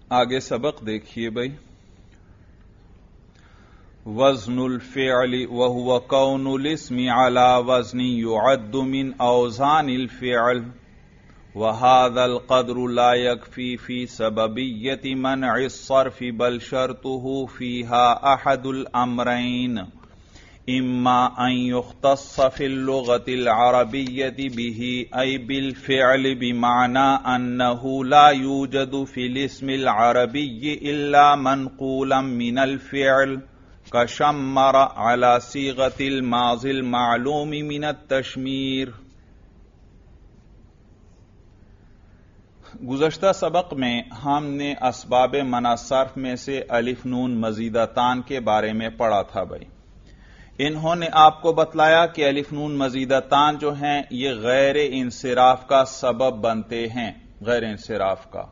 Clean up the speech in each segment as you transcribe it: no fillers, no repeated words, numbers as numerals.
آگے سبق دیکھیے بھائی. وزن الفعل وهو كون الاسم على وزن يعد من اوزان الفعل وهذا القدر لا يكفي في سببية منع الصرف بل شرطه فيها احد الامرين اما ان يختص في اللغة العربية به اي بالفعل بمعنى انه لا يوجد في الاسم العربي الا منقولا من الفعل کشمر علی صیغۃ الماضی المعلوم من التشمیر. گزشتہ سبق میں ہم نے اسباب منع صرف میں سے الف نون مزیدتان کے بارے میں پڑھا تھا بھائی. انہوں نے آپ کو بتلایا کہ الف نون مزیدتان جو ہیں یہ غیر انصراف کا سبب بنتے ہیں، غیر انصراف کا،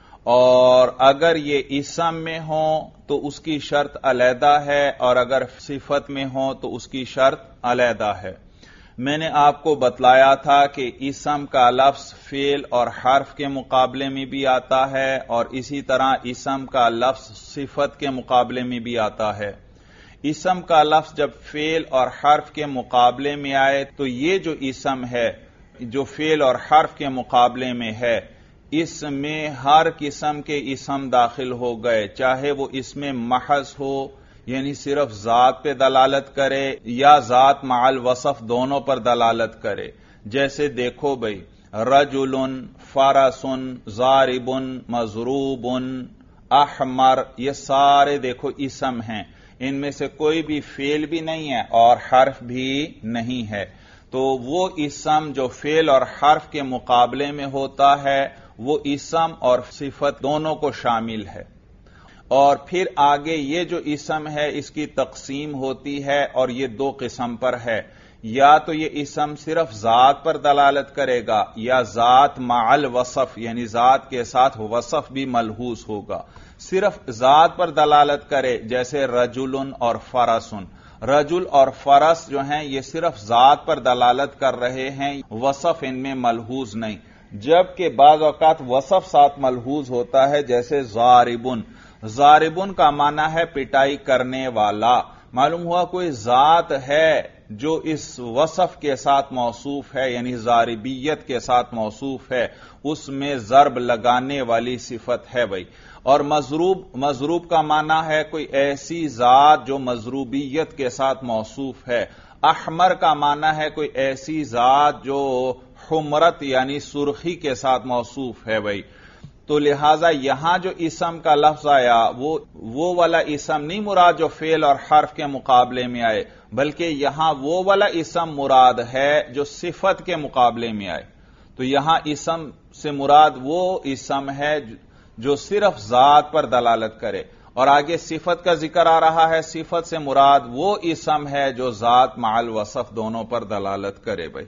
اور اگر یہ اسم میں ہوں تو اس کی شرط علیحدہ ہے اور اگر صفت میں ہوں تو اس کی شرط علیحدہ ہے. میں نے آپ کو بتلایا تھا کہ اسم کا لفظ فعل اور حرف کے مقابلے میں بھی آتا ہے اور اسی طرح اسم کا لفظ صفت کے مقابلے میں بھی آتا ہے. اسم کا لفظ جب فعل اور حرف کے مقابلے میں آئے تو یہ جو اسم ہے جو فعل اور حرف کے مقابلے میں ہے اس میں ہر قسم کے اسم داخل ہو گئے، چاہے وہ اس میں محض ہو یعنی صرف ذات پہ دلالت کرے یا ذات مع الوصف دونوں پر دلالت کرے. جیسے دیکھو بھئی رجل، فرس، ضارب، مضروب، احمر، یہ سارے دیکھو اسم ہیں، ان میں سے کوئی بھی فعل بھی نہیں ہے اور حرف بھی نہیں ہے. تو وہ اسم جو فعل اور حرف کے مقابلے میں ہوتا ہے وہ اسم اور صفت دونوں کو شامل ہے. اور پھر آگے یہ جو اسم ہے اس کی تقسیم ہوتی ہے اور یہ دو قسم پر ہے، یا تو یہ اسم صرف ذات پر دلالت کرے گا یا ذات مع الوصف یعنی ذات کے ساتھ وصف بھی ملحوظ ہوگا. صرف ذات پر دلالت کرے جیسے رجل اور فرسن، رجل اور فرس جو ہیں یہ صرف ذات پر دلالت کر رہے ہیں، وصف ان میں ملحوظ نہیں. جبکہ بعض اوقات وصف ساتھ ملحوظ ہوتا ہے جیسے ضاربن، ضاربن کا معنی ہے پٹائی کرنے والا. معلوم ہوا کوئی ذات ہے جو اس وصف کے ساتھ موصوف ہے یعنی ضاربیت کے ساتھ موصوف ہے، اس میں ضرب لگانے والی صفت ہے بھائی. اور مضروب کا معنی ہے کوئی ایسی ذات جو مضروبیت کے ساتھ موصوف ہے. احمر کا معنی ہے کوئی ایسی ذات جو حمرت یعنی سرخی کے ساتھ موصوف ہے بھائی. تو لہذا یہاں جو اسم کا لفظ آیا وہ والا اسم نہیں مراد جو فعل اور حرف کے مقابلے میں آئے، بلکہ یہاں وہ والا اسم مراد ہے جو صفت کے مقابلے میں آئے. تو یہاں اسم سے مراد وہ اسم ہے جو صرف ذات پر دلالت کرے، اور آگے صفت کا ذکر آ رہا ہے، صفت سے مراد وہ اسم ہے جو ذات مع الوصف دونوں پر دلالت کرے بھائی.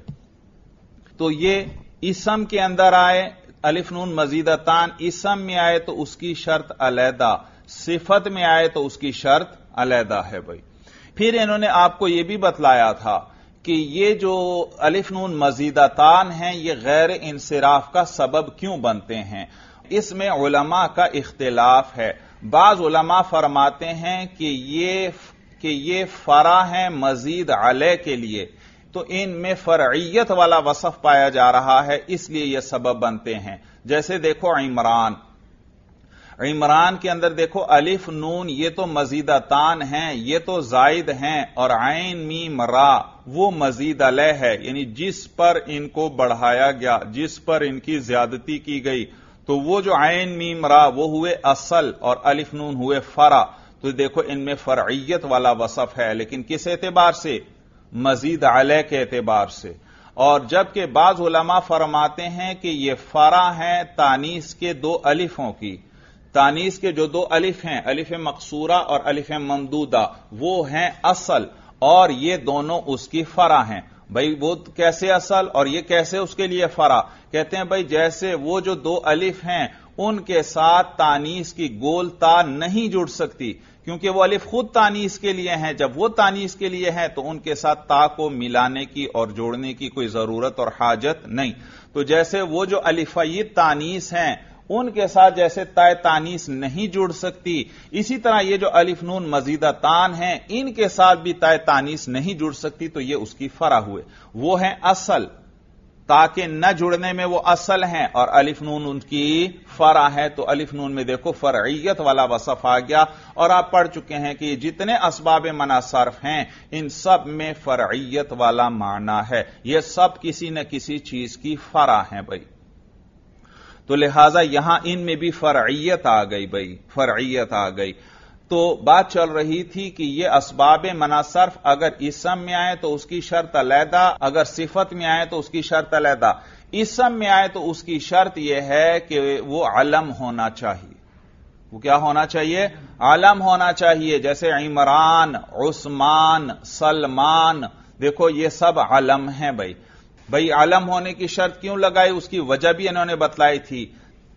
تو یہ اسم کے اندر آئے الف نون مزیدتان، اسم میں آئے تو اس کی شرط علیحدہ، صفت میں آئے تو اس کی شرط علیحدہ ہے بھائی. پھر انہوں نے آپ کو یہ بھی بتلایا تھا کہ یہ جو الف نون مزیدتان ہیں یہ غیر انصراف کا سبب کیوں بنتے ہیں. اس میں علماء کا اختلاف ہے. بعض علماء فرماتے ہیں کہ یہ فرع ہیں مزید علیہ کے لیے، تو ان میں فرعیت والا وصف پایا جا رہا ہے اس لیے یہ سبب بنتے ہیں. جیسے دیکھو عمران کے اندر دیکھو الف نون یہ تو مزیدتان ہیں، یہ تو زائد ہیں، اور عین میم را وہ مزید علیہ ہے یعنی جس پر ان کو بڑھایا گیا، جس پر ان کی زیادتی کی گئی. تو وہ جو عین میم را وہ ہوئے اصل اور الف نون ہوئے فرع. تو دیکھو ان میں فرعیت والا وصف ہے، لیکن کس اعتبار سے؟ مزید علیہ کے اعتبار سے. اور جبکہ بعض علماء فرماتے ہیں کہ یہ فرع ہیں تانیث کے دو الفوں کی. تانیث کے جو دو الف ہیں، الف مقصورہ اور الف ممدودہ، وہ ہیں اصل اور یہ دونوں اس کی فرع ہیں. بھائی وہ کیسے اصل اور یہ کیسے اس کے لیے فرع؟ کہتے ہیں بھائی جیسے وہ جو دو الف ہیں ان کے ساتھ تانیث کی گول تا نہیں جڑ سکتی، کیونکہ وہ الف خود تانیث کے لیے ہیں. جب وہ تانیث کے لیے ہیں تو ان کے ساتھ تا کو ملانے کی اور جوڑنے کی کوئی ضرورت اور حاجت نہیں. تو جیسے وہ جو الفی تانیث ہیں ان کے ساتھ جیسے تائے تانیث نہیں جڑ سکتی، اسی طرح یہ جو الف نون مزیدہ تان ہیں ان کے ساتھ بھی تائے تانیث نہیں جڑ سکتی، تو یہ اس کی فرع ہوئے، وہ ہیں اصل، تاکہ نہ جڑنے میں وہ اصل ہیں اور الف نون ان کی فرع ہے، تو الف نون میں دیکھو فرعیت والا وصف آ گیا، اور آپ پڑھ چکے ہیں کہ جتنے اسباب منع صرف ہیں ان سب میں فرعیت والا معنی ہے، یہ سب کسی نہ کسی چیز کی فرع ہیں بھائی، تو لہذا یہاں ان میں بھی فرعیت آ گئی بھائی، فرعیت آ گئی۔ تو بات چل رہی تھی کہ یہ اسباب منع صرف اگر اسم میں آئے تو اس کی شرط علیحدہ، اگر صفت میں آئے تو اس کی شرط علیحدہ، اسم میں آئے تو اس کی شرط یہ ہے کہ وہ علم ہونا چاہیے، وہ کیا ہونا چاہیے؟ علم ہونا چاہیے، جیسے عمران، عثمان، سلمان، دیکھو یہ سب علم ہیں بھائی علم ہونے کی شرط کیوں لگائی؟ اس کی وجہ بھی انہوں نے بتلائی تھی،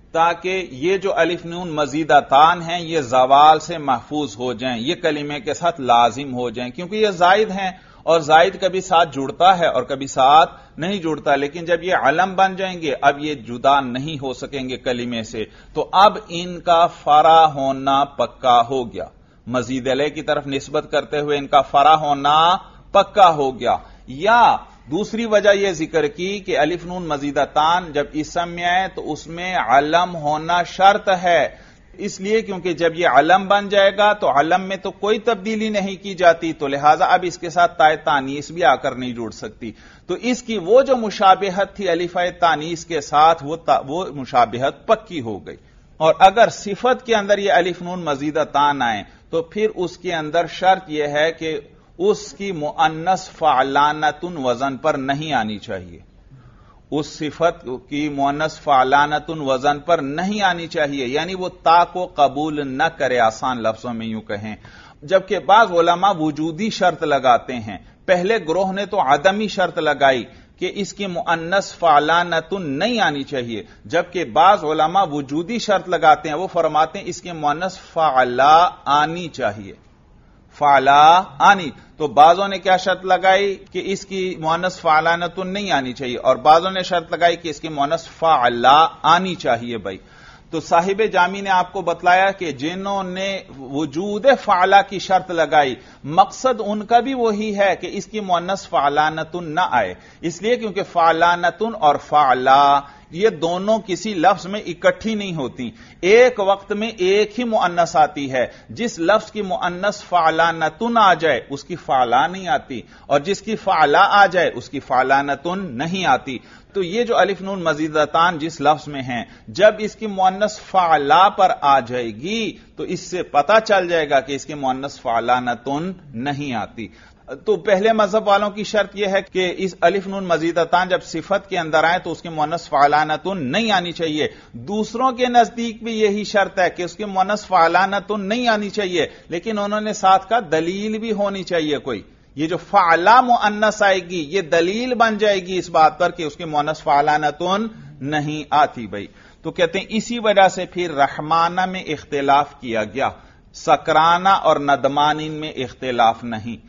تاکہ یہ جو الف نون مزیدہ تان ہیں یہ زوال سے محفوظ ہو جائیں، یہ کلمے کے ساتھ لازم ہو جائیں، کیونکہ یہ زائد ہیں اور زائد کبھی ساتھ جڑتا ہے اور کبھی ساتھ نہیں جڑتا، لیکن جب یہ علم بن جائیں گے اب یہ جدا نہیں ہو سکیں گے کلمے سے، تو اب ان کا فرع ہونا پکا ہو گیا، مزید علیہ کی طرف نسبت کرتے ہوئے ان کا فرع ہونا پکا ہو گیا۔ یا دوسری وجہ یہ ذکر کی کہ الف نون مزیدہ تان جب اسم میں آئے تو اس میں علم ہونا شرط ہے، اس لیے کیونکہ جب یہ علم بن جائے گا تو علم میں تو کوئی تبدیلی نہیں کی جاتی، تو لہذا اب اس کے ساتھ تائے تانیث بھی آ کر نہیں جڑ سکتی، تو اس کی وہ جو مشابہت تھی الف تانیث کے ساتھ وہ مشابہت پکی ہو گئی۔ اور اگر صفت کے اندر یہ الف نون مزیدہ تان آئے تو پھر اس کے اندر شرط یہ ہے کہ اس کی مؤنث فعلانتن وزن پر نہیں آنی چاہیے، اس صفت کی مؤنث فعلانتن وزن پر نہیں آنی چاہیے، یعنی وہ تا کو قبول نہ کرے، آسان لفظوں میں یوں کہیں، جبکہ بعض علماء وجودی شرط لگاتے ہیں، پہلے گروہ نے تو عدمی شرط لگائی کہ اس کی مؤنث فعلانتن نہیں آنی چاہیے، جبکہ بعض علماء وجودی شرط لگاتے ہیں، وہ فرماتے ہیں اس کی مؤنث فعلا آنی چاہیے، فعلا آنی، تو بعضوں نے کیا شرط لگائی کہ اس کی مؤنث فعلانتن نہیں آنی چاہیے، اور بعضوں نے شرط لگائی کہ اس کی مؤنث فعلا آنی چاہیے بھائی۔ تو صاحب جامی نے آپ کو بتلایا کہ جنہوں نے وجود فعلا کی شرط لگائی مقصد ان کا بھی وہی ہے کہ اس کی مؤنث فعلانتن نہ آئے، اس لیے کیونکہ فعلانتن اور فعلا یہ دونوں کسی لفظ میں اکٹھی نہیں ہوتی، ایک وقت میں ایک ہی مؤنث آتی ہے، جس لفظ کی مؤنث فعلانتن آ جائے اس کی فعلا نہیں آتی، اور جس کی فعلا آ جائے اس کی فعلانتن نہیں آتی، تو یہ جو الف نون مزیدتان جس لفظ میں ہیں جب اس کی مؤنث فعلا پر آ جائے گی تو اس سے پتہ چل جائے گا کہ اس کی مؤنث فعلانتن نہیں آتی۔ تو پہلے مذہب والوں کی شرط یہ ہے کہ اس الف نون مزیدتان جب صفت کے اندر آئے تو اس کی مؤنث فعلانتن نہیں آنی چاہیے، دوسروں کے نزدیک بھی یہی شرط ہے کہ اس کی مؤنث فعلانتن نہیں آنی چاہیے، لیکن انہوں نے ساتھ کا دلیل بھی ہونی چاہیے کوئی، یہ جو فعلا مؤنث آئے گی یہ دلیل بن جائے گی اس بات پر کہ اس کی مؤنث فعلانتن نہیں آتی بھائی۔ تو کہتے ہیں اسی وجہ سے پھر رحمانہ میں اختلاف کیا گیا، سکرانہ اور ندمانین میں اختلاف نہیں۔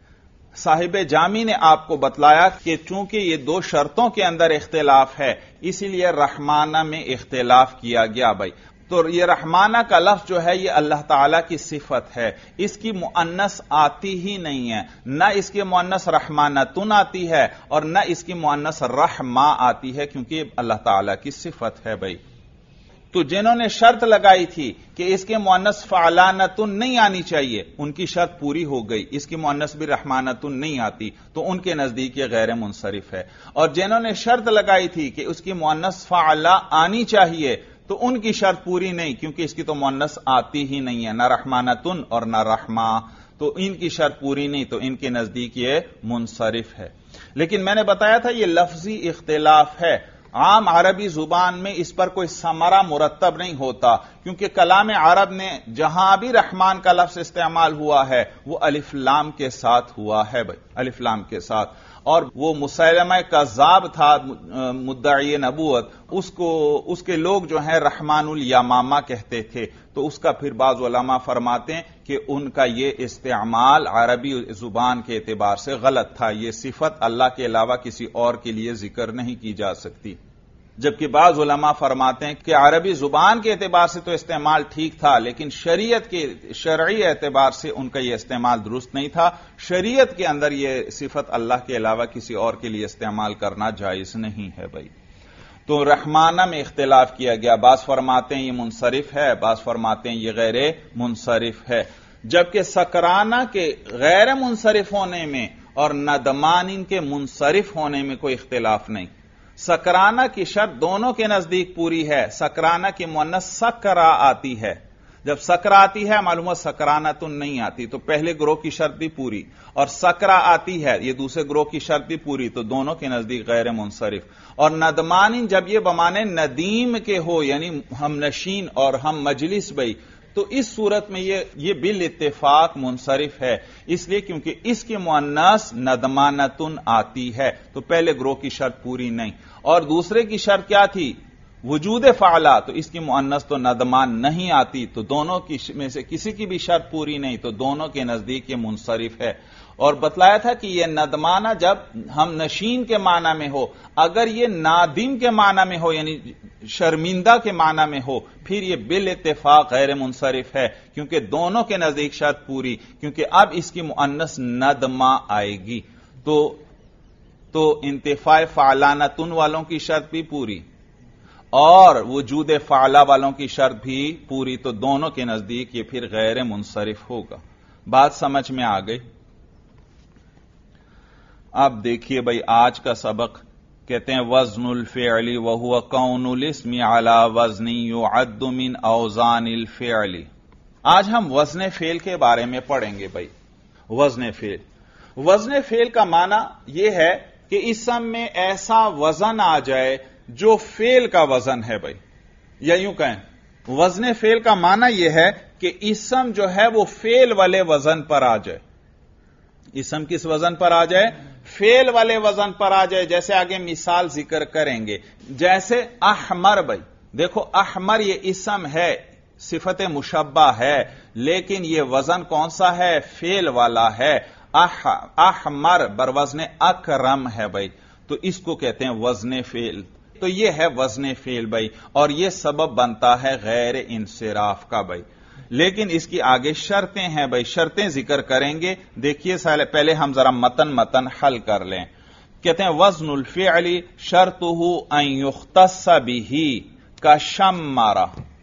صاحب جامی نے آپ کو بتلایا کہ چونکہ یہ دو شرطوں کے اندر اختلاف ہے اسی لیے رحمانہ میں اختلاف کیا گیا بھائی۔ تو یہ رحمانہ کا لفظ جو ہے یہ اللہ تعالیٰ کی صفت ہے، اس کی مؤنث آتی ہی نہیں ہے، نہ اس کی مؤنث رحمانتن آتی ہے اور نہ اس کی مؤنث رحمہ آتی ہے، کیونکہ یہ اللہ تعالیٰ کی صفت ہے بھائی۔ تو جنہوں نے شرط لگائی تھی کہ اس کے مؤنث فعلانتن نہیں آنی چاہیے ان کی شرط پوری ہو گئی، اس کی مؤنث بھی رحمانتن نہیں آتی، تو ان کے نزدیک یہ غیر منصرف ہے، اور جنہوں نے شرط لگائی تھی کہ اس کی مؤنث فعلا آنی چاہیے تو ان کی شرط پوری نہیں، کیونکہ اس کی تو مؤنث آتی ہی نہیں ہے، نہ رحمانتن اور نہ رحمہ، تو ان کی شرط پوری نہیں، تو ان کے نزدیک یہ منصرف ہے۔ لیکن میں نے بتایا تھا یہ لفظی اختلاف ہے، عام عربی زبان میں اس پر کوئی ثمرہ مرتب نہیں ہوتا، کیونکہ کلام عرب نے جہاں بھی رحمان کا لفظ استعمال ہوا ہے وہ الف لام کے ساتھ ہوا ہے بھائی، الف لام کے ساتھ، اور وہ مسیلمہ کذاب تھا مدعی نبوت، اس کے لوگ جو ہیں رحمان الیمامہ کہتے تھے، تو اس کا پھر بعض علماء فرماتے ہیں کہ ان کا یہ استعمال عربی زبان کے اعتبار سے غلط تھا، یہ صفت اللہ کے علاوہ کسی اور کے لیے ذکر نہیں کی جا سکتی۔ جبکہ بعض علماء فرماتے ہیں کہ عربی زبان کے اعتبار سے تو استعمال ٹھیک تھا، لیکن شریعت کے شرعی اعتبار سے ان کا یہ استعمال درست نہیں تھا. شریعت کے اندر یہ صفت اللہ کے علاوہ کسی اور کے لیے استعمال کرنا جائز نہیں ہے بھائی. تو رحمانہ میں اختلاف کیا گیا، بعض فرماتے ہیں یہ منصرف ہے، بعض فرماتے ہیں یہ غیر منصرف ہے. جبکہ سکرانہ کے غیر منصرف ہونے میں اور ندمان کے منصرف ہونے میں کوئی اختلاف نہیں. سکرانہ کی شرط دونوں کے نزدیک پوری ہے. سکرانہ کی مؤنث سکرا آتی ہے، جب سکرا آتی ہے معلوم سکرانتن نہیں آتی، تو پہلے گروہ کی شرط بھی پوری، اور سکرا آتی ہے یہ دوسرے گروہ کی شرط بھی پوری، تو دونوں کے نزدیک غیر منصرف. اور ندمان جب یہ بمانے ندیم کے ہو، یعنی ہم نشین اور ہم مجلس بھائی، تو اس صورت میں یہ بالاتفاق منصرف ہے، اس لیے کیونکہ اس کی مؤنث ندمانتن آتی ہے، تو پہلے گروہ کی شرط پوری نہیں. اور دوسرے کی شرط کیا تھی؟ وجود فعلا، تو اس کی مؤنث تو ندمان نہیں آتی، تو دونوں کی میں سے کسی کی بھی شرط پوری نہیں، تو دونوں کے نزدیک یہ منصرف ہے. اور بتلایا تھا کہ یہ ندمانہ جب ہم نشین کے معنی میں ہو، اگر یہ نادم کے معنی میں ہو یعنی شرمندہ کے معنی میں ہو، پھر یہ بالاتفاق غیر منصرف ہے، کیونکہ دونوں کے نزدیک شرط پوری، کیونکہ اب اس کی مؤنث ندمہ آئے گی. تو انتفاع فعلانتن والوں کی شرط بھی پوری اور وجود فعلا والوں کی شرط بھی پوری، تو دونوں کے نزدیک یہ پھر غیر منصرف ہوگا. بات سمجھ میں آ گئی؟ اب دیکھیے بھائی آج کا سبق کہتے ہیں وزن الفعل وهو کون الاسم علی وزن يعد من اوزان الفعل. آج ہم وزن فعل کے بارے میں پڑھیں گے بھائی. وزن فعل کا معنی یہ ہے کہ اسم میں ایسا وزن آ جائے جو فعل کا وزن ہے بھائی، یا یوں کہیں وزن فعل کا معنی یہ ہے کہ اسم جو ہے وہ فعل والے وزن پر آ جائے. اسم کس وزن پر آ جائے؟ فعل والے وزن پر آ جائے. جیسے آگے مثال ذکر کریں گے، جیسے احمر بھائی، دیکھو احمر یہ اسم ہے، صفت مشبہ ہے، لیکن یہ وزن کون سا ہے؟ فعل والا ہے. احمر بر وزن اکرم ہے بھائی، تو اس کو کہتے ہیں وزن فعل. تو یہ ہے وزن فعل بھائی، اور یہ سبب بنتا ہے غیر انصراف کا بھائی. لیکن اس کی آگے شرطیں ہیں بھائی، شرطیں ذکر کریں گے. دیکھیے پہلے ہم ذرا متن حل کر لیں. کہتے ہیں وزن الفعل شرطہ ان یختص بہ کشمر.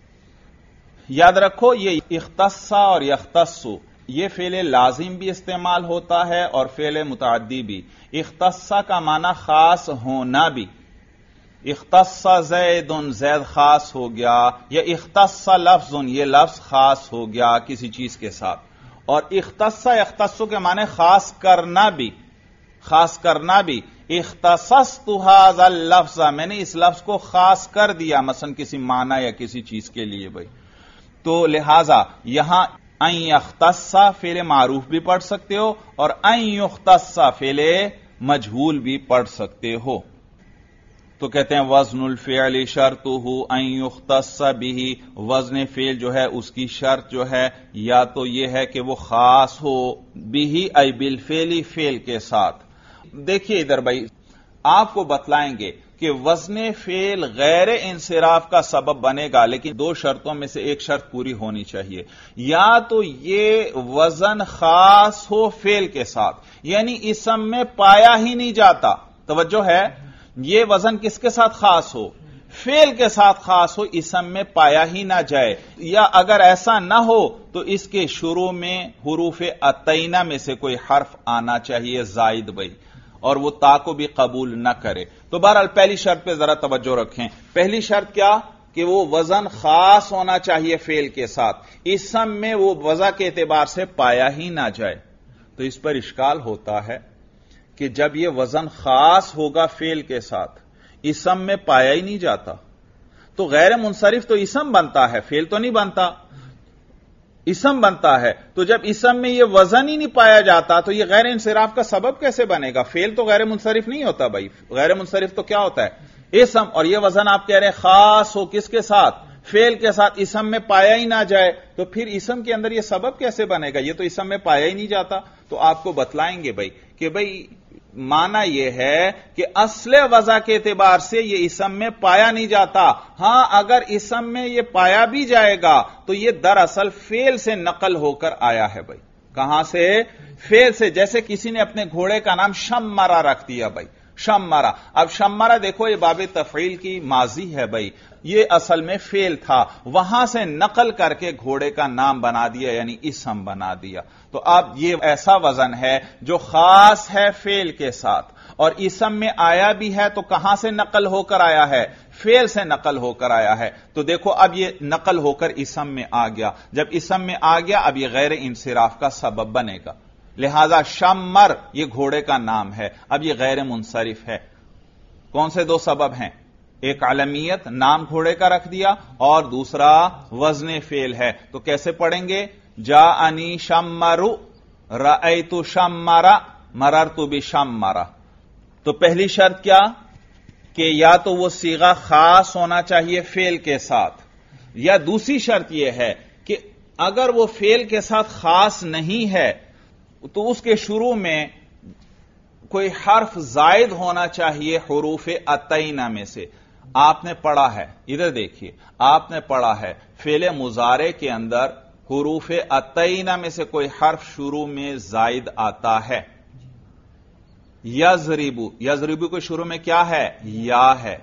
یاد رکھو یہ اختص اور یختص یہ فعل لازم بھی استعمال ہوتا ہے اور فعل متعدی بھی. اختص کا معنی خاص ہونا بھی، اختص زید زید خاص ہو گیا، یا اختص لفظ یہ لفظ خاص ہو گیا کسی چیز کے ساتھ. اور اختص یختص کے معنی خاص کرنا بھی، خاص کرنا بھی. اختصصت ھذا اللفظ، میں نے اس لفظ کو خاص کر دیا مثلا کسی معنی یا کسی چیز کے لیے بھائی. تو لہذا یہاں ان یختص فعل معروف بھی پڑھ سکتے ہو اور ان یختص فعل مجہول بھی پڑھ سکتے ہو. تو کہتے ہیں وزن الفعل شرطہ ان یختص بہ، وزن فعل جو ہے اس کی شرط جو ہے یا تو یہ ہے کہ وہ خاص ہو بہ ای بالفعل، فعل کے ساتھ. دیکھیے ادھر بھائی آپ کو بتلائیں گے کہ وزن فعل غیر انصراف کا سبب بنے گا، لیکن دو شرطوں میں سے ایک شرط پوری ہونی چاہیے. یا تو یہ وزن خاص ہو فعل کے ساتھ، یعنی اسم میں پایا ہی نہیں جاتا. توجہ ہے، یہ وزن کس کے ساتھ خاص ہو؟ فعل کے ساتھ خاص ہو، اسم میں پایا ہی نہ جائے. یا اگر ایسا نہ ہو تو اس کے شروع میں حروف اتینہ میں سے کوئی حرف آنا چاہیے زائد بھائی، اور وہ تا کو بھی قبول نہ کرے. تو بہرحال پہلی شرط پہ ذرا توجہ رکھیں. پہلی شرط کیا؟ کہ وہ وزن خاص ہونا چاہیے فعل کے ساتھ، اسم میں وہ وضع کے اعتبار سے پایا ہی نہ جائے. تو اس پر اشکال ہوتا ہے کہ جب یہ وزن خاص ہوگا فعل کے ساتھ، اسم میں پایا ہی نہیں جاتا، تو غیر منصرف تو اسم بنتا ہے، فعل تو نہیں بنتا، اسم بنتا ہے. تو جب اسم میں یہ وزن ہی نہیں پایا جاتا تو یہ غیر انصراف کا سبب کیسے بنے گا؟ فعل تو غیر منصرف نہیں ہوتا بھائی. غیر منصرف تو کیا ہوتا ہے؟ اسم. اور یہ وزن آپ کہہ رہے ہیں خاص ہو کس کے ساتھ؟ فعل کے ساتھ، اسم میں پایا ہی نہ جائے، تو پھر اسم کے اندر یہ سبب کیسے بنے گا؟ یہ تو اسم میں پایا ہی نہیں جاتا. تو آپ کو بتلائیں گے بھائی کہ بھائی معنی یہ ہے کہ اصل وضع کے اعتبار سے یہ اسم میں پایا نہیں جاتا. ہاں اگر اسم میں یہ پایا بھی جائے گا تو یہ دراصل فعل سے نقل ہو کر آیا ہے بھائی. کہاں سے؟ فعل سے. جیسے کسی نے اپنے گھوڑے کا نام شمرا رکھ دیا بھائی، شمرا. اب شمرا دیکھو یہ باب تفعیل کی ماضی ہے بھائی، یہ اصل میں فعل تھا، وہاں سے نقل کر کے گھوڑے کا نام بنا دیا یعنی اسم بنا دیا. تو اب یہ ایسا وزن ہے جو خاص ہے فعل کے ساتھ، اور اسم میں آیا بھی ہے تو کہاں سے نقل ہو کر آیا ہے؟ فعل سے نقل ہو کر آیا ہے. تو دیکھو اب یہ نقل ہو کر اسم میں آ گیا. جب اسم میں آ گیا اب یہ غیر انصراف کا سبب بنے گا. لہذا شمر یہ گھوڑے کا نام ہے، اب یہ غیر منصرف ہے. کون سے دو سبب ہیں؟ ایک علمیت، نام گھوڑے کا رکھ دیا، اور دوسرا وزن فعل ہے. تو کیسے پڑھیں گے؟ جاءنی شمر، رأیت شمر، مررت بشمر. تو پہلی شرط کیا کہ یا تو وہ صیغہ خاص ہونا چاہیے فعل کے ساتھ، یا دوسری شرط یہ ہے کہ اگر وہ فعل کے ساتھ خاص نہیں ہے تو اس کے شروع میں کوئی حرف زائد ہونا چاہیے حروف عطینہ میں سے. آپ نے پڑھا ہے، ادھر دیکھیے، آپ نے پڑھا ہے فعل مضارع کے اندر حروف عطینہ میں سے کوئی حرف شروع میں زائد آتا ہے. یضربو، یضربو کے شروع میں کیا ہے؟ یا ہے.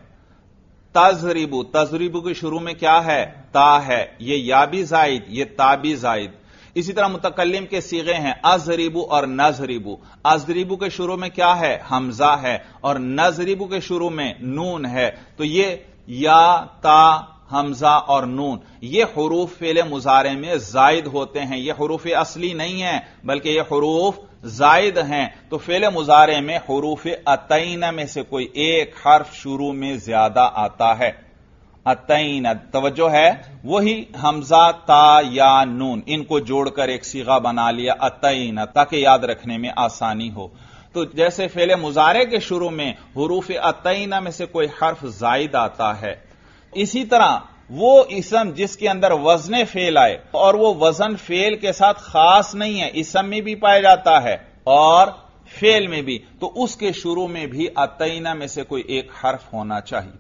تضربو، تضربو کے شروع میں کیا ہے؟ تا ہے. یہ یا بھی زائد، یہ تا بھی زائد. اسی طرح متکلم کے صیغے ہیں اضربو اور نضربو. اضربو کے شروع میں کیا ہے؟ حمزہ ہے، اور نضربو کے شروع میں نون ہے. تو یہ یا، تا، حمزہ اور نون یہ حروف فعل مضارع میں زائد ہوتے ہیں. یہ حروف اصلی نہیں ہیں بلکہ یہ حروف زائد ہیں. تو فعل مضارع میں حروف عطینہ میں سے کوئی ایک حرف شروع میں زیادہ آتا ہے. عطینہ توجہ ہے، وہی حمزہ، تا یا نون، ان کو جوڑ کر ایک صیغہ بنا لیا عطینہ تاکہ یاد رکھنے میں آسانی ہو. تو جیسے فعل مضارع کے شروع میں حروف عطینہ میں سے کوئی حرف زائد آتا ہے، اسی طرح وہ اسم جس کے اندر وزن فعل آئے اور وہ وزن فعل کے ساتھ خاص نہیں ہے، اسم میں بھی پایا جاتا ہے اور فعل میں بھی، تو اس کے شروع میں بھی عطینہ میں سے کوئی ایک حرف ہونا چاہیے.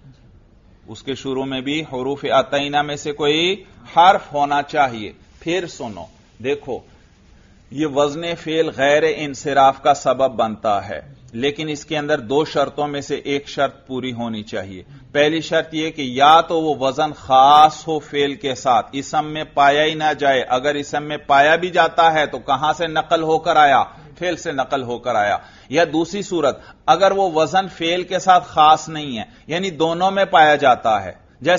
اس کے شروع میں بھی حروف عطینہ میں سے کوئی حرف ہونا چاہیے. پھر سنو، دیکھو یہ وزن فعل غیر انصراف کا سبب بنتا ہے، لیکن اس کے اندر دو شرطوں میں سے ایک شرط پوری ہونی چاہیے. پہلی شرط یہ کہ یا تو وہ وزن خاص ہو فعل کے ساتھ، اسم میں پایا ہی نہ جائے. اگر اسم میں پایا بھی جاتا ہے تو کہاں سے نقل ہو کر آیا؟ فعل سے نقل ہو کر آیا. یا دوسری صورت اگر وہ وزن فعل کے ساتھ خاص نہیں ہے، یعنی دونوں میں پایا جاتا ہے،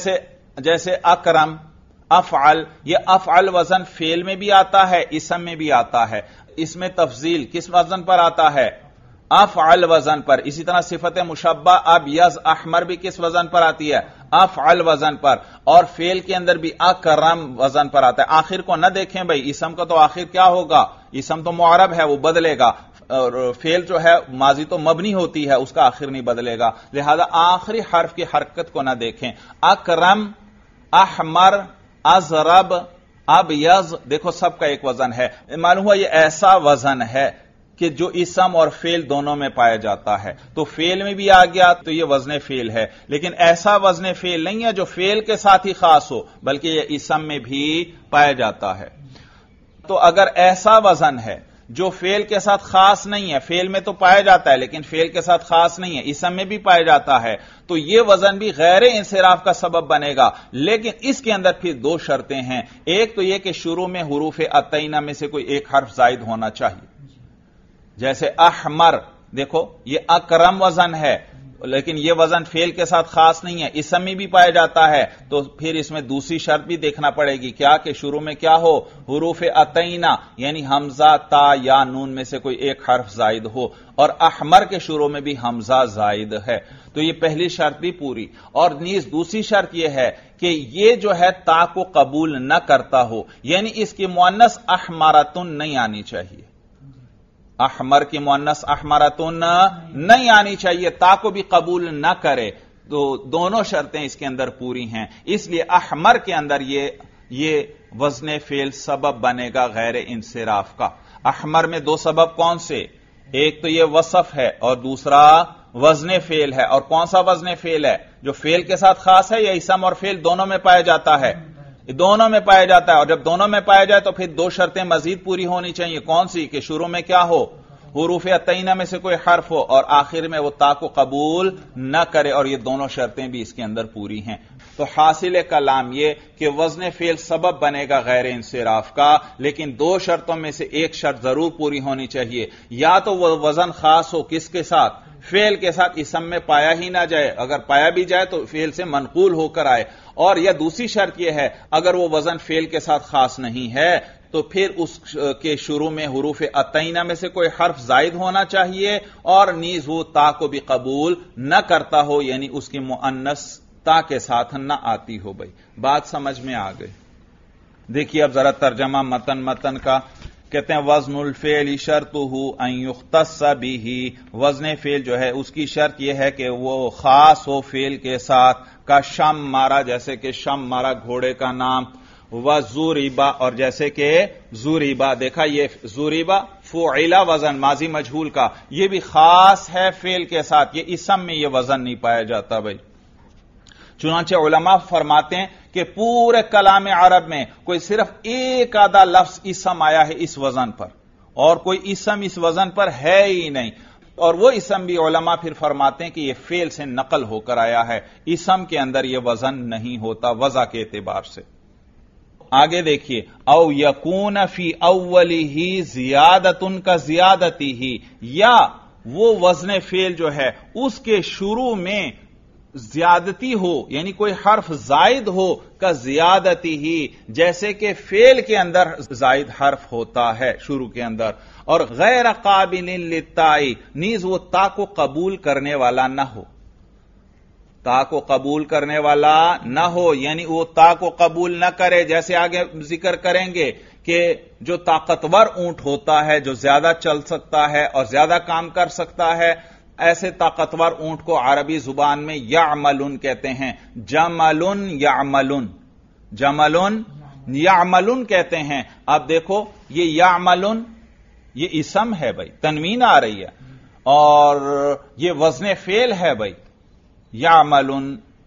جیسے اکرم، افعل. یہ افعل وزن فعل میں بھی آتا ہے، اسم میں بھی آتا ہے. اس میں تفضیل کس وزن پر آتا ہے؟ افعل وزن پر. اسی طرح صفت مشبہ ابیض احمر بھی کس وزن پر آتی ہے؟ افعل وزن پر. اور فعل کے اندر بھی اکرم وزن پر آتا ہے. آخر کو نہ دیکھیں بھائی، اسم کا تو آخر کیا ہوگا؟ اسم تو معرب ہے، وہ بدلے گا، اور فعل جو ہے ماضی تو مبنی ہوتی ہے، اس کا آخر نہیں بدلے گا. لہذا آخری حرف کی حرکت کو نہ دیکھیں. اکرم، احمر، ازرب، ابیض، دیکھو سب کا ایک وزن ہے. معلوم ہوا یہ ایسا وزن ہے کہ جو اسم اور فعل دونوں میں پایا جاتا ہے. تو فعل میں بھی آ گیا تو یہ وزن فعل ہے، لیکن ایسا وزن فعل نہیں ہے جو فعل کے ساتھ ہی خاص ہو، بلکہ یہ اسم میں بھی پایا جاتا ہے. تو اگر ایسا وزن ہے جو فعل کے ساتھ خاص نہیں ہے، فعل میں تو پایا جاتا ہے لیکن فعل کے ساتھ خاص نہیں ہے، اسم میں بھی پایا جاتا ہے، تو یہ وزن بھی غیر انصراف کا سبب بنے گا. لیکن اس کے اندر پھر دو شرطیں ہیں. ایک تو یہ کہ شروع میں حروف عطینہ میں سے کوئی ایک حرف زائد ہونا چاہیے. جیسے احمر، دیکھو یہ اکرم وزن ہے لیکن یہ وزن فعل کے ساتھ خاص نہیں ہے، اسم میں بھی پایا جاتا ہے. تو پھر اس میں دوسری شرط بھی دیکھنا پڑے گی، کیا کہ شروع میں کیا ہو؟ حروف عطینہ یعنی حمزہ، تا یا نون میں سے کوئی ایک حرف زائد ہو. اور احمر کے شروع میں بھی حمزہ زائد ہے. تو یہ پہلی شرط بھی پوری. اور نیز دوسری شرط یہ ہے کہ یہ جو ہے تا کو قبول نہ کرتا ہو، یعنی اس کی مؤنث احمرتن نہیں آنی چاہیے. احمر کی مؤنث احمرتن نہیں آنی چاہیے، تا کو بھی قبول نہ کرے. تو دونوں شرطیں اس کے اندر پوری ہیں، اس لیے احمر کے اندر یہ وزن فعل سبب بنے گا غیر انصراف کا. احمر میں دو سبب کون سے؟ ایک تو یہ وصف ہے اور دوسرا وزن فعل ہے. اور کون سا وزن فعل ہے؟ جو فعل کے ساتھ خاص ہے یا اسم اور فعل دونوں میں پایا جاتا ہے؟ دونوں میں پایا جاتا ہے. اور جب دونوں میں پایا جائے تو پھر دو شرطیں مزید پوری ہونی چاہیے. کون سی؟ کہ شروع میں کیا ہو؟ حروف عطینہ میں سے کوئی حرف ہو اور آخر میں وہ تا کو قبول نہ کرے. اور یہ دونوں شرطیں بھی اس کے اندر پوری ہیں. تو حاصل کلام یہ کہ وزن فعل سبب بنے گا غیر انصراف کا، لیکن دو شرطوں میں سے ایک شرط ضرور پوری ہونی چاہیے. یا تو وہ وزن خاص ہو کس کے ساتھ؟ فعل کے ساتھ، اسم میں پایا ہی نہ جائے، اگر پایا بھی جائے تو فعل سے منقول ہو کر آئے. اور یا دوسری شرط یہ ہے اگر وہ وزن فعل کے ساتھ خاص نہیں ہے تو پھر اس کے شروع میں حروف عطینہ میں سے کوئی حرف زائد ہونا چاہیے اور نیز وہ تا کو بھی قبول نہ کرتا ہو، یعنی اس کی مؤنث تا کے ساتھ نہ آتی ہو. بھائی بات سمجھ میں آ گئی؟ دیکھیے اب ذرا ترجمہ متن کا. کہتے ہیں وزن الفعل شرطہ ان یختص بہ، وزن فعل جو ہے اس کی شرط یہ ہے کہ وہ خاص ہو فعل کے ساتھ. کا شم مارا، جیسے کہ شم مارا گھوڑے کا نام. وزوریبا، اور جیسے کہ زوریبا، دیکھا یہ زوریبا فعلا وزن ماضی مجہول کا، یہ بھی خاص ہے فعل کے ساتھ، یہ اسم میں یہ وزن نہیں پایا جاتا. بھائی چنانچہ علماء فرماتے ہیں کہ پورے کلام عرب میں کوئی صرف ایک آدھا لفظ اسم آیا ہے اس وزن پر، اور کوئی اسم اس وزن پر ہے ہی نہیں. اور وہ اسم بھی علماء پھر فرماتے ہیں کہ یہ فعل سے نقل ہو کر آیا ہے، اسم کے اندر یہ وزن نہیں ہوتا وضع کے اعتبار سے. آگے دیکھیے او یکون فی اولہ زیادۃ کا زیادتہ، یا وہ وزن فعل جو ہے اس کے شروع میں زیادتی ہو، یعنی کوئی حرف زائد ہو کا زیادتی ہی، جیسے کہ فعل کے اندر زائد حرف ہوتا ہے شروع کے اندر. اور غیر قابل للتائی، نیز وہ تا کو قبول کرنے والا نہ ہو، تا کو قبول کرنے والا نہ ہو، یعنی وہ تا کو قبول نہ کرے. جیسے آگے ذکر کریں گے کہ جو طاقتور اونٹ ہوتا ہے، جو زیادہ چل سکتا ہے اور زیادہ کام کر سکتا ہے، ایسے طاقتور اونٹ کو عربی زبان میں یعملن کہتے ہیں. جملن یعملن، جملن یعملن کہتے ہیں. اب دیکھو یہ یعملن یہ اسم ہے بھائی، تنوین آ رہی ہے، اور یہ وزن فعل ہے بھائی. یعملن،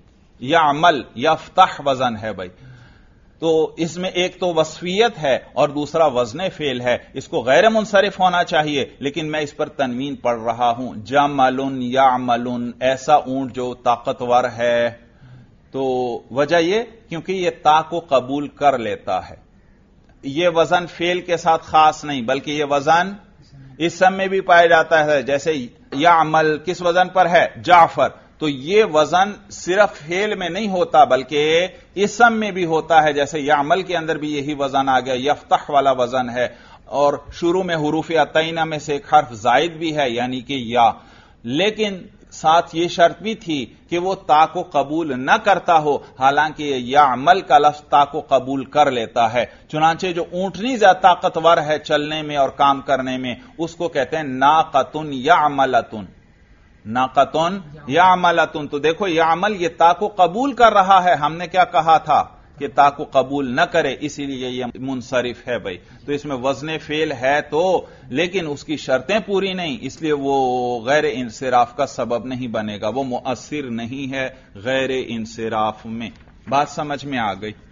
یعمل یفتح وزن ہے بھائی. تو اس میں ایک تو وصفیت ہے اور دوسرا وزن فعل ہے، اس کو غیر منصرف ہونا چاہیے، لیکن میں اس پر تنوین پڑھ رہا ہوں. جملن یعملن، ایسا اونٹ جو طاقتور ہے. تو وجہ یہ کیونکہ یہ تا کو قبول کر لیتا ہے. یہ وزن فعل کے ساتھ خاص نہیں بلکہ یہ وزن اسم میں بھی پایا جاتا ہے. جیسے یعمل کس وزن پر ہے؟ جعفر. تو یہ وزن صرف فعل میں نہیں ہوتا بلکہ اسم میں بھی ہوتا ہے. جیسے یعمل کے اندر بھی یہی وزن آ گیا، یفتح والا وزن ہے، اور شروع میں حروف عطینہ میں سے ایک حرف زائد بھی ہے یعنی کہ یا. لیکن ساتھ یہ شرط بھی تھی کہ وہ تا کو قبول نہ کرتا ہو، حالانکہ یعمل کا لفظ تا کو قبول کر لیتا ہے. چنانچہ جو اونٹنی زیادہ طاقتور ہے چلنے میں اور کام کرنے میں، اس کو کہتے ہیں ناقۃ یعملۃ، ناقۃ یعملۃ. تو دیکھو یعمل یہ تا کو قبول کر رہا ہے، ہم نے کیا کہا تھا کہ تا کو قبول نہ کرے، اسی لیے یہ منصرف ہے بھائی. تو اس میں وزن فعل ہے تو، لیکن اس کی شرطیں پوری نہیں، اس لیے وہ غیر انصراف کا سبب نہیں بنے گا، وہ مؤثر نہیں ہے غیر انصراف میں. بات سمجھ میں آ گئی؟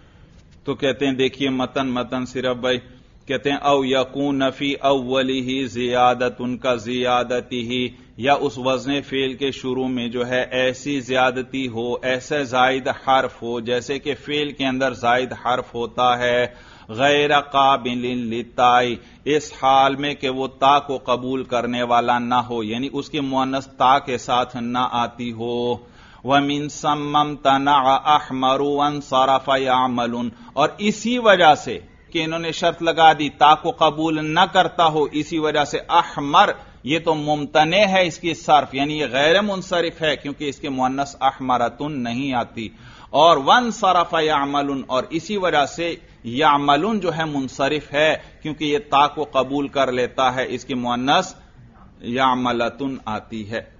تو کہتے ہیں دیکھیے متن صرف بھائی کہتے ہیں او یکون فی اولہ زیادۃ کا زیادتہ، یا اس وزن فعل کے شروع میں جو ہے ایسی زیادتی ہو، ایسے زائد حرف ہو جیسے کہ فعل کے اندر زائد حرف ہوتا ہے. غیر قابل للتائی، اس حال میں کہ وہ تا کو قبول کرنے والا نہ ہو، یعنی اس کی مؤنث تا کے ساتھ نہ آتی ہو. وَمِن ثَمَّ امْتَنَعَ أَحْمَرُ وَانصَرَفَ يَعْمَلٌ، اور اسی وجہ سے کہ انہوں نے شرط لگا دی تا کو قبول نہ کرتا ہو، اسی وجہ سے احمر یہ تو ممتنع ہے اس کی صرف، یعنی یہ غیر منصرف ہے کیونکہ اس کے مؤنث احمرتن نہیں آتی. اور وانصرف یعملن، اور اسی وجہ سے یعملن جو ہے منصرف ہے کیونکہ یہ تا کو قبول کر لیتا ہے، اس کی مؤنث یعملتن آتی ہے.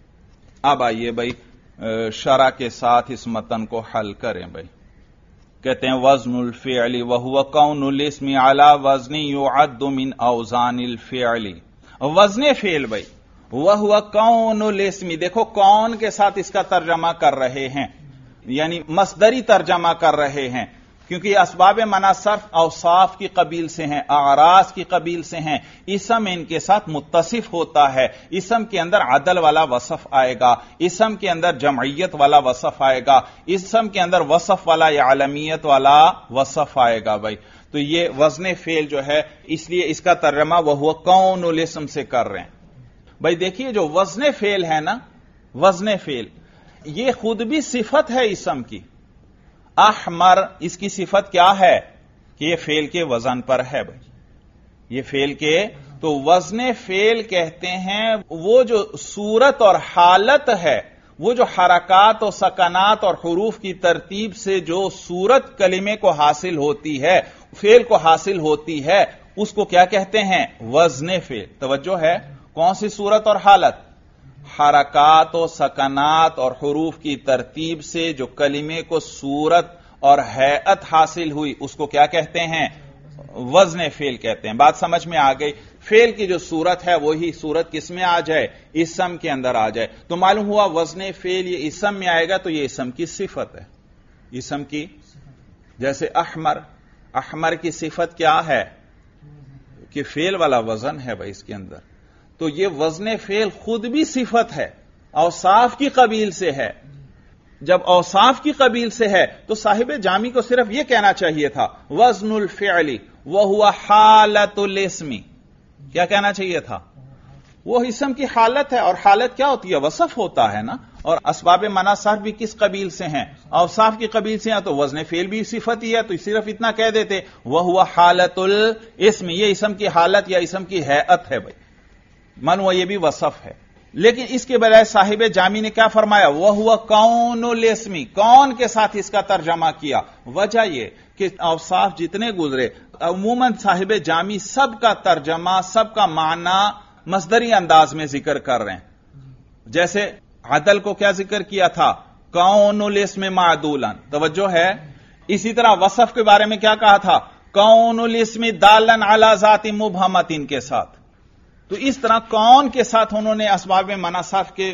اب آئیے بھائی شرح کے ساتھ اس متن کو حل کریں بھائی. کہتے ہیں وزن الفعل وهو كون الاسم على وزن يعد من اوزان الفعل. وزن فعل بھائی وہ ہوا کون الاسمی، دیکھو کون کے ساتھ اس کا ترجمہ کر رہے ہیں، یعنی مصدری ترجمہ کر رہے ہیں، کیونکہ اسباب منع صرف اوصاف کی قبیل سے ہیں، اعراض کی قبیل سے ہیں، اسم ان کے ساتھ متصف ہوتا ہے، اسم کے اندر عدل والا وصف آئے گا، اسم کے اندر جمعیت والا وصف آئے گا، اسم کے اندر وصف والا یا عالمیت والا وصف آئے گا بھائی. تو یہ وزن فعل جو ہے اس لیے اس کا ترجمہ وہ کون الاسم سے کر رہے ہیں. بھائی دیکھیے جو وزن فعل ہے نا، وزن فعل یہ خود بھی صفت ہے اسم کی. احمر اس کی صفت کیا ہے کہ یہ فعل کے وزن پر ہے بھائی، یہ فعل کے، تو وزن فعل کہتے ہیں وہ جو صورت اور حالت ہے، وہ جو حرکات و سکنات اور حروف کی ترتیب سے جو صورت کلمے کو حاصل ہوتی ہے، فعل کو حاصل ہوتی ہے، اس کو کیا کہتے ہیں؟ وزن فعل. توجہ ہے، کون سی صورت اور حالت؟ حرکات و سکنات اور حروف کی ترتیب سے جو کلمے کو صورت اور ہیئت حاصل ہوئی، اس کو کیا کہتے ہیں؟ وزن فعل کہتے ہیں. بات سمجھ میں آ گئی؟ فعل کی جو صورت ہے وہی صورت کس میں آ جائے؟ اسم کے اندر آ جائے. تو معلوم ہوا وزن فعل یہ اسم میں آئے گا تو یہ اسم کی صفت ہے، اسم کی. جیسے احمر، احمر کی صفت کیا ہے؟ کہ فعل والا وزن ہے بھائی اس کے اندر. تو یہ وزن فعل خود بھی صفت ہے، اوصاف کی قبیل سے ہے. جب اوصاف کی قبیل سے ہے تو صاحب جامی کو صرف یہ کہنا چاہیے تھا وزن الفعل وہو حالت الاسم. کیا کہنا چاہیے تھا؟ وہ اسم کی حالت ہے، اور حالت کیا ہوتی ہے؟ وصف ہوتا ہے نا. اور اسباب منع صرف بھی کس قبیل سے ہیں؟ اوصاف کی قبیل سے ہیں. تو وزن فعل بھی صفت ہی ہے، تو صرف اتنا کہہ دیتے وہو حالت الاسم، یہ اسم کی حالت یا اسم کی ہیئت ہے بھائی، من وہ یہ بھی وصف ہے. لیکن اس کے بجائے صاحب جامی نے کیا فرمایا؟ وہو کون الاسم، کون کے ساتھ اس کا ترجمہ کیا. وجہ یہ کہ اوصاف جتنے گزرے عموماً صاحب جامی سب کا ترجمہ، سب کا معنی مصدری انداز میں ذکر کر رہے ہیں. جیسے عدل کو کیا ذکر کیا تھا؟ کون الاسم معدولا. توجہ ہے. اسی طرح وصف کے بارے میں کیا کہا تھا؟ کون الاسم دالا علی ذات مبہمۃ کے ساتھ. تو اس طرح کون کے ساتھ انہوں نے اسباب منع صرف کے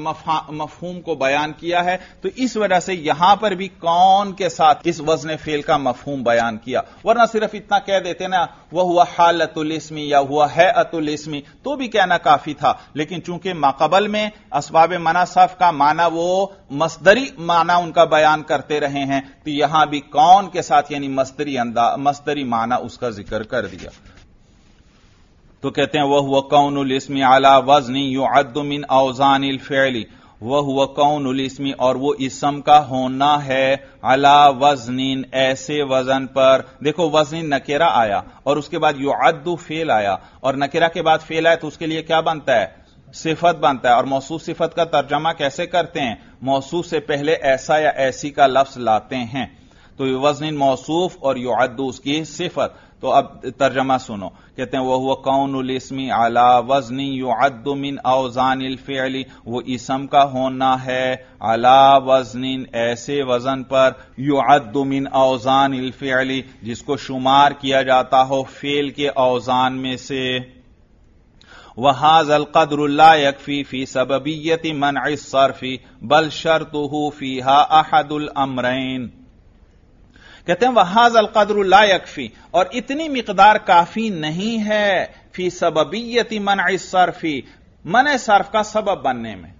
مفہوم کو بیان کیا ہے. تو اس وجہ سے یہاں پر بھی کون کے ساتھ اس وزن فعل کا مفہوم بیان کیا. ورنہ صرف اتنا کہہ دیتے نا وہ ہوا حالت الاسم یا ہوا ہیئت الاسم تو بھی کہنا کافی تھا. لیکن چونکہ ماقبل میں اسباب منع صرف کا معنی وہ مصدری معنی ان کا بیان کرتے رہے ہیں، تو یہاں بھی کون کے ساتھ یعنی مصدری معنی اس کا ذکر کر دیا. تو کہتے ہیں وہ کون الاسم علی وزن یعد من اوزان الفعل، وہ کون الاسم، اور وہ اسم کا ہونا ہے علی وزن، ایسے وزن پر. دیکھو وزن نکرہ آیا اور اس کے بعد یعد فعل آیا، اور نکرہ کے بعد فعل آیا تو اس کے لیے کیا بنتا ہے؟ صفت بنتا ہے. اور موصوف صفت کا ترجمہ کیسے کرتے ہیں؟ موصوف سے پہلے ایسا یا ایسی کا لفظ لاتے ہیں. تو وزن موصوف اور یعد اس کی صفت. تو اب ترجمہ سنو. کہتے ہیں وہ کون الاسم علی وزن یعد من اوزان الفعل، وہ اسم کا ہونا ہے علی وزن، ایسے وزن پر، یعد من اوزان الفعل، جس کو شمار کیا جاتا ہو فعل کے اوزان میں سے. وَهَذَا الْقَدْرُ لَا يَكْفِي فِي سَبَبِيَّةِ مَنْعِ الصَّرْفِ بَلْ شَرْطُهُ فِيهَا أَحَدُ الْأَمْرَيْنِ. کہتے ہیں وَهَذَا الْقَدْرُ لَا يَكْفِي، اور اتنی مقدار کافی نہیں ہے فی سببیت منع الصرف، منع صرف کا سبب بننے میں.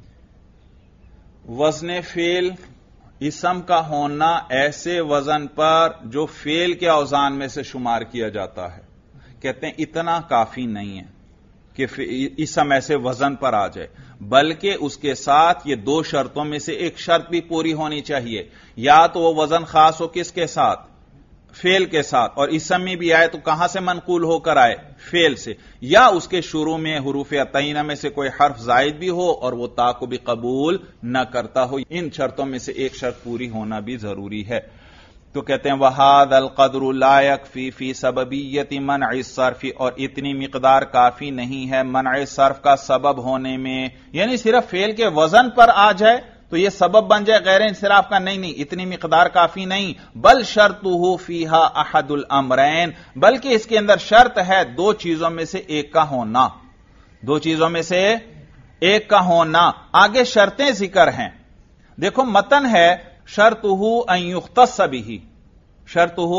وزن فعل اسم کا ہونا ایسے وزن پر جو فعل کے اوزان میں سے شمار کیا جاتا ہے. کہتے ہیں اتنا کافی نہیں ہے کہ اسم ایسے وزن پر آ جائے، بلکہ اس کے ساتھ یہ دو شرطوں میں سے ایک شرط بھی پوری ہونی چاہیے. یا تو وہ وزن خاص ہو کس کے ساتھ؟ فعل کے ساتھ، اور اسم میں بھی آئے تو کہاں سے منقول ہو کر آئے؟ فعل سے. یا اس کے شروع میں حروف عطینہ میں سے کوئی حرف زائد بھی ہو اور وہ تا کو بھی قبول نہ کرتا ہو. ان شرطوں میں سے ایک شرط پوری ہونا بھی ضروری ہے. تو کہتے ہیں وَهَذَا الْقَدْرُ لَا يَكْفِي فِي سَبَبِيَّةِ مَنْعِ الصَّرْفِ، اور اتنی مقدار کافی نہیں ہے منع صرف کا سبب ہونے میں. یعنی صرف فعل کے وزن پر آ جائے تو یہ سبب بن جائے غیر انصراف کا. نہیں، اتنی مقدار کافی نہیں. بل شرطہ فیہا احد الامرین، بلکہ اس کے اندر شرط ہے دو چیزوں میں سے ایک کا ہونا. دو چیزوں میں سے ایک کا ہونا. آگے شرطیں ذکر ہیں. دیکھو متن ہے شرطہ ان یختص بہ. شرطہ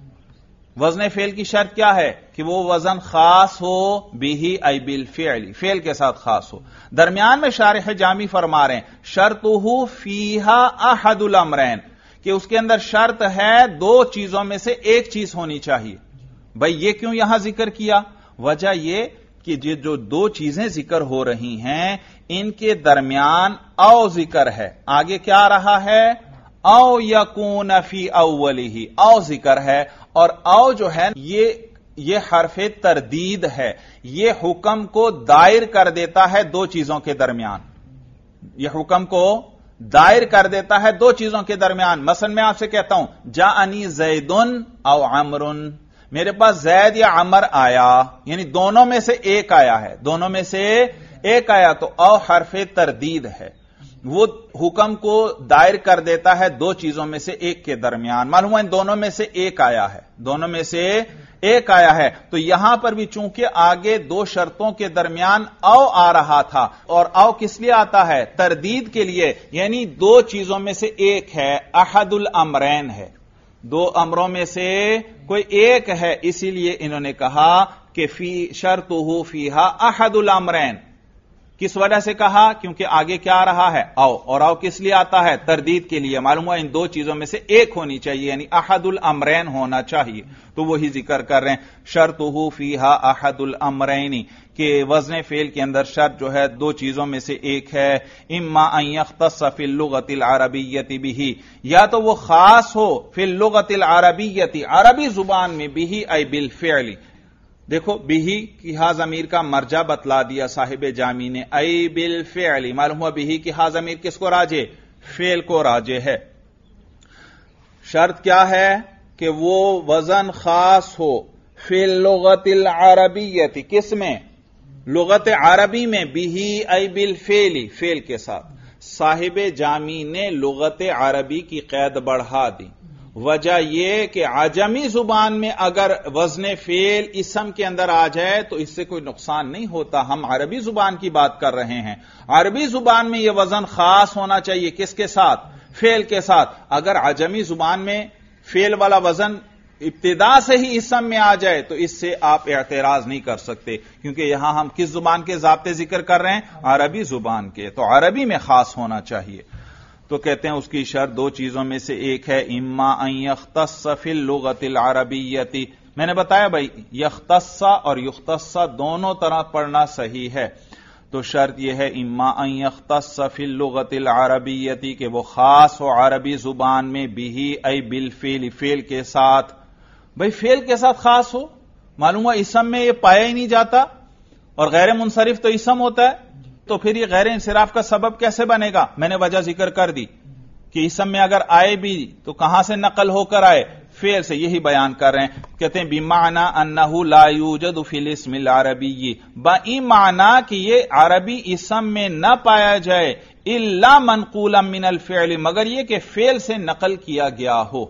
وزن فعل کی شرط کیا ہے کہ وہ وزن خاص ہو بہ ای بالفعل، فعل کے ساتھ خاص ہو. درمیان میں شارح جامی فرما رہے ہیں شرطہ فیہا احد الامرین، کہ اس کے اندر شرط ہے دو چیزوں میں سے ایک چیز ہونی چاہیے. بھئی یہ کیوں یہاں ذکر کیا؟ وجہ یہ کہ جو دو چیزیں ذکر ہو رہی ہیں ان کے درمیان او ذکر ہے. آگے کیا رہا ہے؟ او یکون فی اولہ، او ذکر ہے. اور او جو ہے یہ حرف تردید ہے، یہ حکم کو دائر کر دیتا ہے دو چیزوں کے درمیان. یہ حکم کو دائر کر دیتا ہے دو چیزوں کے درمیان. مثلا میں آپ سے کہتا ہوں جاءنی زیدن او عمرن، میرے پاس زید یا عمر آیا، یعنی دونوں میں سے ایک آیا ہے، دونوں میں سے ایک آیا. تو او حرف تردید ہے، وہ حکم کو دائر کر دیتا ہے دو چیزوں میں سے ایک کے درمیان. معلوم ہے ان دونوں میں سے ایک آیا ہے، دونوں میں سے ایک آیا ہے. تو یہاں پر بھی چونکہ آگے دو شرطوں کے درمیان او آ رہا تھا، اور او کس لیے آتا ہے؟ تردید کے لیے، یعنی دو چیزوں میں سے ایک ہے، احد الامرین ہے، دو امروں میں سے کوئی ایک ہے. اسی لیے انہوں نے کہا کہ فی شرطہ فیہا احد الامرین. کس وجہ سے کہا؟ کیونکہ آگے کیا آ رہا ہے؟ او. اور او کس لیے آتا ہے؟ تردید کے لیے. معلوم ہوا ان دو چیزوں میں سے ایک ہونی چاہیے، یعنی احد الامرین ہونا چاہیے. تو وہی ذکر کر رہے ہیں شرطہ فیہا احد الامرین، کہ وزن فعل کے اندر شرط جو ہے دو چیزوں میں سے ایک ہے. اما ان یختص فی اللغۃ العربیۃ بہ، یا تو وہ خاص ہو فی اللغۃ العربیۃ، عربی زبان میں، بہ ای بالفعل. دیکھو بہی کی ہا ضمیر کا مرجع بتلا دیا صاحب جامی نے، ای بالفعل. معلوم ہوا بہی کی ہا ضمیر کس کو راجع؟ فعل کو راجع ہے. شرط کیا ہے؟ کہ وہ وزن خاص ہو فی اللغۃ العربیۃ. کس میں؟ لغت عربی میں. بہی ای بالفعل، فعل کے ساتھ. صاحب جامی نے لغت عربی کی قید بڑھا دی. وجہ یہ کہ عجمی زبان میں اگر وزن فعل اسم کے اندر آ جائے تو اس سے کوئی نقصان نہیں ہوتا. ہم عربی زبان کی بات کر رہے ہیں. عربی زبان میں یہ وزن خاص ہونا چاہیے. کس کے ساتھ؟ فعل کے ساتھ. اگر عجمی زبان میں فعل والا وزن ابتدا سے ہی اسم میں آ جائے تو اس سے آپ اعتراض نہیں کر سکتے، کیونکہ یہاں ہم کس زبان کے ضابطے ذکر کر رہے ہیں؟ عربی زبان کے. تو عربی میں خاص ہونا چاہیے. تو کہتے ہیں اس کی شرط دو چیزوں میں سے ایک ہے، اما ان یختص فی اللغۃ العربیۃ. میں نے بتایا بھائی یختص اور یختص دونوں طرح پڑھنا صحیح ہے. تو شرط یہ ہے اما ان یختص فی اللغۃ العربیۃ، کہ وہ خاص ہو عربی زبان میں، بہ ای بالفعل، فعل کے ساتھ. بھائی فعل کے ساتھ خاص ہو، معلوم ہوا اسم میں یہ پایا ہی نہیں جاتا، اور غیر منصرف تو اسم ہوتا ہے. تو پھر یہ غیر انصراف کا سبب کیسے بنے گا؟ میں نے وجہ ذکر کر دی کہ اسم میں اگر آئے بھی تو کہاں سے نقل ہو کر آئے؟ فعل سے. یہی بیان کر رہے ہیں. کہتے ہیں بمعنی انہ لا یوجد فی الاسم العربی، بئی معنی کہ یہ عربی اسم میں نہ پایا جائے، الا منقولا من الفعل، مگر یہ کہ فعل سے نقل کیا گیا ہو.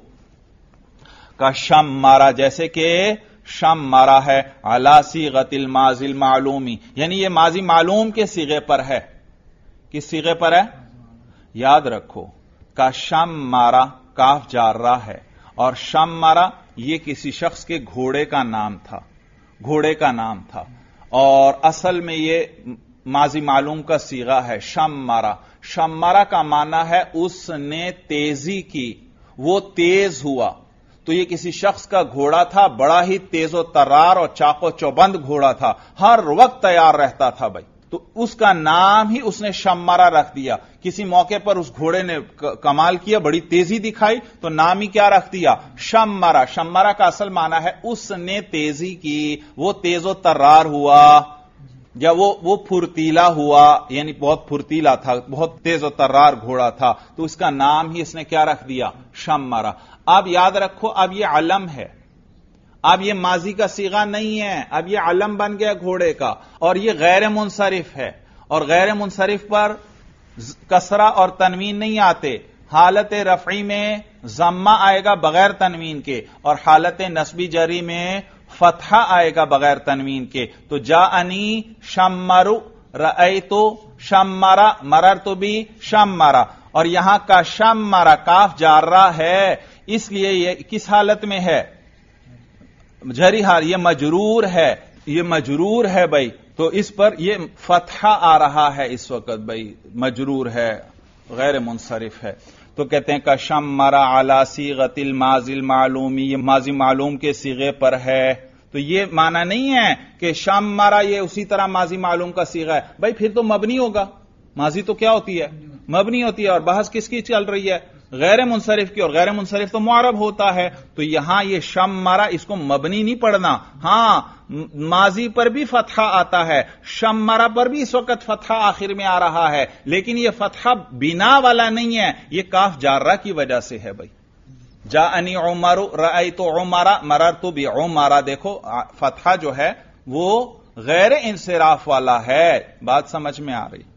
کا شمارا، جیسے کہ شم مارا ہے، علی صیغۃ الماضی المعلومی، یعنی یہ ماضی معلوم کے صیغے پر ہے. کس صیغے پر ہے؟ یاد رکھو کا شم مارا کاف جارہ ہے، اور شم مارا یہ کسی شخص کے گھوڑے کا نام تھا، گھوڑے کا نام تھا، اور اصل میں یہ ماضی معلوم کا صیغہ ہے. شم مارا، شم مارا کا معنی ہے اس نے تیزی کی، وہ تیز ہوا. تو یہ کسی شخص کا گھوڑا تھا، بڑا ہی تیز و ترار اور چاق و چوبند گھوڑا تھا، ہر وقت تیار رہتا تھا بھائی. تو اس کا نام ہی اس نے شمارا رکھ دیا. کسی موقع پر اس گھوڑے نے کمال کیا، بڑی تیزی دکھائی، تو نام ہی کیا رکھ دیا؟ شمارا. شمارا کا اصل معنی ہے اس نے تیزی کی، وہ تیز و ترار ہوا، یا وہ پھرتیلا ہوا، یعنی بہت پھرتیلا تھا، بہت تیز و ترار گھوڑا تھا. تو اس کا نام ہی اس نے کیا رکھ دیا؟ شمارا. اب یاد رکھو اب یہ علم ہے، اب یہ ماضی کا صیغہ نہیں ہے، اب یہ علم بن گیا گھوڑے کا، اور یہ غیر منصرف ہے. اور غیر منصرف پر کسرہ اور تنوین نہیں آتے. حالت رفعی میں ضمہ آئے گا بغیر تنوین کے، اور حالت نصبی جری میں فتحہ آئے گا بغیر تنوین کے. تو جاءنی شمرو رأیتو شمرا مررتو بی شمرا. اور یہاں کا شمرا کاف جارہ ہے، اس لیے یہ کس حالت میں ہے؟ جری حال. یہ مجرور ہے، یہ مجرور ہے بھائی، تو اس پر یہ فتحہ آ رہا ہے اس وقت بھائی، مجرور ہے، غیر منصرف ہے. تو کہتے ہیں کہ شمرا علی صیغۃ الماضی المعلوم، یہ ماضی معلوم کے صیغے پر ہے. تو یہ معنی نہیں ہے کہ شمرا یہ اسی طرح ماضی معلوم کا صیغہ ہے بھائی، پھر تو مبنی ہوگا. ماضی تو کیا ہوتی ہے؟ مبنی ہوتی ہے. اور بحث کس کی چل رہی ہے؟ غیر منصرف کی، اور غیر منصرف تو معرب ہوتا ہے. تو یہاں یہ شمرا اس کو مبنی نہیں پڑھنا. ہاں ماضی پر بھی فتحہ آتا ہے، شمرا پر بھی اس وقت فتحہ آخر میں آ رہا ہے، لیکن یہ فتحہ بنا والا نہیں ہے، یہ کاف جارہ کی وجہ سے ہے بھائی. جاءنی عمر رأیت عمر مررت بعمر. دیکھو فتحہ جو ہے وہ غیر انصراف والا ہے. بات سمجھ میں آ رہی؟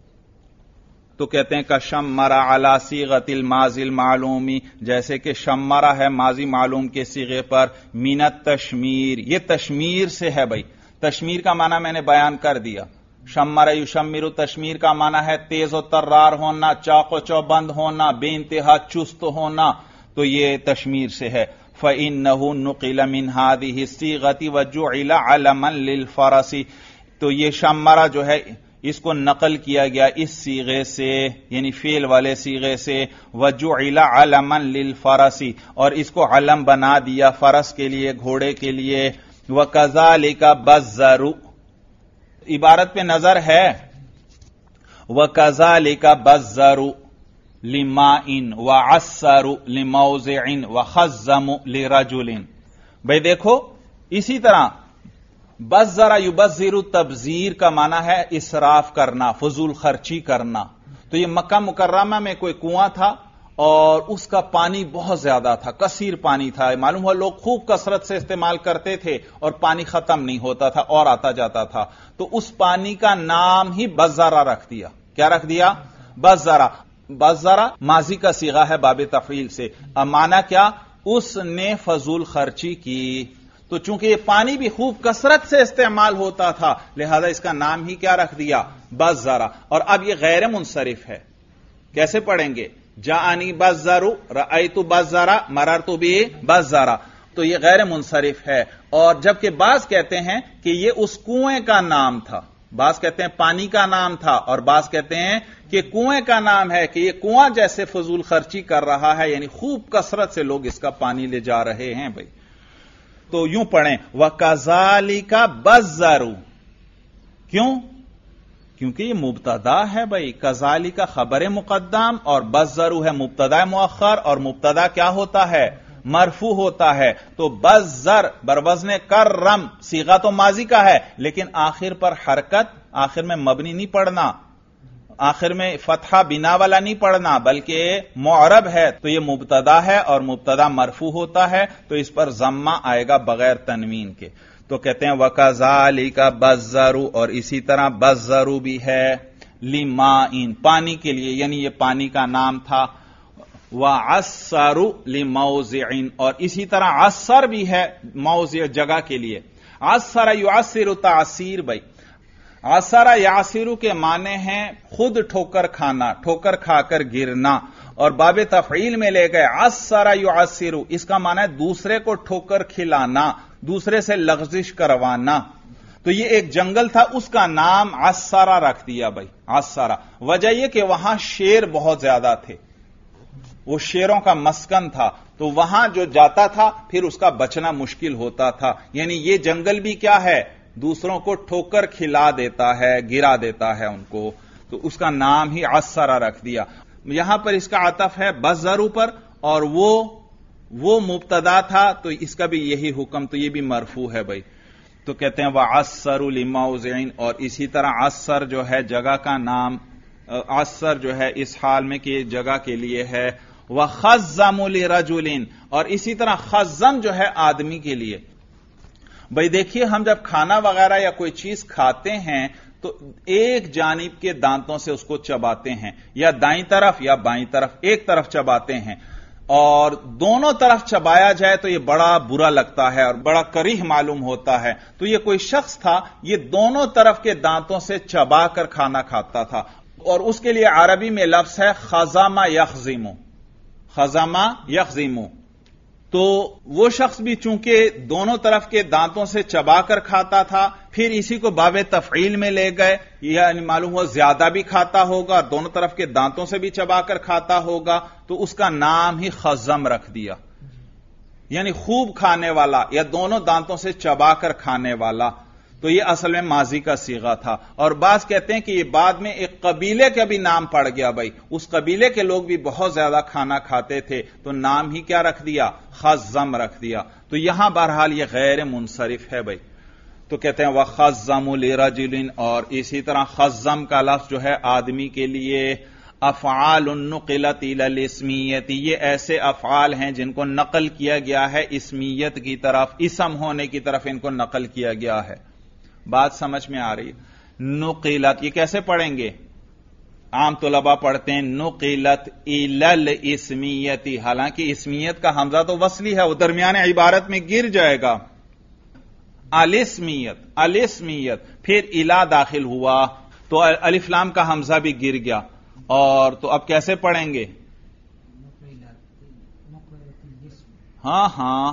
تو کہتے ہیں کہ شمرا علی صیغۃ الماضی المعلومی، جیسے کہ شمرا ہے ماضی معلوم کے صیغے پر، من التشمیر، یہ تشمیر سے ہے بھائی. تشمیر کا معنی میں نے بیان کر دیا. شمرا یشمر، تشمیر کا معنی ہے تیز و ترار ہونا، چاق و چوبند ہونا، بے انتہا چست ہونا. تو یہ تشمیر سے ہے. فَإِنَّهُ نُقِلَ مِنْ هَذِهِ الصِّيغَةِ وَجُعِلَ عَلَمًا لِلْفَرَسِ. تو یہ شمرا جو ہے اس کو نقل کیا گیا اس صیغے سے، یعنی فعل والے صیغے سے. وَجُعِلَ عَلَمًا لِلْفَرَسِ، اور اس کو علم بنا دیا فرس کے لیے، گھوڑے کے لیے. وَكَذَلِكَ بَزَّرُ، عبارت پہ نظر ہے. وَكَذَلِكَ بَزَّرُ لِمَاءٍ وَعَسَّرُ لِمَوْضِعٍ وَخَزَّمُ لِرَجُلٍ. بھئی دیکھو اسی طرح بزرا یبزر، تبذیر کا معنی ہے اسراف کرنا، فضول خرچی کرنا. تو یہ مکہ مکرمہ میں کوئی کنواں تھا اور اس کا پانی بہت زیادہ تھا، کثیر پانی تھا. معلوم ہوا لوگ خوب کثرت سے استعمال کرتے تھے اور پانی ختم نہیں ہوتا تھا اور آتا جاتا تھا. تو اس پانی کا نام ہی بزرا رکھ دیا. کیا رکھ دیا؟ بزرا. بزرا ماضی کا صیغہ ہے باب تفعیل سے. اب معنی کیا؟ اس نے فضول خرچی کی. تو چونکہ یہ پانی بھی خوب کثرت سے استعمال ہوتا تھا، لہذا اس کا نام ہی کیا رکھ دیا؟ بزرا. اور اب یہ غیر منصرف ہے. کیسے پڑھیں گے؟ جاءنی بزرو رأیت بزرا مررت بزرا. تو یہ غیر منصرف ہے. اور جبکہ بعض کہتے ہیں کہ یہ اس کنویں کا نام تھا، بعض کہتے ہیں پانی کا نام تھا، اور بعض کہتے ہیں کہ کنویں کا نام ہے، کہ یہ کنواں جیسے فضول خرچی کر رہا ہے، یعنی خوب کثرت سے لوگ اس کا پانی لے جا رہے ہیں بھائی. تو یوں پڑھیں وَكَذَلِكَ بَزَّرُ. کیوں؟ کیونکہ یہ مبتدا ہے بھائی. کذالک خبر مقدم اور بزرو ہے مبتدا مؤخر، اور مبتدا کیا ہوتا ہے؟ مرفوع ہوتا ہے. تو بزر بروزن کرم، صیغہ تو ماضی کا ہے لیکن آخر پر حرکت، آخر میں مبنی نہیں پڑھنا، آخر میں فتحہ بنا والا نہیں پڑھنا، بلکہ معرب ہے. تو یہ مبتدا ہے اور مبتدا مرفوع ہوتا ہے، تو اس پر ضمہ آئے گا بغیر تنوین کے. تو کہتے ہیں وَكَذَلِكَ بَزَّرُ، اور اسی طرح بزرو بھی ہے لِمَاءٍ، پانی کے لیے، یعنی یہ پانی کا نام تھا. وَعَسَّرُ لِمَوْضِعٍ، اور اسی طرح عصر بھی ہے موضع، جگہ کے لیے. عصر یعصر تعصیر بھائی. عصر یعصر کے معنی ہیں خود ٹھوکر کھانا، ٹھوکر کھا کر گرنا. اور باب تفعیل میں لے گئے عصر یعصر، اس کا معنی ہے دوسرے کو ٹھوکر کھلانا، دوسرے سے لغزش کروانا. تو یہ ایک جنگل تھا، اس کا نام عصرہ رکھ دیا بھائی، عصرہ. وجہ یہ کہ وہاں شیر بہت زیادہ تھے، وہ شیروں کا مسکن تھا، تو وہاں جو جاتا تھا پھر اس کا بچنا مشکل ہوتا تھا. یعنی یہ جنگل بھی کیا ہے؟ دوسروں کو ٹھوکر کھلا دیتا ہے، گرا دیتا ہے ان کو. تو اس کا نام ہی عصرہ رکھ دیا. یہاں پر اس کا عطف ہے بزرو پر، اور وہ مبتدا تھا، تو اس کا بھی یہی حکم، تو یہ بھی مرفوع ہے بھائی. تو کہتے ہیں وَعَسَّرُ لِمَوْضِعٍ، اور اسی طرح عصر جو ہے جگہ کا نام، عصر جو ہے اس حال میں کہ جگہ کے لیے ہے. وَخَزَّمُ لِرَجُلٍ، اور اسی طرح خزم جو ہے آدمی کے لیے. بھئی دیکھیے ہم جب کھانا وغیرہ یا کوئی چیز کھاتے ہیں تو ایک جانب کے دانتوں سے اس کو چباتے ہیں، یا دائیں طرف یا بائیں طرف، ایک طرف چباتے ہیں. اور دونوں طرف چبایا جائے تو یہ بڑا برا لگتا ہے اور بڑا کریہ معلوم ہوتا ہے. تو یہ کوئی شخص تھا، یہ دونوں طرف کے دانتوں سے چبا کر کھانا کھاتا تھا، اور اس کے لیے عربی میں لفظ ہے خزم یخزم. خزم یخزم. تو وہ شخص بھی چونکہ دونوں طرف کے دانتوں سے چبا کر کھاتا تھا، پھر اسی کو باب تفعیل میں لے گئے، یعنی معلوم ہوا زیادہ بھی کھاتا ہوگا، دونوں طرف کے دانتوں سے بھی چبا کر کھاتا ہوگا، تو اس کا نام ہی خزم رکھ دیا، یعنی خوب کھانے والا یا دونوں دانتوں سے چبا کر کھانے والا. تو یہ اصل میں ماضی کا صیغہ تھا. اور بعض کہتے ہیں کہ یہ بعد میں ایک قبیلے کا بھی نام پڑ گیا، بھائی اس قبیلے کے لوگ بھی بہت زیادہ کھانا کھاتے تھے، تو نام ہی کیا رکھ دیا؟ خزم رکھ دیا. تو یہاں بہرحال یہ غیر منصرف ہے بھائی. تو کہتے ہیں وَخَزَّمُ لِرَجُلٍ، اور اسی طرح خزم کا لفظ جو ہے آدمی کے لیے افعال نقلت الی الاسمیت، یہ ایسے افعال ہیں جن کو نقل کیا گیا ہے اسمیت کی طرف، اسم ہونے کی طرف ان کو نقل کیا گیا ہے. بات سمجھ میں آ رہی ہے؟ نقلت یہ کیسے پڑھیں گے؟ عام طلباء پڑھتے ہیں نقلت الی الاسمیت، حالانکہ اسمیت کا حمزہ تو وصلی ہے، وہ درمیان عبارت میں گر جائے گا. الاسمیت، الاسمیت، پھر الی داخل ہوا تو الف لام کا حمزہ بھی گر گیا. اور تو اب کیسے پڑھیں گے؟ ہاں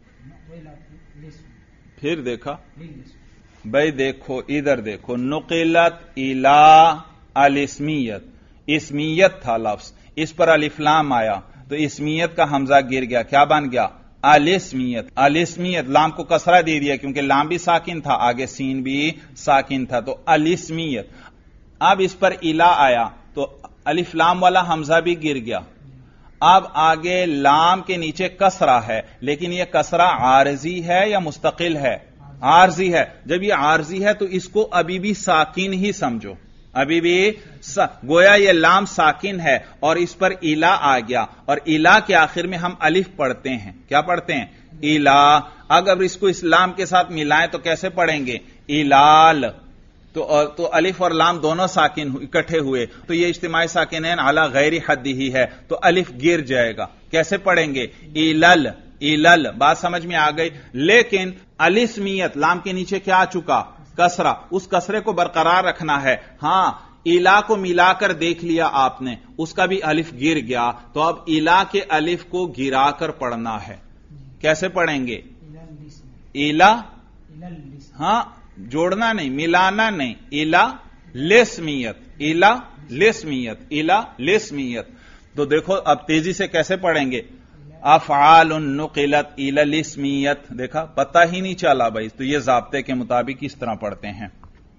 پھر دیکھا بھائی، دیکھو ادھر دیکھو، نقلت الی الاسمیت، اسمیت تھا لفظ، اس پر الف لام آیا تو اسمیت کا حمزہ گر گیا، کیا بن گیا؟ الاسمیت. الاسمیت، لام کو کسرہ دے دیا کیونکہ لام بھی ساکن تھا، آگے سین بھی ساکن تھا، تو الاسمیت. اب اس پر الی آیا تو الف لام والا حمزہ بھی گر گیا. اب آگے لام کے نیچے کسرہ ہے، لیکن یہ کسرہ عارضی ہے یا مستقل ہے؟ عارضی ہے. جب یہ عارضی ہے تو اس کو ابھی بھی ساکن ہی سمجھو، ابھی بھی گویا یہ لام ساکن ہے اور اس پر الا آ گیا، اور الا کے آخر میں ہم الف پڑھتے ہیں. کیا پڑھتے ہیں؟ الا. اگر اس کو اس لام کے ساتھ ملائیں تو کیسے پڑھیں گے؟ الال. تو الف اور لام دونوں ساکن اکٹھے ہوئے تو یہ اجتماعی ساکنین علی غیر حد ہی ہے، تو الف گر جائے گا. کیسے پڑھیں گے؟ الل. الل. بات سمجھ میں آ گئی. لیکن الاسمیت، لام کے نیچے کیا آ چکا؟ کسرہ. اس کسرے کو برقرار رکھنا ہے. ہاں الا کو ملا کر دیکھ لیا آپ نے، اس کا بھی الف گر گیا، تو اب الا کے الف کو گرا کر پڑھنا ہے. کیسے پڑھیں گے؟ الا. ہاں جوڑنا نہیں، ملانا نہیں. الا لسمیت، الا لسمیت، الا لسمیت. تو دیکھو اب تیزی سے کیسے پڑھیں گے؟ افعال نقلت الی الاسمیت. دیکھا، پتہ ہی نہیں چلا بھائی. تو یہ ضابطے کے مطابق اس طرح پڑھتے ہیں.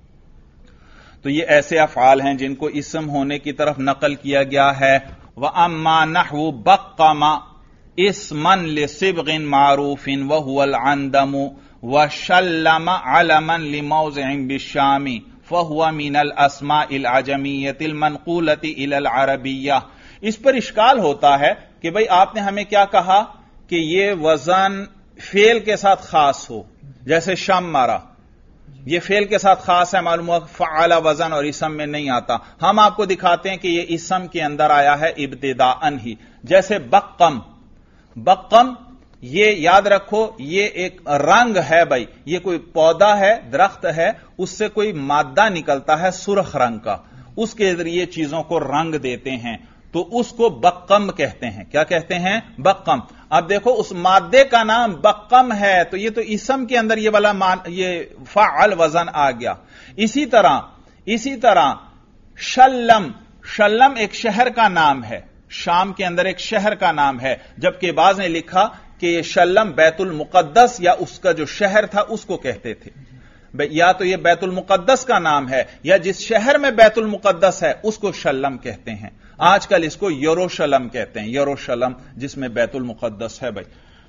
تو یہ ایسے افعال ہیں جن کو اسم ہونے کی طرف نقل کیا گیا ہے. وَأَمَّا نَحْوُ بَقَّمَ اسْمًا لِصِبْغٍ مَعْرُوفٍ وَهُوَ الْعَنْدَمُ وَشَلَّمَ عَلَمًا لِمَوْضِعٍ بِالشَّامِ فَهُوَ مِنَ الْأَسْمَاءِ الْعَجَمِيَّةِ الْمَنْقُولَةِ إِلَى الْعَرَبِيَّةِ. اس پر اشکال ہوتا ہے کہ بھئی آپ نے ہمیں کیا کہا کہ یہ وزن فعل کے ساتھ خاص ہو، جیسے شمرا، یہ فعل کے ساتھ خاص ہے، معلوم ہوا فعل وزن اور اسم میں نہیں آتا. ہم آپ کو دکھاتے ہیں کہ یہ اسم کے اندر آیا ہے ابتداءً ہی. جیسے بقم، بقم یہ یاد رکھو یہ ایک رنگ ہے بھائی، یہ کوئی پودا ہے، درخت ہے، اس سے کوئی مادہ نکلتا ہے سرخ رنگ کا، اس کے ذریعے چیزوں کو رنگ دیتے ہیں، تو اس کو بقم کہتے ہیں. کیا کہتے ہیں؟ بقم. اب دیکھو اس مادے کا نام بقم ہے تو یہ تو اسم کے اندر یہ والا یہ فعل وزن آ گیا. اسی طرح شلم، شلم ایک شہر کا نام ہے، شام کے اندر ایک شہر کا نام ہے، جبکہ بعض نے لکھا کہ یہ شلم بیت المقدس یا اس کا جو شہر تھا اس کو کہتے تھے. یا تو یہ بیت المقدس کا نام ہے یا جس شہر میں بیت المقدس ہے اس کو شلم کہتے ہیں. آج کل اس کو یروشلم کہتے ہیں، یروشلم جس میں بیت المقدس ہے بھائی.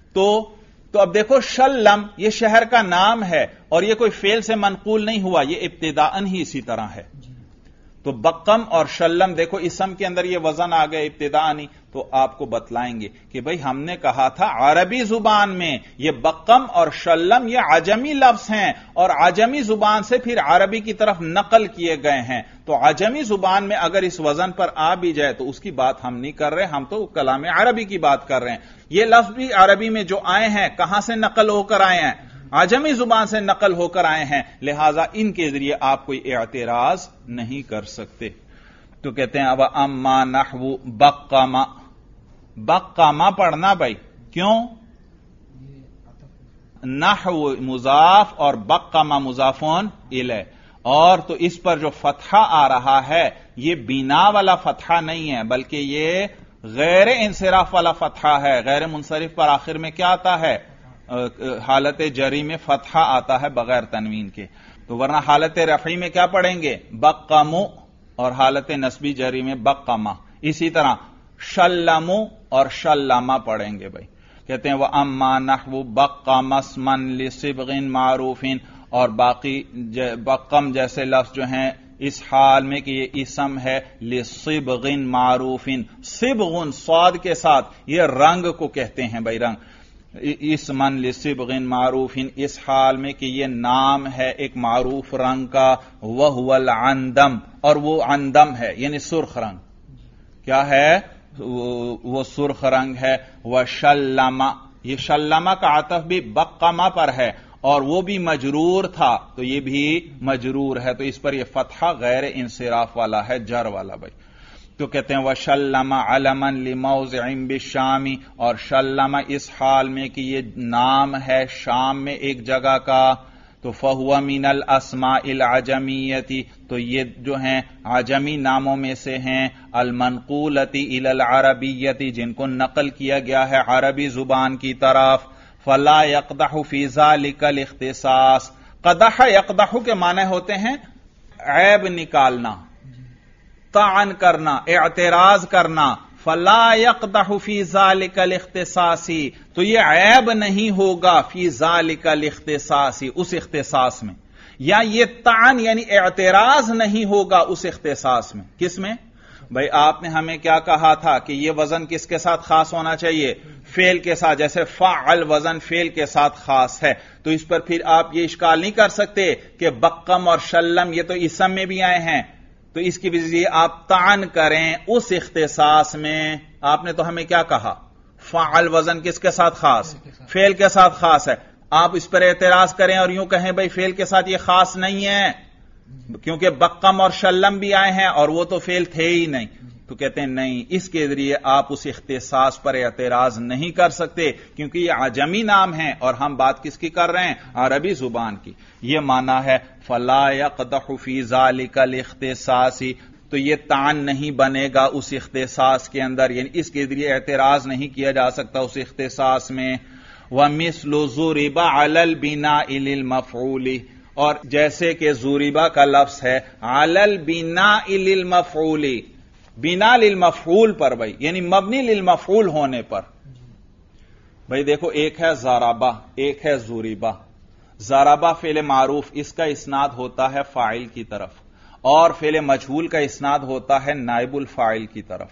تو اب دیکھو شلم یہ شہر کا نام ہے اور یہ کوئی فعل سے منقول نہیں ہوا، یہ ابتداءً ہی اسی طرح ہے. تو بقم اور شلم دیکھو اسم کے اندر یہ وزن آ گئے ابتداءنی، تو آپ کو بتلائیں گے کہ بھئی ہم نے کہا تھا عربی زبان میں یہ بقم اور شلم یہ عجمی لفظ ہیں اور عجمی زبان سے پھر عربی کی طرف نقل کیے گئے ہیں، تو عجمی زبان میں اگر اس وزن پر آ بھی جائے تو اس کی بات ہم نہیں کر رہے، ہم تو کلام عربی کی بات کر رہے ہیں۔ یہ لفظ بھی عربی میں جو آئے ہیں کہاں سے نقل ہو کر آئے ہیں؟ عجمی زبان سے نقل ہو کر آئے ہیں، لہذا ان کے ذریعے آپ کوئی اعتراض نہیں کر سکتے۔ تو کہتے ہیں اب اما نحو بقما، بقما پڑھنا بھائی، کیوں؟ نحو مضاف اور بقما مضافون الیہ، اور تو اس پر جو فتحہ آ رہا ہے یہ بنا والا فتحہ نہیں ہے بلکہ یہ غیر انصراف والا فتحہ ہے۔ غیر منصرف پر آخر میں کیا آتا ہے؟ حالت جری میں فتحہ آتا ہے بغیر تنوین کے، تو ورنہ حالت رفعی میں کیا پڑھیں گے؟ بقمو، اور حالت نصبی جری میں بقما۔ اسی طرح شلمو اور شلما پڑھیں گے بھائی۔ کہتے ہیں وَأَمَّا نَحْوُ بَقَّمَ اسْمًا لِصِبْغٍ مَعْرُوفٍ، اور باقی بقم جیسے لفظ جو ہیں اس حال میں کہ یہ اسم ہے لِصِبْغٍ مَعْرُوفٍ، صبغ صاد کے ساتھ، یہ رنگ کو کہتے ہیں بھائی، رنگ، اسمن لصبغ معروف، اس حال میں کہ یہ نام ہے ایک معروف رنگ کا، وہو العندم، اور وہ عندم ہے یعنی سرخ رنگ، کیا ہے؟ وہ سرخ رنگ ہے۔ وشلما، یہ شلما کا عطف بھی بقما پر ہے اور وہ بھی مجرور تھا تو یہ بھی مجرور ہے، تو اس پر یہ فتحہ غیر انصراف والا ہے، جر والا بھائی۔ تو کہتے ہیں وَشَلَّمَ عَلَمًا لِمَوْضِعٍ بِالشَّامِ، اور شلم اس حال میں کہ یہ نام ہے شام میں ایک جگہ کا، تو فَهُوَ مِنَ الْأَسْمَاءِ الْعَجَمِيَّةِ، تو یہ جو ہیں عجمی ناموں میں سے ہیں، الْمَنْقُولَةِ إِلَى الْعَرَبِيَّةِ، جن کو نقل کیا گیا ہے عربی زبان کی طرف۔ فَلَا يَقْدَحُ فِي ذَلِكَ الْاخْتِصَاص، قدح یقدح کے معنی ہوتے ہیں عیب نکالنا، طعن کرنا، اعتراض کرنا۔ فلا يقدح فی ذلک الاختصاص، تو یہ عیب نہیں ہوگا فی ذلک الاختصاص، اس اختصاص میں، یا یہ طعن یعنی اعتراض نہیں ہوگا اس اختصاص میں۔ کس میں؟ بھائی آپ نے ہمیں کیا کہا تھا کہ یہ وزن کس کے ساتھ خاص ہونا چاہیے؟ فعل کے ساتھ، جیسے فعل وزن فعل کے ساتھ خاص ہے، تو اس پر پھر آپ یہ اشکال نہیں کر سکتے کہ بقم اور شلم یہ تو اسم میں بھی آئے ہیں، تو اس کی وجہ سے آپ طعن کریں اس اختصاص میں۔ آپ نے تو ہمیں کیا کہا؟ فعل وزن کس کے ساتھ خاص؟ فعل کے ساتھ خاص ہے، آپ اس پر اعتراض کریں اور یوں کہیں بھائی فعل کے ساتھ یہ خاص نہیں ہے کیونکہ بقم اور شلم بھی آئے ہیں اور وہ تو فعل تھے ہی نہیں، تو کہتے ہیں نہیں، اس کے ذریعے آپ اس اختصاص پر اعتراض نہیں کر سکتے کیونکہ یہ عجمی نام ہے اور ہم بات کس کی کر رہے ہیں؟ عربی زبان کی۔ یہ معنی ہے فلا يقدح فی ذلک الاختصاص، تو یہ طعن نہیں بنے گا اس اختصاص کے اندر، یعنی اس کے ذریعے اعتراض نہیں کیا جا سکتا اس اختصاص میں۔ وَمِثْلُ ضُرِبَ عَلَى الْبِنَاءِ لِلْمَفْعُولِ، اور جیسے کہ ضُرِبَ کا لفظ ہے عَلَى الْبِنَاءِ لِلْمَفْعُولِ، بنا للمفعول پر بھائی، یعنی مبنی للمفعول ہونے پر۔ بھائی دیکھو ایک ہے ضربہ، ایک ہے ضربہ۔ ضربہ فعل معروف، اس کا اسناد ہوتا ہے فاعل کی طرف، اور فعل مجہول کا اسناد ہوتا ہے نائب الفاعل کی طرف۔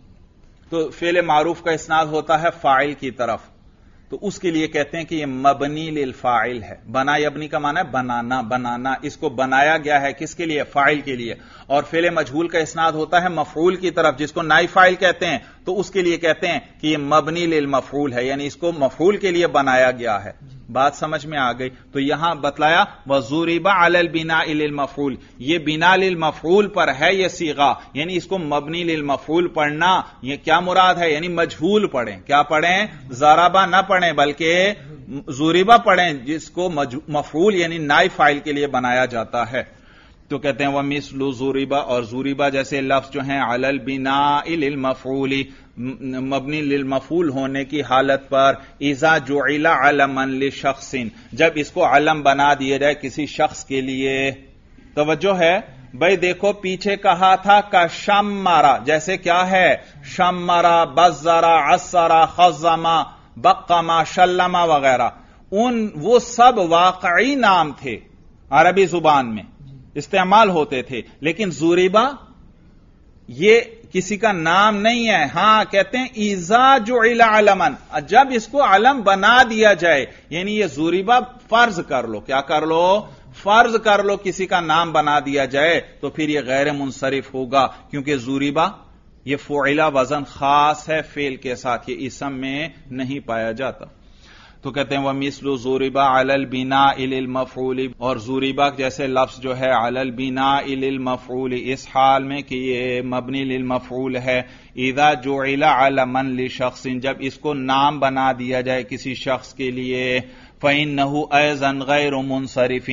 تو فعل معروف کا اسناد ہوتا ہے فاعل کی طرف، تو اس کے لیے کہتے ہیں کہ یہ مبنی للفاعل ہے۔ بنا یبنی کا معنی ہے بنانا، بنانا، اس کو بنایا گیا ہے کس کے لیے؟ فاعل کے لیے۔ اور فعل مجہول کا اسناد ہوتا ہے مفعول کی طرف جس کو نائب فاعل کہتے ہیں، تو اس کے لیے کہتے ہیں کہ یہ مبنی للمفعول ہے، یعنی اس کو مفعول کے لیے بنایا گیا ہے۔ بات سمجھ میں آ گئی؟ تو یہاں بتلایا وَضُرِبَ عَلَى الْبِنَاءِ لِلْمَفْعُولِ، یہ بنا للمفعول پر ہے یہ صیغہ، یعنی اس کو مبنی للمفعول پڑھنا، یہ کیا مراد ہے؟ یعنی مجہول پڑھیں، کیا پڑھیں؟ ضربہ نہ پڑھیں بلکہ ضربہ پڑھیں جس کو مفعول یعنی نائب فاعل کے لیے بنایا جاتا ہے۔ تو کہتے ہیں وَمِثْلُ ضُرِبَ، اور ضُرِبَ جیسے لفظ جو ہیں عَلَى الْبِنَاءِ لِلْمَفْعُولِ، مبنی للمفعول ہونے کی حالت پر، اذا جعل علما لشخص، جب اس کو علم بنا دیا جائے کسی شخص کے لیے۔ توجہ ہے بھائی، دیکھو پیچھے کہا تھا کا شمرا، جیسے کیا ہے؟ شمرا، بزرا، عصرا، خزما، بقما، شلما وغیرہ، وہ سب واقعی نام تھے عربی زبان میں، استعمال ہوتے تھے، لیکن زوریبا یہ کسی کا نام نہیں ہے. ہاں کہتے ہیں اذا جعل علما، جب اس کو علم بنا دیا جائے، یعنی یہ زوریبا فرض کر لو، کیا کر لو؟ فرض کر لو کسی کا نام بنا دیا جائے تو پھر یہ غیر منصرف ہوگا، کیونکہ زوریبا یہ فعلا وزن خاص ہے فعل کے ساتھ، یہ اسم میں نہیں پایا جاتا. تو کہتے ہیں وَمِثْلُ ضُرِبَ عَلَى الْبِنَاءِ لِلْمَفْعُولِ، اور ضُرِبَ جیسے لفظ جو ہے عَلَى الْبِنَاءِ لِلْمَفْعُولِ، اس حال میں کہ یہ مبنی للمفعول ہے. اذا جعل علما لشخص، جب اس کو نام بنا دیا جائے کسی شخص کے لیے، فإنه أيضا غیر منصرف،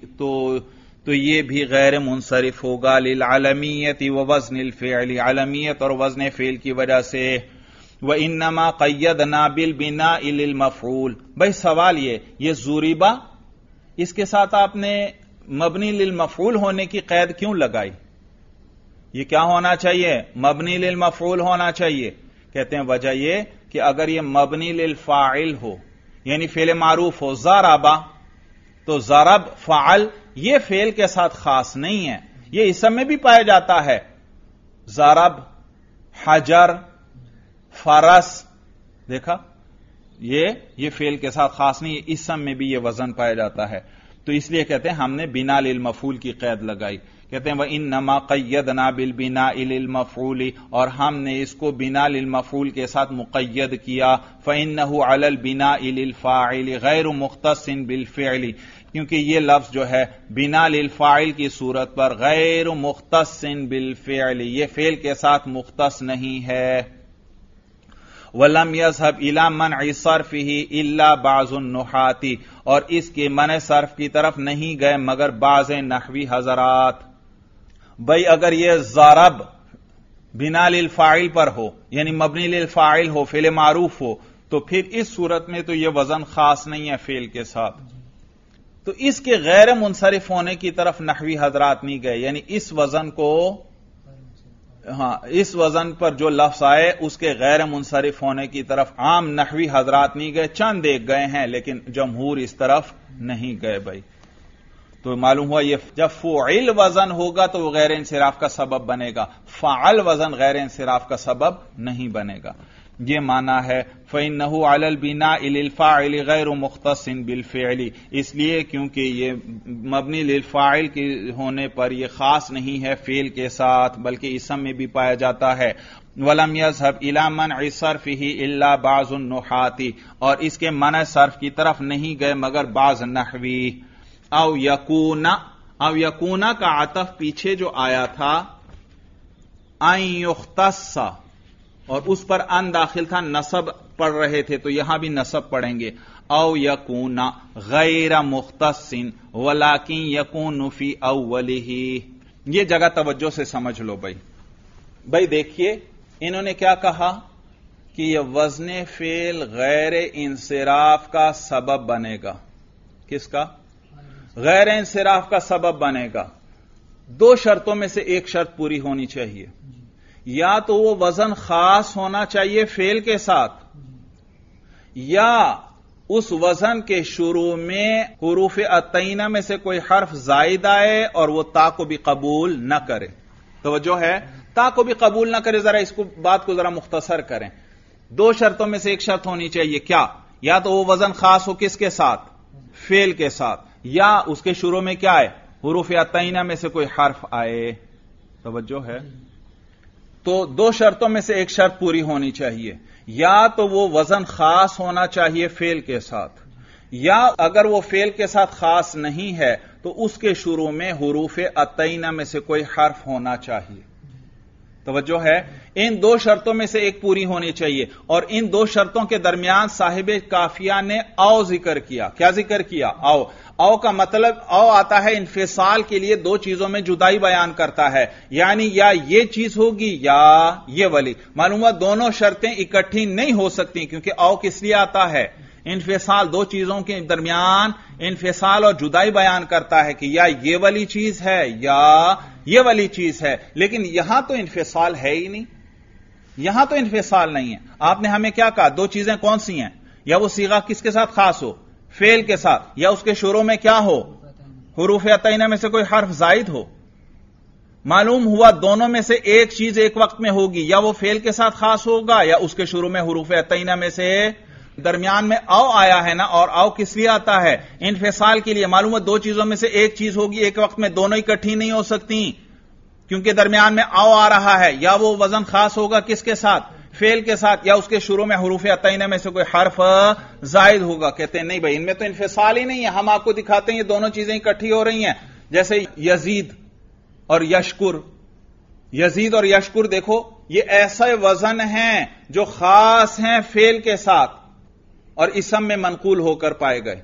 تو یہ بھی غیر منصرف ہوگا للعلمیت ووزن الفعل، علمیت اور وزن فعل کی وجہ سے. وَإِنَّمَا قَيَّدْنَا بِالْبِنَاءِ لِلْمَفْعُولِ، بھائی سوال یہ زوریبا اس کے ساتھ آپ نے مبنی للمفعول ہونے کی قید کیوں لگائی؟ یہ کیا ہونا چاہیے؟ مبنی للمفعول ہونا چاہیے. کہتے ہیں وجہ یہ کہ اگر یہ مبنی للفاعل ہو، یعنی فعل معروف ہو، ضربا، تو ضرب فعل یہ فعل کے ساتھ خاص نہیں ہے، یہ اسم میں بھی پایا جاتا ہے. ضرب، حجر، فرس، دیکھا یہ فعل کے ساتھ خاص نہیں ہے، اسم میں بھی یہ وزن پایا جاتا ہے. تو اس لیے کہتے ہیں ہم نے بنا للمفعول کی قید لگائی. کہتے ہیں وَإِنَّمَا قَيَّدْنَا بِالْبِنَاءِ لِلْمَفْعُولِ، اور ہم نے اس کو بنا للمفعول کے ساتھ مقید کیا. فَإِنَّهُ عَلَى الْبِنَاءِ لِلْفَاعِلِ غَيْرُ مُخْتَصٍ بِالْفِعْلِ، کیونکہ یہ لفظ جو ہے بنا للفاعل کی صورت پر غیر مختص بالفعل، یہ فعل کے ساتھ مختص نہیں ہے. وَلَمْ يَذْهَبْ إِلَى مَنْعِ صَرْفِهِ إِلَّا بَعْضُ النُّحَاةِ، اور اس کے منع صرف کی طرف نہیں گئے مگر بعض نحوی حضرات. بھئی اگر یہ ضرب بنا للفاعل پر ہو، یعنی مبنی للفاعل ہو، فعل معروف ہو، تو پھر اس صورت میں تو یہ وزن خاص نہیں ہے فعل کے ساتھ. تو اس کے غیر منصرف ہونے کی طرف نحوی حضرات نہیں گئے، یعنی اس وزن کو، ہاں اس وزن پر جو لفظ آئے اس کے غیر منصرف ہونے کی طرف عام نحوی حضرات نہیں گئے. چند ایک گئے ہیں لیکن جمہور اس طرف نہیں گئے. بھائی تو معلوم ہوا یہ جب فعل وزن ہوگا تو وہ غیر انصراف کا سبب بنے گا، فعل وزن غیر انصراف کا سبب نہیں بنے گا. یہ معنی ہے فَإِنَّهُ عَلَى الْبِنَاءِ لِلْفَاعِلِ غَيْرُ مُخْتَصٍ بِالْفِعْلِ، اس لیے کیونکہ یہ مبنی للفاعل کے ہونے پر یہ خاص نہیں ہے فعل کے ساتھ بلکہ اسم میں بھی پایا جاتا ہے. وَلَمْ يَذْهَبْ إِلَى مَنْعِ صَرْفِهِ إِلَّا بَعْضُ النُّحَاةِ، اور اس کے منع صرف کی طرف نہیں گئے مگر بعض نحوی. او یکونا کا عطف پیچھے جو آیا تھا ان یختص، اور اس پر ان داخل تھا، نصب پڑھ رہے تھے تو یہاں بھی نصب پڑھیں گے. او یکونا غیر مختص ولکن یکون فی اولہ، یہ جگہ توجہ سے سمجھ لو. بھائی دیکھیے انہوں نے کیا کہا کہ یہ وزن فعل غیر انصراف کا سبب بنے گا. کس کا؟ غیر انصراف کا سبب بنے گا. دو شرطوں میں سے ایک شرط پوری ہونی چاہیے، یا تو وہ وزن خاص ہونا چاہیے فعل کے ساتھ، یا اس وزن کے شروع میں حروف عطینہ میں سے کوئی حرف زائد آئے اور وہ تا کو بھی قبول نہ کرے. توجہ ہے، تا کو بھی قبول نہ کرے. ذرا اس کو بات کو ذرا مختصر کریں. دو شرطوں میں سے ایک شرط ہونی چاہیے، کیا؟ یا تو وہ وزن خاص ہو کس کے ساتھ؟ فعل کے ساتھ، یا اس کے شروع میں کیا آئے؟ حروف عطینہ میں سے کوئی حرف آئے. توجہ ہے. تو دو شرطوں میں سے ایک شرط پوری ہونی چاہیے، یا تو وہ وزن خاص ہونا چاہیے فعل کے ساتھ، یا اگر وہ فعل کے ساتھ خاص نہیں ہے تو اس کے شروع میں حروف عطینہ میں سے کوئی حرف ہونا چاہیے. توجہ ہے. ان دو شرطوں میں سے ایک پوری ہونی چاہیے، اور ان دو شرطوں کے درمیان صاحب کافیہ نے او ذکر کیا. کیا ذکر کیا؟ او. او کا مطلب، او آتا ہے انفصال کے لیے، دو چیزوں میں جدائی بیان کرتا ہے، یعنی یا یہ چیز ہوگی یا یہ والی. معلوم ہوا دونوں شرطیں اکٹھی نہیں ہو سکتی، کیونکہ او کس لیے آتا ہے؟ انفصال، دو چیزوں کے درمیان انفصال اور جدائی بیان کرتا ہے کہ یا یہ والی چیز ہے یا یہ والی چیز ہے. لیکن یہاں تو انفصال ہے ہی نہیں، یہاں تو انفصال نہیں ہے. آپ نے ہمیں کیا کہا؟ دو چیزیں کون سی ہیں؟ یا وہ صیغہ کس کے ساتھ خاص ہو؟ فعل کے ساتھ، یا اس کے شروع میں کیا ہو؟ حروف عطینہ میں سے کوئی حرف زائد ہو. معلوم ہوا دونوں میں سے ایک چیز ایک وقت میں ہوگی، یا وہ فعل کے ساتھ خاص ہوگا یا اس کے شروع میں حروف عطینہ میں سے درمیان میں او آیا ہے نا، اور او کس لیے آتا ہے؟ انفصال کے لیے. معلوم ہے دو چیزوں میں سے ایک چیز ہوگی ایک وقت میں، دونوں اکٹھی نہیں ہو سکتی کیونکہ درمیان میں او آ رہا ہے. یا وہ وزن خاص ہوگا کس کے ساتھ؟ فعل کے ساتھ، یا اس کے شروع میں حروف عطینہ میں سے کوئی حرف زائد ہوگا. کہتے ہیں نہیں بھائی، ان میں تو انفصال ہی نہیں ہے. ہم آپ کو دکھاتے ہیں یہ دونوں چیزیں اکٹھی ہو رہی ہیں. جیسے یزید اور یشکر. یزید اور یشکر دیکھو، یہ ایسے وزن ہیں جو خاص ہیں فعل کے ساتھ اور اسم میں منقول ہو کر پائے گئے.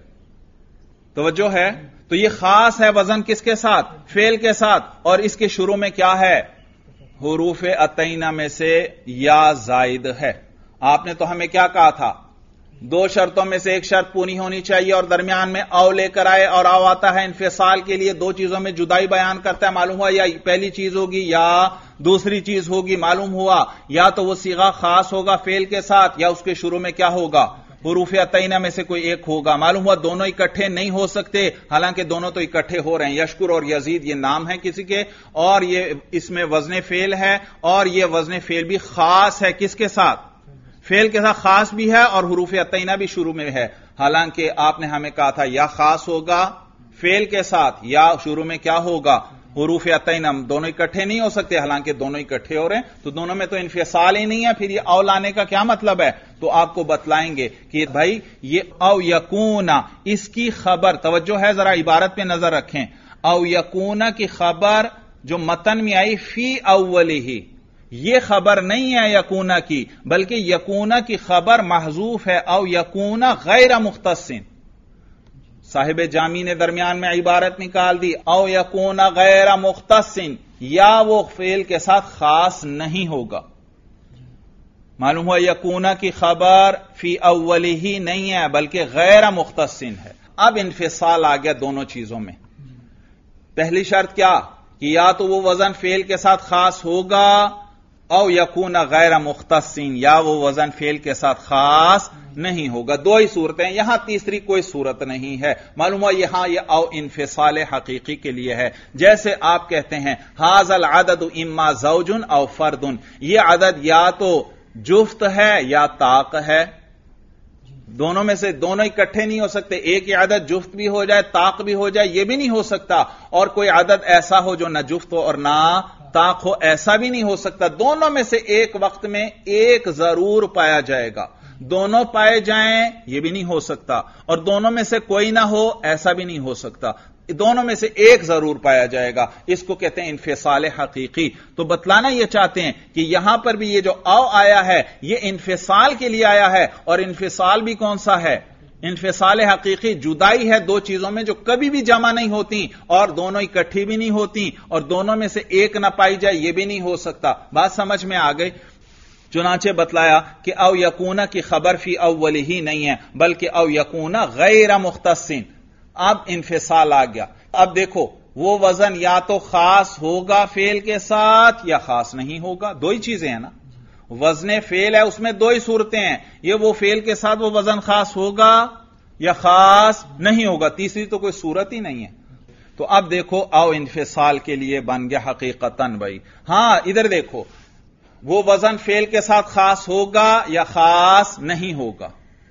توجہ ہے؟ تو یہ خاص ہے وزن کس کے ساتھ؟ فعل کے ساتھ. اور اس کے شروع میں کیا ہے؟ حروف عطینہ میں سے یا زائد ہے. آپ نے تو ہمیں کیا کہا تھا؟ دو شرطوں میں سے ایک شرط پوری ہونی چاہیے اور درمیان میں او لے کر آئے، اور او آتا ہے انفصال کے لیے. دو چیزوں میں جدائی بیان کرتا ہے. معلوم ہوا یا پہلی چیز ہوگی یا دوسری چیز ہوگی. معلوم ہوا یا تو وہ صیغہ خاص ہوگا فعل کے ساتھ یا اس کے شروع میں کیا ہوگا؟ حروف عطینہ میں سے کوئی ایک ہوگا. معلوم ہوا دونوں اکٹھے نہیں ہو سکتے، حالانکہ دونوں تو اکٹھے ہو رہے ہیں. یشکر اور یزید یہ نام ہے کسی کے، اور یہ اس میں وزن فعل ہے، اور یہ وزن فعل بھی خاص ہے کس کے ساتھ؟ فعل کے ساتھ خاص بھی ہے اور حروف عطینہ بھی شروع میں ہے. حالانکہ آپ نے ہمیں کہا تھا یا خاص ہوگا فعل کے ساتھ یا شروع میں کیا ہوگا؟ حروف عطینہ. دونوں اکٹھے نہیں ہو سکتے، حالانکہ دونوں اکٹھے ہو رہے ہیں. تو دونوں میں تو انفصال ہی نہیں ہے. پھر یہ او لانے کا کیا مطلب ہے؟ تو آپ کو بتلائیں گے کہ بھائی یہ او یکون، اس کی خبر، توجہ ہے ذرا عبارت پہ نظر رکھیں. او یکون کی خبر جو متن میں آئی فی اولہ، یہ خبر نہیں ہے یکونا کی، بلکہ یکونا کی خبر محذوف ہے. او یکونا غیر مختصن. صاحب جامی نے درمیان میں عبارت نکال دی، او یکونا غیر مختصن، یا وہ فعل کے ساتھ خاص نہیں ہوگا. معلوم ہوا یکونا کی خبر فی اولی ہی نہیں ہے بلکہ غیر مختصن ہے. اب انفصال آ گیا دونوں چیزوں میں. پہلی شرط کیا؟ کہ یا تو وہ وزن فعل کے ساتھ خاص ہوگا، او یکون غیر مختصین، یا وہ وزن فعل کے ساتھ خاص نہیں ہوگا. دو ہی صورتیں، یہاں تیسری کوئی صورت نہیں ہے. معلوم ہوا یہاں یہ او انفصال حقیقی کے لیے ہے. جیسے آپ کہتے ہیں ھذا العدد اما زوج او فرد، یہ عدد یا تو جفت ہے یا طاق ہے. دونوں میں سے دونوں اکٹھے نہیں ہو سکتے. ایک ہی عدد جفت بھی ہو جائے طاق بھی ہو جائے، یہ بھی نہیں ہو سکتا. اور کوئی عدد ایسا ہو جو نہ جفت ہو اور نہ طاق ہو، ایسا بھی نہیں ہو سکتا. دونوں میں سے ایک وقت میں ایک ضرور پایا جائے گا. دونوں پائے جائیں یہ بھی نہیں ہو سکتا، اور دونوں میں سے کوئی نہ ہو ایسا بھی نہیں ہو سکتا. دونوں میں سے ایک ضرور پایا جائے گا. اس کو کہتے ہیں انفصال حقیقی. تو بتلانا یہ چاہتے ہیں کہ یہاں پر بھی یہ جو او آیا ہے یہ انفصال کے لیے آیا ہے، اور انفصال بھی کون سا ہے؟ انفصال حقیقی. جدائی ہے دو چیزوں میں جو کبھی بھی جمع نہیں ہوتی اور دونوں اکٹھی بھی نہیں ہوتی، اور دونوں میں سے ایک نہ پائی جائے یہ بھی نہیں ہو سکتا. بات سمجھ میں آ گئی؟ چنانچہ بتلایا کہ او یکونا کی خبر فی اولی ہی نہیں ہے بلکہ او یکونا غیر مختصین. اب انفصال آ گیا. اب دیکھو وہ وزن یا تو خاص ہوگا فعل کے ساتھ یا خاص نہیں ہوگا. دو ہی چیزیں ہیں نا. وزن فعل ہے، اس میں دو ہی صورتیں ہیں. یہ وہ فعل کے ساتھ وہ وزن خاص ہوگا یا خاص نہیں ہوگا. تیسری تو کوئی صورت ہی نہیں ہے. تو اب دیکھو او انفصال کے لیے بن گیا حقیقتاً بھائی. ہاں ادھر دیکھو وہ وزن فعل کے ساتھ خاص ہوگا یا خاص نہیں ہوگا،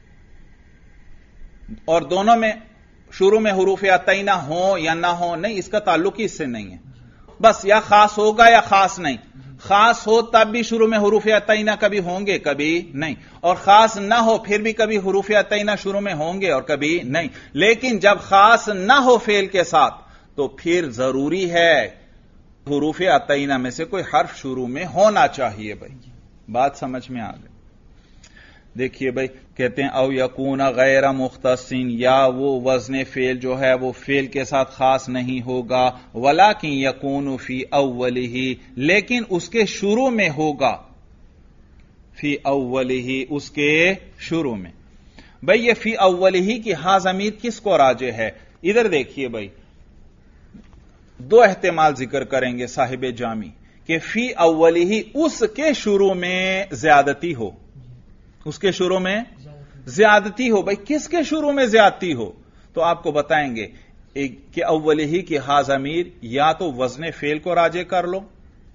اور دونوں میں شروع میں حروف عطینہ ہوں یا نہ ہوں، نہیں، اس کا تعلق ہی اس سے نہیں ہے. بس یا خاص ہوگا یا خاص نہیں. خاص ہو تب بھی شروع میں حروف عطینہ کبھی ہوں گے کبھی نہیں، اور خاص نہ ہو پھر بھی کبھی حروف عطینہ شروع میں ہوں گے اور کبھی نہیں. لیکن جب خاص نہ ہو فعل کے ساتھ تو پھر ضروری ہے حروف عطینہ میں سے کوئی حرف شروع میں ہونا چاہیے. بھائی بات سمجھ میں آ گئی؟ دیکھیے بھائی کہتے ہیں او یکون غیر مختصین، یا وہ وزن فعل جو ہے وہ فعل کے ساتھ خاص نہیں ہوگا، ولیکن یکون فی اولہ، لیکن اس کے شروع میں ہوگا. فی اولہ، اس کے شروع میں. بھئی یہ فی اولہ کی ہا ضمیر کس کو راجع ہے؟ ادھر دیکھیے بھئی دو احتمال ذکر کریں گے صاحب جامی کہ فی اولہ اس کے شروع میں زیادتی ہو. اس کے شروع میں زیادتی ہو. بھئی کس کے شروع میں زیادتی ہو؟ تو آپ کو بتائیں گے کہ اولی کی ہا ضمیر یا تو وزن فعل کو راجع کر لو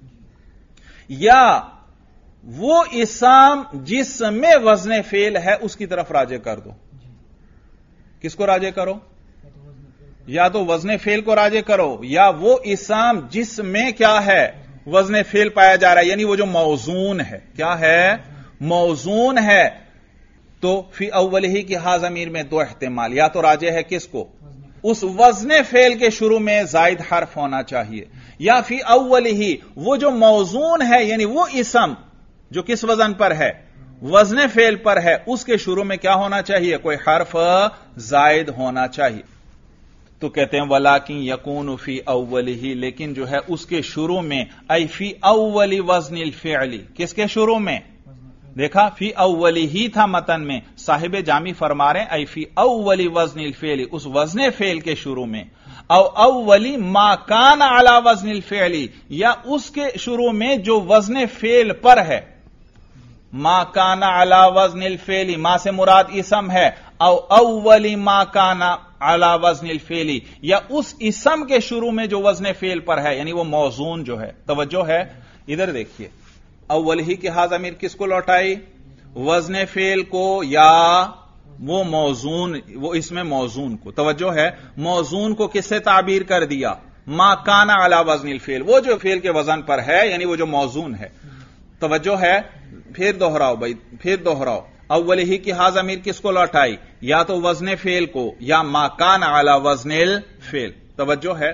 یا وہ اسم جس میں وزن فعل ہے اس کی طرف راجع کر دو. کس کو راجع کرو؟ یا تو وزن فعل کو راجع کرو یا وہ اسم جس میں کیا ہے وزن فعل پایا جا رہا ہے، یعنی وہ جو موزون ہے. کیا ہے؟ موزون ہے. تو فی اولی کی ہا ضمیر میں دو احتمال، یا تو راجع ہے کس کو؟ اس وزن فعل کے شروع میں زائد حرف ہونا چاہیے، یا فی اولی وہ جو موزون ہے یعنی وہ اسم جو کس وزن پر ہے؟ وزن فعل پر ہے، اس کے شروع میں کیا ہونا چاہیے؟ کوئی حرف زائد ہونا چاہیے. تو کہتے ہیں ولیکن یکون فی اولی، لیکن جو ہے اس کے شروع میں ای فی اولی وزن الفعل، کس کے شروع میں؟ دیکھا فی اولی ہی تھا متن میں، صاحب جامی فرما رہے ہیں ای فی اولی وزن الفعل، اس وزن فعل کے شروع میں، او اولی ما کان علی وزن الفعل، یا اس کے شروع میں جو وزن فعل پر ہے. ما کان علی وزن الفعل، ما سے مراد اسم ہے، او اولی ما کان علی وزن الفعل، یا اس اسم کے شروع میں جو وزن فعل پر ہے یعنی وہ موزون جو ہے. توجہ ہے؟ ادھر دیکھیے اول ہی کی ہا ضمیر کس کو لوٹائی؟ وزن فعل کو یا وہ موزون، وہ اس میں موزون کو. توجہ ہے؟ موزون کو کس سے تعبیر کر دیا؟ ما کان علی وزن الفعل، وہ جو فعل کے وزن پر ہے یعنی وہ جو موزون ہے. توجہ ہے؟ پھر دوہراؤ بھائی، پھر دوہراؤ. اول ہی کی ہا ضمیر کس کو لوٹائی؟ یا تو وزن فعل کو یا ما کان علی وزن الفعل. توجہ ہے؟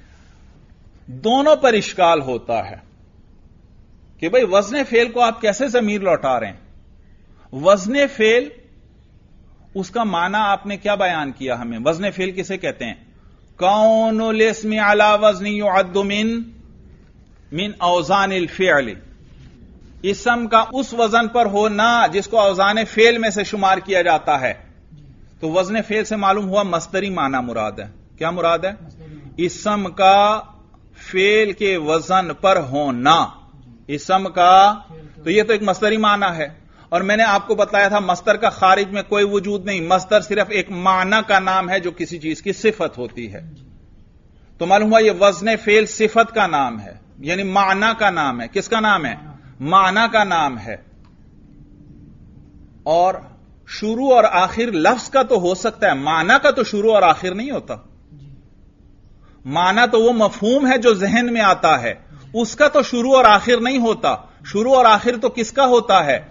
دونوں پر اشکال ہوتا ہے کہ بھئی وزن فعل کو آپ کیسے ضمیر لوٹا رہے ہیں؟ وزن فعل اس کا معنی آپ نے کیا بیان کیا ہمیں؟ وزن فعل کسے کہتے ہیں؟ کون الاسم علی وزن یعد من اوزان الفعل، اسم کا اس وزن پر ہونا جس کو اوزان فعل میں سے شمار کیا جاتا ہے. تو وزن فعل سے معلوم ہوا مصدری معنی مراد ہے. کیا مراد ہے؟ اسم کا فعل کے وزن پر ہونا. اسم کا تو یہ تو ایک مصدری معنی ہے، اور میں نے آپ کو بتایا تھا مصدر کا خارج میں کوئی وجود نہیں، مصدر صرف ایک معنی کا نام ہے جو کسی چیز کی صفت ہوتی ہے. تو معلوم ہوا یہ وزن فعل صفت کا نام ہے، یعنی معنی کا نام ہے. کس کا نام ہے؟ معنی کا نام ہے. اور شروع اور آخر لفظ کا تو ہو سکتا ہے، معنی کا تو شروع اور آخر نہیں ہوتا. معنی تو وہ مفہوم ہے جو ذہن میں آتا ہے، اس کا تو شروع اور آخر نہیں ہوتا. شروع اور آخر تو کس کا ہوتا ہے؟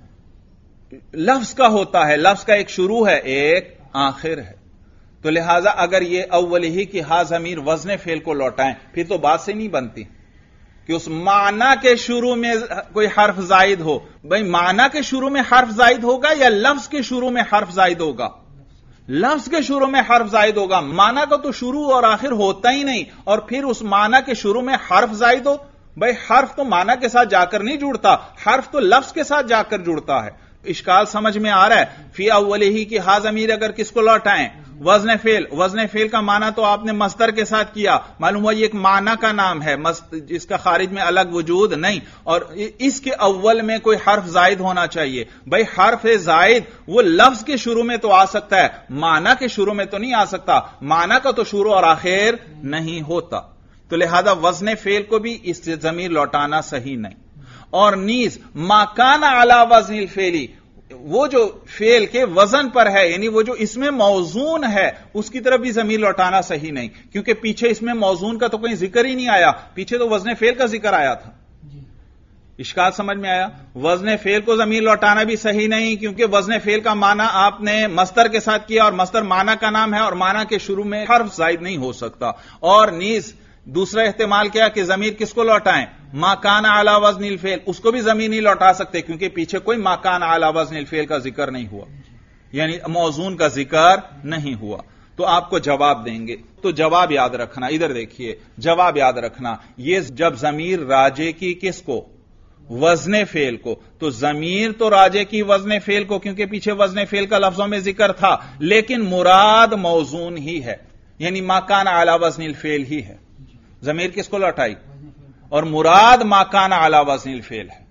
لفظ کا ہوتا ہے. لفظ کا ایک شروع ہے ایک آخر ہے. تو لہذا اگر یہ اول ہی کی ہا ضمیر وزن فعل کو لوٹائیں پھر تو بات سے نہیں بنتی کہ اس معنی کے شروع میں کوئی حرف زائد ہو. بھئی معنی کے شروع میں حرف زائد ہوگا یا لفظ کے شروع میں حرف زائد ہوگا؟ لفظ کے شروع میں حرف زائد ہوگا. معنی کا تو شروع اور آخر ہوتا ہی نہیں، اور پھر اس معنی کے شروع میں حرف زائد ہو. بھئی حرف تو معنی کے ساتھ جا کر نہیں جڑتا، حرف تو لفظ کے ساتھ جا کر جڑتا ہے. اشکال سمجھ میں آ رہا ہے؟ فی اولی کی ہا ضمیر اگر کس کو لوٹائیں؟ وزن فعل. وزن فعل کا معنی تو آپ نے مصدر کے ساتھ کیا، معلوم ہوا یہ ایک معنی کا نام ہے جس کا خارج میں الگ وجود نہیں، اور اس کے اول میں کوئی حرف زائد ہونا چاہیے. بھائی حرف زائد وہ لفظ کے شروع میں تو آ سکتا ہے، معنی کے شروع میں تو نہیں آ سکتا. معنی کا تو شروع اور آخر نہیں ہوتا. تو لہذا وزن فعل کو بھی اس سے ضمیر لوٹانا صحیح نہیں. اور نیز ما کان علی وزن الفعل، وہ جو فعل کے وزن پر ہے یعنی وہ جو اس میں موزون ہے اس کی طرف بھی ضمیر لوٹانا صحیح نہیں، کیونکہ پیچھے اس میں موزون کا تو کوئی ذکر ہی نہیں آیا، پیچھے تو وزن فعل کا ذکر آیا تھا. اشکال سمجھ میں آیا؟ وزن فعل کو ضمیر لوٹانا بھی صحیح نہیں، کیونکہ وزن فعل کا معنی آپ نے مصدر کے ساتھ کیا، اور مصدر معنی کا نام ہے، اور معنی کے شروع میں حرف زائد نہیں ہو سکتا. اور نیز دوسرا احتمال کیا کہ ضمیر کس کو لوٹائیں؟ ما کان علی وزن الفعل، اس کو بھی ضمیر نہیں لوٹا سکتے کیونکہ پیچھے کوئی ما کان علی وزن الفعل کا ذکر نہیں ہوا، یعنی موزون کا ذکر نہیں ہوا. تو آپ کو جواب دیں گے. تو جواب یاد رکھنا، ادھر دیکھیے جواب یاد رکھنا. یہ جب ضمیر راجع کی کس کو؟ وزن فعل کو. تو ضمیر تو راجع کی وزن فعل کو کیونکہ پیچھے وزن فعل کا لفظوں میں ذکر تھا، لیکن مراد موزون ہی ہے، یعنی ما کان علی وزن الفعل ہی ہے. ضمیر کس کو لوٹائی؟ اور مراد ما کان علی وزن الفعل ہے.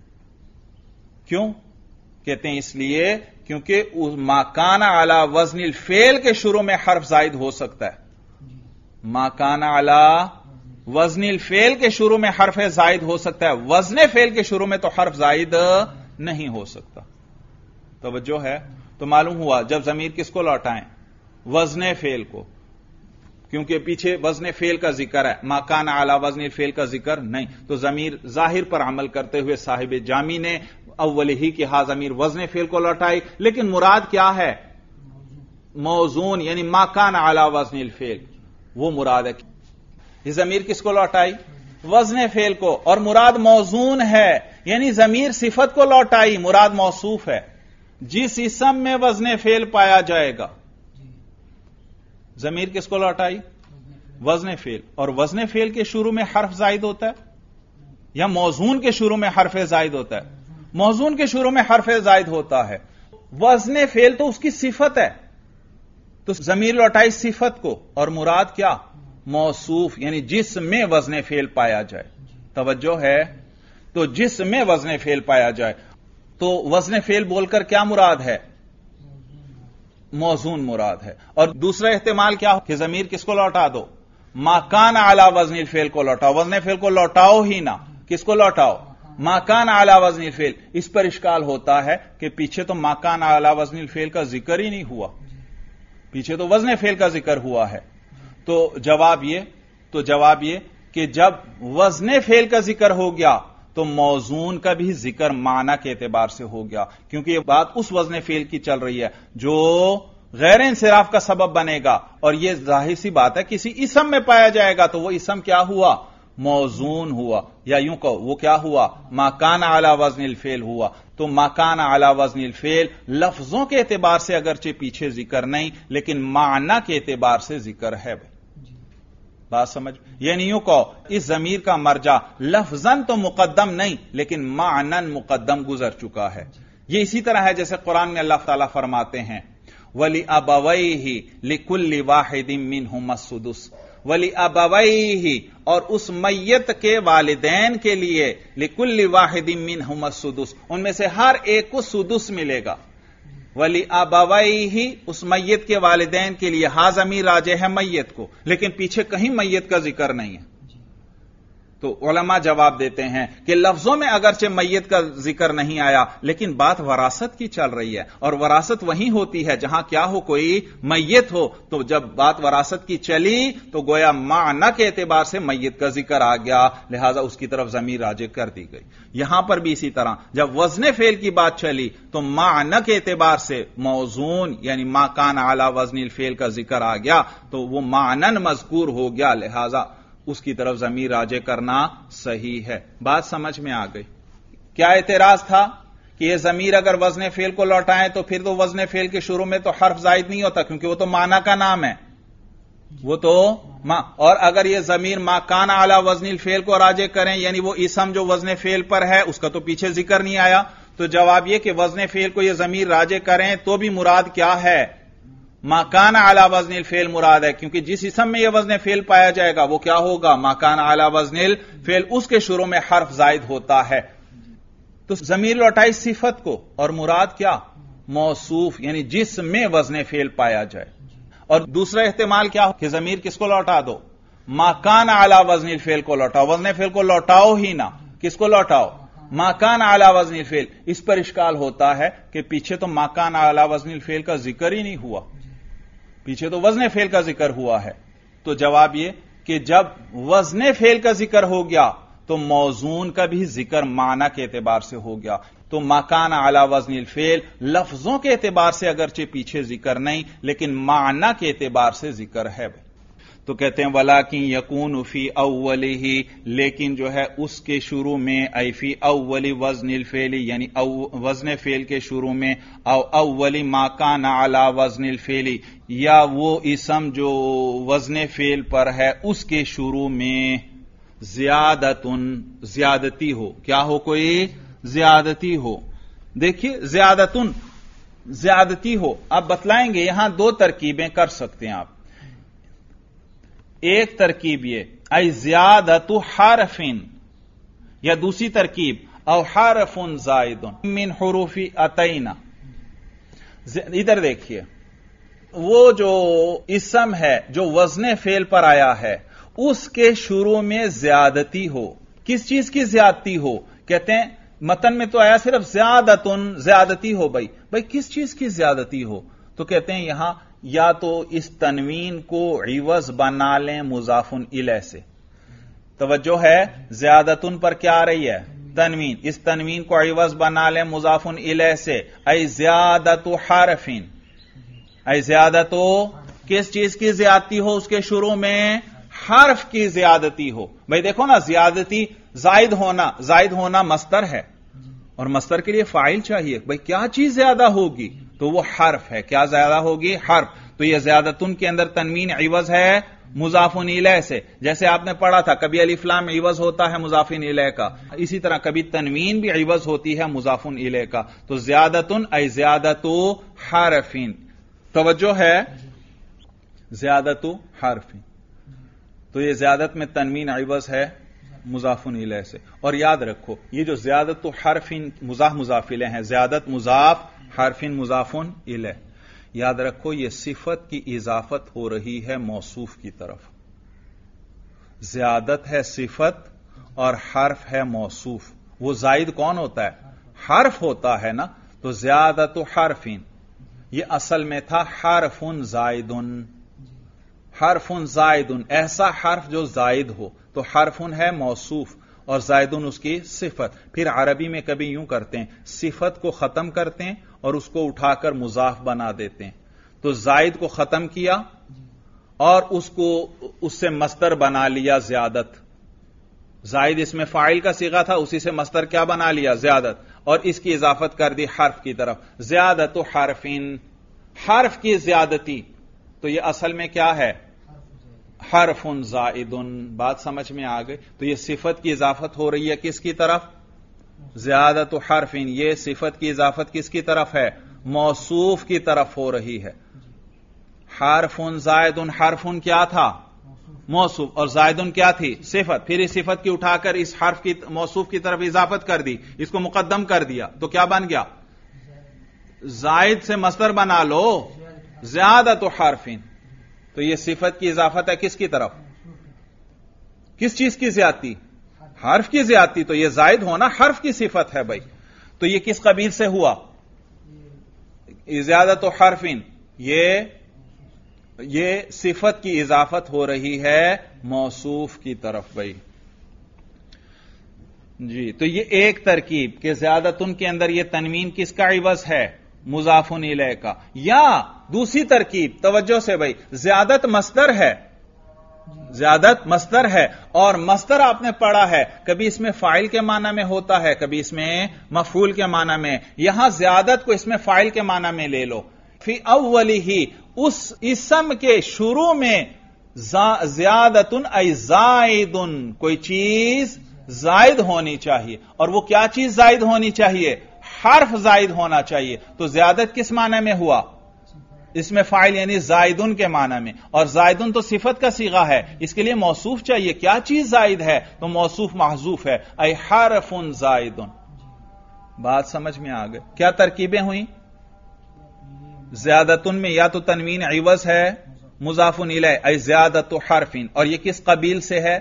کیوں کہتے ہیں؟ اس لیے کیونکہ ما کان علی وزن الفعل کے شروع میں حرف زائد ہو سکتا ہے. ما کان علی وزن الفعل کے شروع میں حرف زائد ہو سکتا ہے، وزن فعل کے شروع میں تو حرف زائد نہیں ہو سکتا. توجہ ہے؟ تو معلوم ہوا جب ضمیر کس کو لوٹائیں؟ وزن فعل کو، کیونکہ پیچھے وزن فعل کا ذکر ہے، ما کان علی وزن الفعل کا ذکر نہیں، تو ضمیر ظاہر پر عمل کرتے ہوئے صاحب جامی نے اول ہی کی ہا ضمیر وزن فعل کو لوٹائی، لیکن مراد کیا ہے؟ موزون، یعنی ما کان علی وزن الفعل، وہ مراد ہے. یہ ضمیر کس کو لوٹائی؟ وزن فعل کو، اور مراد موزون ہے، یعنی ضمیر صفت کو لوٹائی، مراد موصوف ہے. جس اسم میں وزن فعل پایا جائے گا، ضمیر کس کو لوٹائی؟ وزن فعل. اور وزن فعل کے شروع میں حرف زائد ہوتا ہے یا موزون کے شروع میں حرف زائد ہوتا ہے؟ موزون کے شروع میں حرف زائد ہوتا ہے. وزن فعل تو اس کی صفت ہے، تو ضمیر لوٹائی صفت کو، اور مراد کیا؟ موصوف، یعنی جس میں وزن فعل پایا جائے. توجہ ہے؟ تو جس میں وزن فعل پایا جائے، تو وزن فعل بول کر کیا مراد ہے؟ موزون مراد ہے. اور دوسرا احتمال کیا ہو کہ ضمیر کس کو لوٹا دو؟ ما کان علی وزن الفعل کو لوٹاؤ. وزن فعل کو لوٹاؤ ہی نہ، کس کو لوٹاؤ؟ ما کان علی وزن الفعل. اس پر اشکال ہوتا ہے کہ پیچھے تو ما کان علی وزن الفعل کا ذکر ہی نہیں ہوا، پیچھے تو وزن فعل کا ذکر ہوا ہے. تو جواب یہ کہ جب وزن فعل کا ذکر ہو گیا تو موزون کا بھی ذکر معنی کے اعتبار سے ہو گیا، کیونکہ یہ بات اس وزن فعل کی چل رہی ہے جو غیر انصراف کا سبب بنے گا، اور یہ ظاہر سی بات ہے کسی اسم میں پایا جائے گا تو وہ اسم کیا ہوا؟ موزون ہوا، یا یوں کہو وہ کیا ہوا؟ ما کان علی وزن الفعل ہوا. تو ما کان علی وزن الفعل لفظوں کے اعتبار سے اگرچہ پیچھے ذکر نہیں، لیکن معنی کے اعتبار سے ذکر ہے. بات سمجھ؟ یعنی یوں کہو اس ضمیر کا مرجع لفظاً تو مقدم نہیں، لیکن معنن مقدم گزر چکا ہے. یہ اسی طرح ہے جیسے قرآن میں اللہ تعالیٰ فرماتے ہیں وَلِأَبَوَيْهِ لِكُلِّ وَاحِدٍ مِّنْهُمَا السُّدُسُ. وَلِأَبَوَيْهِ، اور اس میت کے والدین کے لیے، لِكُلِّ وَاحِدٍ مِّنْهُمَا السُّدُسُ، ان میں سے ہر ایک کو سدس ملے گا. وَلِأَبَوَيْهِ، اس میت کے والدین کے لیے، ہا ضمیر راجع ہے میت کو، لیکن پیچھے کہیں میت کا ذکر نہیں ہے. تو علماء جواب دیتے ہیں کہ لفظوں میں اگرچہ میت کا ذکر نہیں آیا، لیکن بات وراثت کی چل رہی ہے، اور وراثت وہیں ہوتی ہے جہاں کیا ہو؟ کوئی میت ہو. تو جب بات وراثت کی چلی تو گویا معنی کے اعتبار سے میت کا ذکر آ گیا، لہذا اس کی طرف ضمیر راجع کر دی گئی. یہاں پر بھی اسی طرح جب وزن فعل کی بات چلی تو معنی کے اعتبار سے موزون، یعنی ما کان علی وزن الفعل کا ذکر آ گیا تو وہ معنن مذکور ہو گیا، لہذا اس کی طرف ضمیر راجع کرنا صحیح ہے. بات سمجھ میں آ گئی؟ کیا اعتراض تھا کہ یہ ضمیر اگر وزن فعل کو لوٹائیں تو پھر تو وزن فعل کے شروع میں تو حرف زائد نہیں ہوتا، کیونکہ وہ تو معنی کا نام ہے، وہ تو اور اگر یہ ضمیر ما کان علی وزن الفعل کو راجع کریں، یعنی وہ اسم جو وزن فعل پر ہے اس کا تو پیچھے ذکر نہیں آیا، تو جواب یہ کہ وزن فعل کو یہ ضمیر راجع کریں تو بھی مراد کیا ہے؟ ما کان علی وزن الفعل مراد ہے، کیونکہ جس اسم میں یہ وزن فعل پایا جائے گا وہ کیا ہوگا؟ ما کان علی وزن الفعل، اس کے شروع میں حرف زائد ہوتا ہے. تو ضمیر لوٹائی صفت کو، اور مراد کیا؟ موصوف، یعنی جس میں وزن فعل پایا جائے. اور دوسرا احتمال کیا ہو کہ ضمیر کس کو لوٹا دو؟ ما کان علی وزن الفعل کو لوٹاؤ. وزن فعل کو لوٹاؤ ہی نہ، کس کو لوٹاؤ؟ ما کان علی وزن الفعل. اس پر اشکال ہوتا ہے کہ پیچھے تو ما کان علی وزن الفعل کا ذکر ہی نہیں ہوا، پیچھے تو وزن فعل کا ذکر ہوا ہے. تو جواب یہ کہ جب وزن فعل کا ذکر ہو گیا تو موزون کا بھی ذکر معنی کے اعتبار سے ہو گیا. تو ما کان علی وزن الفعل لفظوں کے اعتبار سے اگرچہ پیچھے ذکر نہیں، لیکن معنی کے اعتبار سے ذکر ہے. تو کہتے ہیں وَلَٰكِن يَكُونُ فِي أَوَّلِهِ، لیکن جو ہے اس کے شروع میں، اَيْ فِي أَوَّلِ وزن الفعل، یعنی وزن فعل کے شروع میں، او اول ما کان علی وزن الفعل، یا وہ اسم جو وزن فعل پر ہے اس کے شروع میں زیادتی ہو. کیا ہو؟ کوئی زیادتی ہو. دیکھیے زیادتی ہو. آپ بتلائیں گے یہاں دو ترکیبیں کر سکتے ہیں آپ. ایک ترکیب یہ ای زیادت حرف، یا دوسری ترکیب او حرف زائد من حروف اتینا. ادھر دیکھیے وہ جو اسم ہے جو وزن فعل پر آیا ہے اس کے شروع میں زیادتی ہو. کس چیز کی زیادتی ہو؟ کہتے ہیں متن میں تو آیا صرف زیادتن، زیادتی ہو. بھائی کس چیز کی زیادتی ہو؟ تو کہتے ہیں یہاں یا تو اس تنوین کو عوض بنا لیں مضاف الیہ سے. توجہ ہے، زیادتن پر کیا آ رہی ہے؟ تنوین. اس تنوین کو عوض بنا لیں مضاف الیہ سے. ای زیادت حرفین، ای زیادت کس چیز کی زیادتی ہو؟ اس کے شروع میں حرف کی زیادتی ہو. بھائی دیکھو نا، زیادتی زائد ہونا مصدر ہے اور مصدر کے لیے فاعل چاہیے. بھئی کیا چیز زیادہ ہوگی؟ تو وہ حرف ہے. کیا زیادہ ہوگی؟ حرف. تو یہ زیادتن کے اندر تنوین عوض ہے مضاف الیہ سے. جیسے آپ نے پڑھا تھا کبھی الف لام عوض ہوتا ہے مضاف الیہ کا، اسی طرح کبھی تنوین بھی عوض ہوتی ہے مضاف الیہ کا. تو زیادتن ای زیادت حرفین. توجہ ہے، زیادت حرفین. تو یہ زیادت میں تنوین عوض ہے مضاف الیہ سے. اور یاد رکھو یہ جو زیادت حرفین مضاف الیہ ہیں، زیادت مضاف، حرفین مضاف الیہ، یاد رکھو یہ صفت کی اضافت ہو رہی ہے موصوف کی طرف. زیادت ہے صفت اور حرف ہے موصوف. وہ زائد کون ہوتا ہے؟ حرف ہوتا ہے نا. تو زیادت حرفین یہ اصل میں تھا حرف زائدن. حرف زائدن، ایسا حرف جو زائد ہو. تو حرف ہے موصوف اور زائدن اس کی صفت. پھر عربی میں کبھی یوں کرتے ہیں، صفت کو ختم کرتے ہیں اور اس کو اٹھا کر مضاف بنا دیتے ہیں. تو زائد کو ختم کیا اور اس سے مصدر بنا لیا زیادت. زائد اس میں فاعل کا صیغہ تھا، اسی سے مصدر کیا بنا لیا؟ زیادت. اور اس کی اضافت کر دی حرف کی طرف. زیادت حرفین، حرف کی زیادتی. تو یہ اصل میں کیا ہے؟ حرف زائدن. بات سمجھ میں آ گئی؟ تو یہ صفت کی اضافت ہو رہی ہے کس کی طرف؟ زیادت حرفین. یہ صفت کی اضافت کس کی طرف ہے؟ موصوف کی طرف ہو رہی ہے. حرف زائدن، حرف کیا تھا؟ موصوف. اور زائدن کیا تھی؟ صفت. پھر اس صفت کی اٹھا کر اس حرف کی موصوف کی طرف اضافت کر دی، اس کو مقدم کر دیا. تو کیا بن گیا؟ زائد سے مصدر بنا لو زیادت حرفین. تو یہ صفت کی اضافت ہے کس کی طرف؟ کس چیز کی زیادتی؟ حرف کی زیادتی. تو یہ زائد ہونا حرف کی صفت ہے. بھائی تو یہ کس قبیل سے ہوا؟ زیادت حرفین. یہ صفت کی اضافت ہو رہی ہے موصوف کی طرف. بھائی جی، تو یہ ایک ترکیب کہ زیادتن کے اندر یہ تنوین کس کا عوض ہے؟ مضاف الیہ کا. یا دوسری ترکیب، توجہ سے بھائی، زیادت مصدر ہے، زیادت مصدر ہے اور مصدر آپ نے پڑھا ہے کبھی اس میں فاعل کے معنی میں ہوتا ہے، کبھی اس میں مفعول کے معنی میں. یہاں زیادت کو اس میں فاعل کے معنی میں لے لو. فی اولی، اس اسم کے شروع میں زیادتن ای زائدن، کوئی چیز زائد ہونی چاہیے. اور وہ کیا چیز زائد ہونی چاہیے؟ حرف زائد ہونا چاہیے. تو زیادت کس معنی میں ہوا؟ اس میں فاعل یعنی زائدن کے معنی میں. اور زائدن تو صفت کا صیغہ ہے، اس کے لیے موصوف چاہیے. کیا چیز زائد ہے؟ تو موصوف محذوف ہے. ای حرف زائدن. بات سمجھ میں آ گئی؟ کیا ترکیبیں ہوئیں؟ زیادتن میں یا تو تنوین عوض ہے مضاف الیہ ای زیادت حرفین، اور یہ کس قبیل سے ہے؟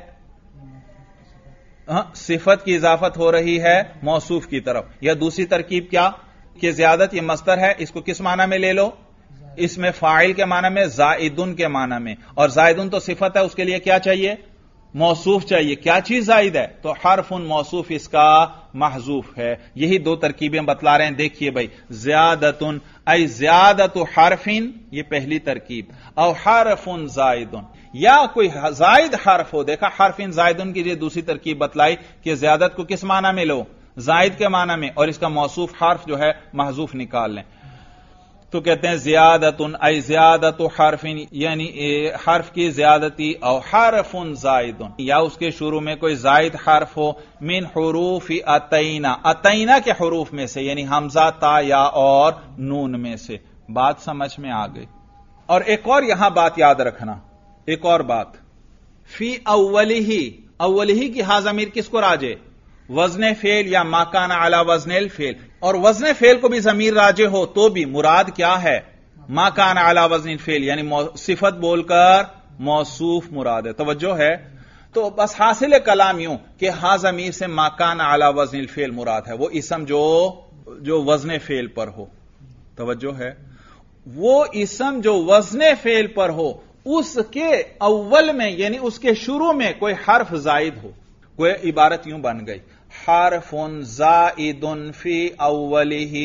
صفت کی اضافت ہو رہی ہے موصوف کی طرف. یا دوسری ترکیب کیا کہ زیادت یہ مصدر ہے، اس کو کس معنی میں لے لو؟ اس میں فاعل کے معنی میں، زائدن کے معنی میں. اور زائدن تو صفت ہے، اس کے لیے کیا چاہیے؟ موصوف چاہیے. کیا چیز زائد ہے؟ تو حرف موصوف اس کا محذوف ہے. یہی دو ترکیبیں بتلا رہے ہیں. دیکھیے بھائی، زیادتن ای زیادت حرفین، یہ پہلی ترکیب. او حرف زائدن، یا کوئی زائد حرف ہو. دیکھا حرفین زائدن کی یہ دوسری ترکیب بتلائی کہ زیادت کو کس معنی میں لو؟ زائد کے معنی میں، اور اس کا موصوف حرف جو ہے محذوف نکال لیں. تو کہتے ہیں زیادتن ای زیادت حرفین، یعنی حرف کی زیادتی. او حرف زائدن، یا اس کے شروع میں کوئی زائد حرف ہو. من حروف اتینا، اتینا کے حروف میں سے، یعنی حمزہ، تا، یا اور نون میں سے. بات سمجھ میں آ گئی؟ اور ایک اور یہاں بات یاد رکھنا، ایک اور بات، فی اولی کی ہا ضمیر کس کو راجے؟ وزن فعل یا ماکان علی وزن الفعل. اور وزن فعل کو بھی ضمیر راجے ہو تو بھی مراد کیا ہے؟ ما کان علی وزن الفعل، یعنی صفت بول کر موصوف مراد ہے. توجہ ہے؟ تو بس حاصل کلام یوں کہ ہا ضمیر سے ما کان علی وزن الفعل مراد ہے، وہ اسم جو وزن فعل پر ہو. توجہ ہے؟ وہ اسم جو وزن فعل پر ہو اس کے اول میں یعنی اس کے شروع میں کوئی حرف زائد ہو. کوئی عبارت یوں بن گئی حرف زائد فی اولہ،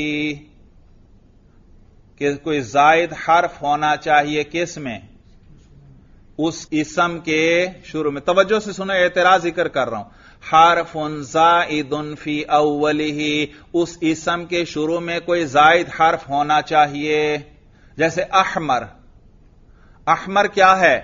کہ کوئی زائد حرف ہونا چاہیے کس میں؟ اس اسم کے شروع میں. توجہ سے سنو، اعتراض ذکر کر رہا ہوں. حرف زائد فی اولہ، اس اسم کے شروع میں کوئی زائد حرف ہونا چاہیے. جیسے احمر، احمر کیا ہے؟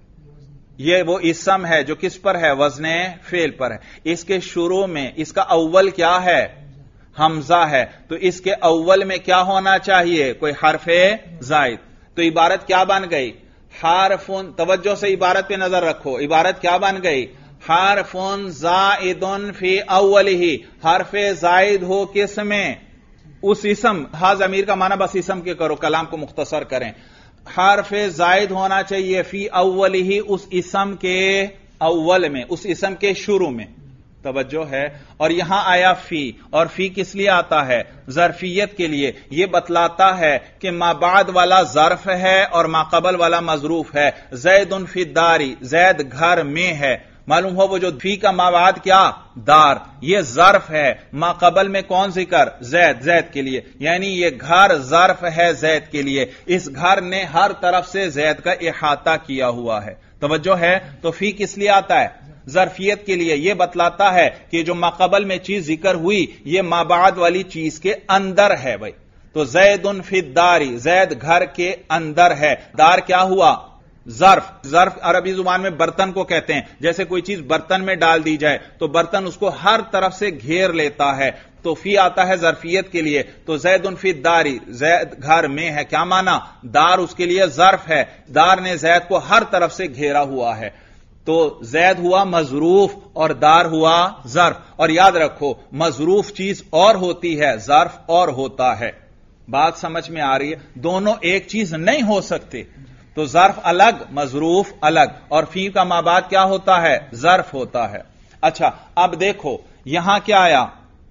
یہ وہ اسم ہے جو کس پر ہے؟ وزن فعل پر ہے. اس کے شروع میں اس کا اول کیا ہے؟ حمزہ ہے. تو اس کے اول میں کیا ہونا چاہیے؟ کوئی حرف زائد. تو عبارت کیا بن گئی؟ حرف، توجہ سے عبارت پہ نظر رکھو، عبارت کیا بن گئی؟ حرف زائد فی اولہ، حرف زائد ہو کس میں؟ اس اسم. ہا ضمیر کا معنی بس اسم کے کرو، کلام کو مختصر کریں. حرف زائد ہونا چاہیے فی اولہ، اس اسم کے اول میں، اس اسم کے شروع میں. توجہ ہے؟ اور یہاں آیا فی، اور فی کس لیے آتا ہے؟ ظرفیت کے لیے. یہ بتلاتا ہے کہ ما بعد والا ظرف ہے اور ما قبل والا مظروف ہے. زید فی الدار، زید گھر میں ہے. معلوم ہو وہ جو فی کا ما بعد کیا؟ دار. یہ ظرف ہے. ما قبل میں کون ذکر؟ زید، زید کے لیے. یعنی یہ گھر ظرف ہے زید کے لیے. اس گھر نے ہر طرف سے زید کا احاطہ کیا ہوا ہے. توجہ ہے؟ تو فی کس لیے آتا ہے؟ ظرفیت کے لیے. یہ بتلاتا ہے کہ جو ما قبل میں چیز ذکر ہوئی یہ ما بعد والی چیز کے اندر ہے. بھائی تو زید فی الدار، زید گھر کے اندر ہے. دار کیا ہوا؟ ظرف. ظرف عربی زبان میں برتن کو کہتے ہیں. جیسے کوئی چیز برتن میں ڈال دی جائے تو برتن اس کو ہر طرف سے گھیر لیتا ہے. تو فی آتا ہے ظرفیت کے لیے. تو زید فی الدار، زید گھر میں ہے. کیا معنی؟ دار اس کے لیے ظرف ہے. دار نے زید کو ہر طرف سے گھیرا ہوا ہے. تو زید ہوا مظروف اور دار ہوا ظرف. اور یاد رکھو مظروف چیز اور ہوتی ہے، ظرف اور ہوتا ہے. بات سمجھ میں آ رہی ہے؟ دونوں ایک چیز نہیں ہو سکتے. تو ظرف الگ، مظروف الگ. اور فی کا ما بعد کیا ہوتا ہے؟ ظرف ہوتا ہے. اچھا اب دیکھو یہاں کیا آیا؟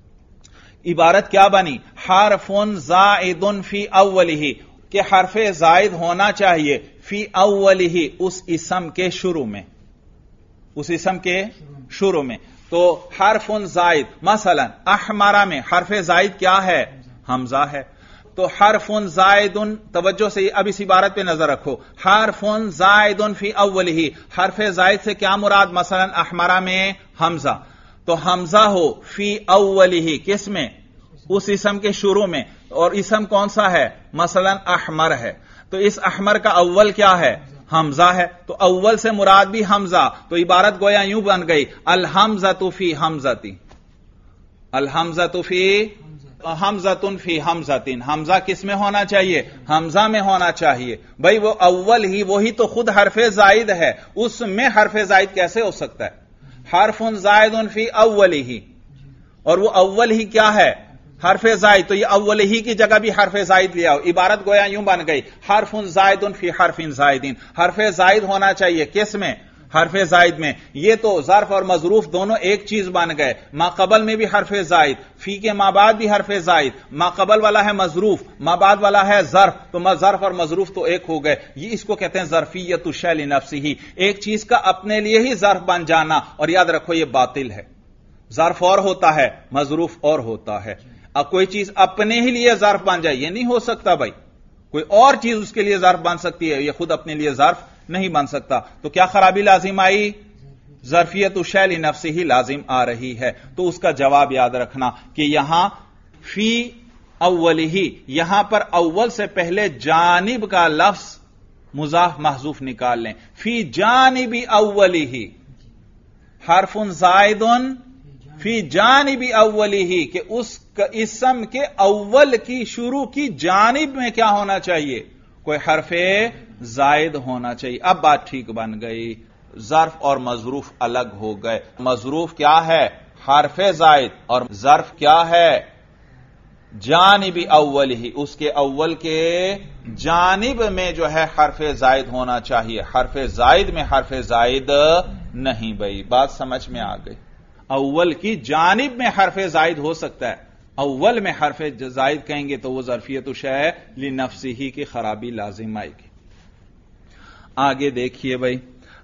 عبارت کیا بنی؟ حرف زائد فی اولہ، کہ حرف زائد ہونا چاہیے فی اولہ، اس اسم کے شروع میں، اس اسم کے شروع میں. تو حرف زائد مثلا احمرہ میں حرف زائد کیا ہے؟ حمزہ ہے. تو حرف زائد، توجہ سے اب اس عبارت پہ نظر رکھو. حرف زائد فی اولہ، حرف زائد سے کیا مراد؟ مثلا احمرہ میں حمزہ. تو حمزہ ہو فی اولہ، کس میں؟ اس اسم کے شروع میں. اور اسم کون سا ہے؟ مثلا احمر ہے. تو اس احمر کا اول کیا ہے؟ حمزہ ہے. تو اول سے مراد بھی حمزہ. تو عبارت گویا یوں بن گئی الحمزۃ فی حمزۃ، الحمزۃ فی حمزۃ فی حمزۃ. حمزہ کس میں ہونا چاہیے؟ حمزہ میں ہونا چاہیے. بھائی وہ اول ہی، وہی تو خود حرف زائد ہے، اس میں حرف زائد کیسے ہو سکتا ہے؟ حرف زائد فی اولہ، اور وہ اول ہی کیا ہے؟ حرف زائد. تو یہ اول ہی کی جگہ بھی حرف زائد لیا ہو. عبارت گویا یوں بن گئی حرف زائد فی حرف زائد. حرف زائد ہونا چاہیے کس میں؟ حرف زائد میں. یہ تو ظرف اور مظروف دونوں ایک چیز بن گئے. ما قبل میں بھی حرف زائد، فی کے ما بعد بھی حرف زائد. ما قبل والا ہے مظروف، ما بعد والا ہے ظرف. تو ظرف اور مظروف تو ایک ہو گئے. یہ اس کو کہتے ہیں ظرفیت الشیء لنفسہ، ایک چیز کا اپنے لیے ہی ظرف بن جانا. اور یاد رکھو یہ باطل ہے. ظرف اور ہوتا ہے، مظروف اور ہوتا ہے. اب کوئی چیز اپنے ہی لیے ظرف بن جائے یہ نہیں ہو سکتا. بھائی کوئی اور چیز اس کے لیے ظرف بن سکتی ہے، یہ خود اپنے لیے ظرف نہیں بن سکتا. تو کیا خرابی لازم آئی؟ ظرفیت الشیء لنفسہ ہی لازم آ رہی ہے. تو اس کا جواب یاد رکھنا کہ یہاں فی اولہ، یہاں پر اول سے پہلے جانب کا لفظ مضاف محذوف نکال لیں. فی جانب اولہ، حرف زائد فی جانب اولہ، کہ اس اسم کے اول کی شروع کی جانب میں کیا ہونا چاہیے؟ کوئی حرف زائد ہونا چاہیے. اب بات ٹھیک بن گئی. ظرف اور مظروف الگ ہو گئے. مظروف کیا ہے؟ حرف زائد. اور ظرف کیا ہے؟ جانب اول ہی، اس کے اول کے جانب میں جو ہے حرف زائد ہونا چاہیے، حرف زائد میں حرف زائد نہیں بھائی، بات سمجھ میں آ گئی۔ اول کی جانب میں حرف زائد ہو سکتا ہے، اول میں حرف زائد کہیں گے تو وہ ظرفیت شے لنفسہ کی خرابی لازم آئے گی۔ آگے دیکھیے بھائی،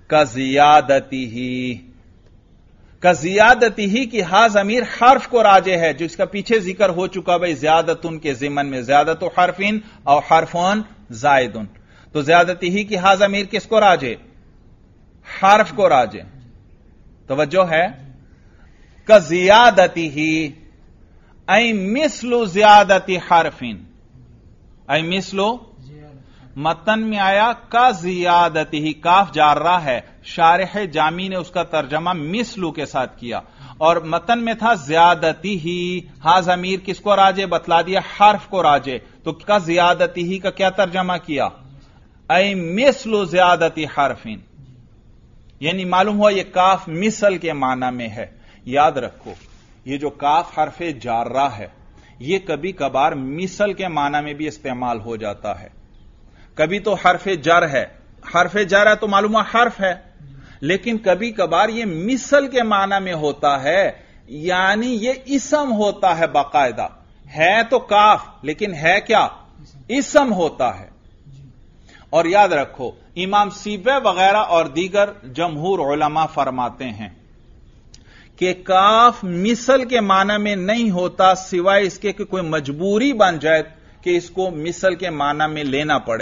کا زیادتی ہی کی ہا ضمیر حرف کو راجع ہے، جو اس کا پیچھے ذکر ہو چکا بھائی زیادتن کے ضمن میں، زیادت حرفین اور حرفون زائدن، تو زیادتی ہی کی ہا ضمیر کس کو راجع؟ حرف کو راجع۔ توجہ ہے، کا زیادتی ہی ای مثل زیادتی حرفین، ای مثل متن میں آیا کا زیادتی ہی، کاف جارہ ہے، شارح جامی نے اس کا ترجمہ مثلو کے ساتھ کیا، اور متن میں تھا زیادتی ہی، ہا ضمیر کس کو راجع بتلا دیا؟ حرف کو راجع، تو کا زیادتی ہی کا کیا ترجمہ کیا؟ اے مثل زیادتی حرفین، یعنی معلوم ہوا یہ کاف مثل کے معنی میں ہے۔ یاد رکھو یہ جو کاف حرف جارہ ہے یہ کبھی کبھار مثل کے معنی میں بھی استعمال ہو جاتا ہے، کبھی تو حرف جر ہے، حرف جر ہے تو معلوم ہے حرف ہے، لیکن کبھی کبھار یہ مثل کے معنی میں ہوتا ہے، یعنی یہ اسم ہوتا ہے باقاعدہ، ہے تو کاف لیکن ہے کیا؟ اسم ہوتا ہے۔ اور یاد رکھو امام سیبوی وغیرہ اور دیگر جمہور علماء فرماتے ہیں کہ کاف مثل کے معنی میں نہیں ہوتا سوائے اس کے کہ کوئی مجبوری بن جائے کہ اس کو مثل کے معنی میں لینا پڑے،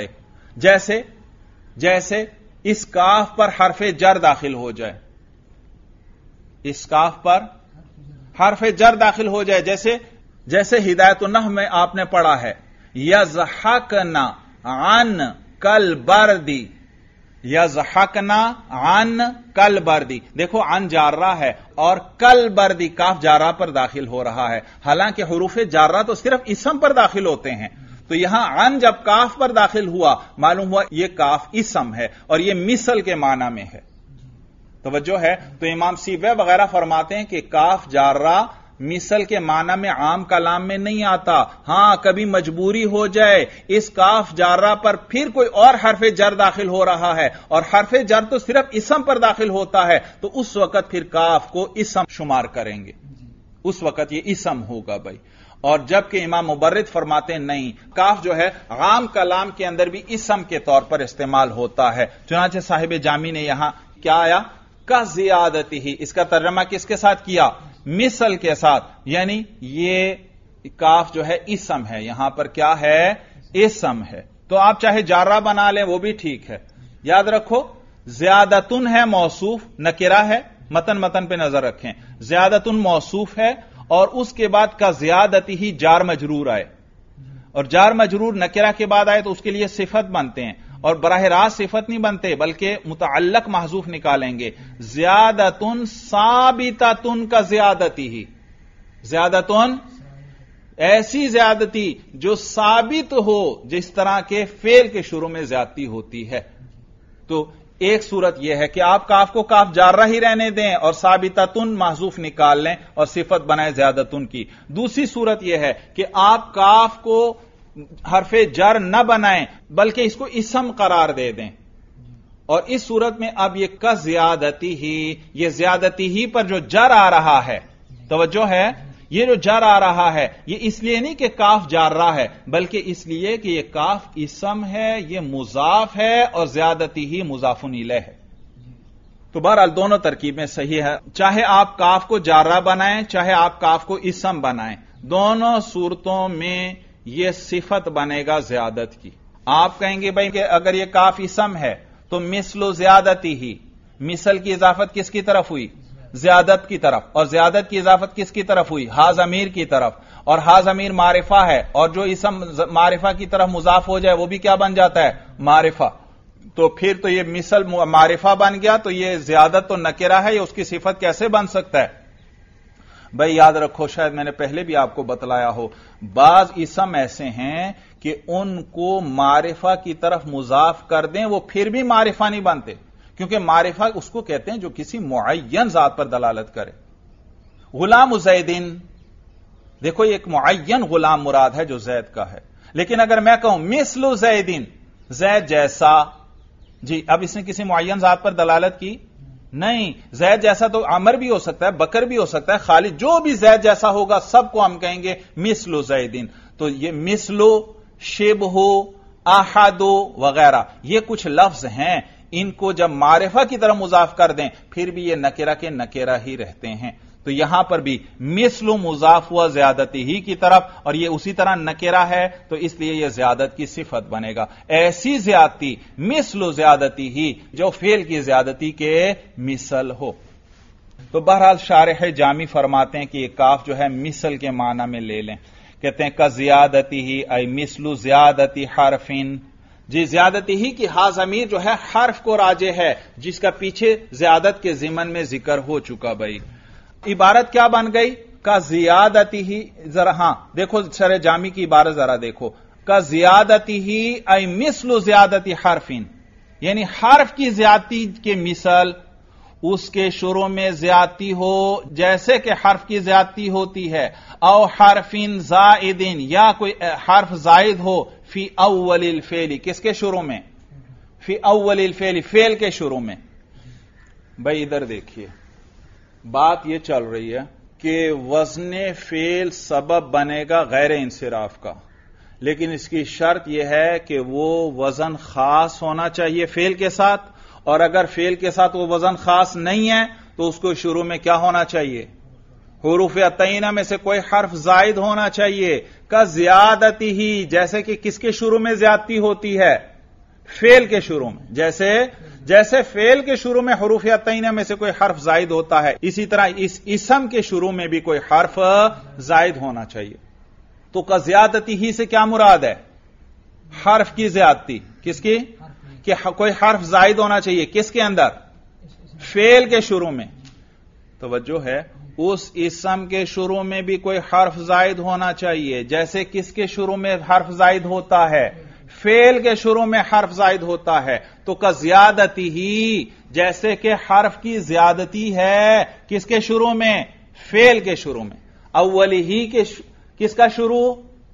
جیسے اس کاف پر حرف جر داخل ہو جائے، اس کاف پر حرف جر داخل ہو جائے، جیسے ہدایت النحو میں آپ نے پڑھا ہے یضحکنا عن کل بردی، یضحکنا عن کل بردی، دیکھو عن جارہ ہے اور کل بردی کاف جارہ پر داخل ہو رہا ہے، حالانکہ حروف جارہ تو صرف اسم پر داخل ہوتے ہیں، تو یہاں عن جب کاف پر داخل ہوا معلوم ہوا یہ کاف اسم ہے اور یہ مثل کے معنی میں ہے۔ توجہ ہے، تو امام سیبوی وغیرہ فرماتے ہیں کہ کاف جارہ مثل کے معنی میں عام کلام میں نہیں آتا، ہاں کبھی مجبوری ہو جائے اس کاف جارہ پر پھر کوئی اور حرف جر داخل ہو رہا ہے اور حرف جر تو صرف اسم پر داخل ہوتا ہے، تو اس وقت پھر کاف کو اسم شمار کریں گے، اس وقت یہ اسم ہوگا بھائی۔ اور جبکہ امام مبرد فرماتے ہیں نہیں، کاف جو ہے عام کلام کے اندر بھی اسم کے طور پر استعمال ہوتا ہے، چنانچہ صاحب جامی نے یہاں کیا آیا؟ کا زیادتی ہی، اس کا ترجمہ کس کے ساتھ کیا؟ مثل کے ساتھ، یعنی یہ کاف جو ہے اسم ہے، یہاں پر کیا ہے؟ اسم ہے، تو آپ چاہے جارہ بنا لیں وہ بھی ٹھیک ہے۔ یاد رکھو زیادتن ہے موصوف، نکرہ ہے، متن پہ نظر رکھیں، زیادتن موصوف ہے اور اس کے بعد کا زیادتی ہی جار مجرور آئے، اور جار مجرور نکرہ کے بعد آئے تو اس کے لیے صفت بنتے ہیں، اور براہ راست صفت نہیں بنتے بلکہ متعلق محذوف نکالیں گے۔ زیادتن ثابتتن کا زیادتی ہی، زیادتن ایسی زیادتی جو ثابت ہو جس طرح کے فعل کے شروع میں زیادتی ہوتی ہے۔ تو ایک صورت یہ ہے کہ آپ کاف کو کاف جارہ ہی رہنے دیں اور ثابتتن محذوف نکال لیں اور صفت بنائیں زیادتن کی۔ دوسری صورت یہ ہے کہ آپ کاف کو حرف جر نہ بنائیں بلکہ اس کو اسم قرار دے دیں، اور اس صورت میں اب یہ کا زیادتی ہی، یہ زیادتی ہی پر جو جر آ رہا ہے، توجہ ہے، یہ جو جر آ رہا ہے یہ اس لیے نہیں کہ کاف جارہ ہے بلکہ اس لیے کہ یہ کاف اسم ہے، یہ مضاف ہے اور زیادتی ہی مضاف الیہ ہے۔ تو بہرحال دونوں ترکیب میں صحیح ہے، چاہے آپ کاف کو جارہ بنائیں چاہے آپ کاف کو اسم بنائیں، دونوں صورتوں میں یہ صفت بنے گا زیادت کی۔ آپ کہیں گے بھائی کہ اگر یہ کاف اسم ہے تو مثل و زیادتی ہی، مثل کی اضافت کس کی طرف ہوئی؟ زیادت کی طرف، اور زیادت کی اضافت کس کی طرف ہوئی؟ ہا ضمیر کی طرف، اور ہا ضمیر معرفہ ہے، اور جو اسم معرفہ کی طرف مضاف ہو جائے وہ بھی کیا بن جاتا ہے؟ معرفہ۔ تو پھر تو یہ مثل معرفہ بن گیا، تو یہ زیادت تو نکرہ ہے، یہ اس کی صفت کیسے بن سکتا ہے؟ بھائی یاد رکھو، شاید میں نے پہلے بھی آپ کو بتلایا ہو، بعض اسم ایسے ہیں کہ ان کو معرفہ کی طرف مضاف کر دیں وہ پھر بھی معرفہ نہیں بنتے، کیونکہ معرفہ اس کو کہتے ہیں جو کسی معین ذات پر دلالت کرے۔ غلام زیدن، دیکھو یہ ایک معین غلام مراد ہے جو زید کا ہے، لیکن اگر میں کہوں مثل زیدن، زید جیسا، جی اب اس نے کسی معین ذات پر دلالت کی نہیں. زید جیسا تو عمر بھی ہو سکتا ہے، بکر بھی ہو سکتا ہے، خالد، جو بھی زید جیسا ہوگا سب کو ہم کہیں گے مثل زیدن. تو یہ مثل، شبہ، احد وغیرہ یہ کچھ لفظ ہیں، ان کو جب معرفہ کی طرح مضاف کر دیں پھر بھی یہ نکرہ کے نکرہ ہی رہتے ہیں. تو یہاں پر بھی مثل مضاف ہوا زیادتی ہی کی طرف، اور یہ اسی طرح نکرہ ہے تو اس لیے یہ زیادت کی صفت بنے گا. ایسی زیادتی مثل زیادتی ہی جو فعل کی زیادتی کے مثل ہو. تو بہرحال شارح جامی فرماتے ہیں کہ یہ کاف جو ہے مثل کے معنی میں لے لیں. کہتے ہیں کا زیادتی ہی ای مثل زیادتی حرفن. جی زیادتی ہی کی ہا ضمیر جو ہے حرف کو راجع ہے جس کا پیچھے زیادت کے ضمن میں ذکر ہو چکا. بھائی عبارت کیا بن گئی؟ کا زیادتی ہی. ذرا ہاں دیکھو شرح جامی کی عبارت ذرا دیکھو. کا زیادتی ہی ای مثل زیادتی حرفن، یعنی حرف کی زیادتی کے مثل اس کے شروع میں زیادتی ہو جیسے کہ حرف کی زیادتی ہوتی ہے، او حرفن زائدن، یا کوئی حرف زائد ہو فی اول الفعل. کس کے شروع میں؟ فی اول الفعل، فعل کے شروع میں. بھائی ادھر دیکھیے، بات یہ چل رہی ہے کہ وزن فعل سبب بنے گا غیر انصراف کا، لیکن اس کی شرط یہ ہے کہ وہ وزن خاص ہونا چاہیے فعل کے ساتھ، اور اگر فعل کے ساتھ وہ وزن خاص نہیں ہے تو اس کو شروع میں کیا ہونا چاہیے؟ حروف عطینہ میں سے کوئی حرف زائد ہونا چاہیے. کا زیادتی ہی، جیسے کہ کس کے شروع میں زیادتی ہوتی ہے؟ فعل کے شروع میں. جیسے فعل کے شروع میں حروف عطینہ میں سے کوئی حرف زائد ہوتا ہے، اسی طرح اس اسم کے شروع میں بھی کوئی حرف زائد ہونا چاہیے. تو کا زیادتی ہی سے کیا مراد ہے؟ حرف کی زیادتی. کس کی؟ کہ کوئی حرف زائد ہونا چاہیے. کس کے اندر؟ فعل کے شروع میں. توجہ ہے، اس اسم کے شروع میں بھی کوئی حرف زائد ہونا چاہیے. جیسے کس کے شروع میں حرف زائد ہوتا ہے؟ فعل کے شروع میں حرف زائد ہوتا ہے. تو کا زیادتی ہی، جیسے کہ حرف کی زیادتی ہے کس کے شروع میں؟ فعل کے شروع میں. اولی ہی کے کس کا شروع؟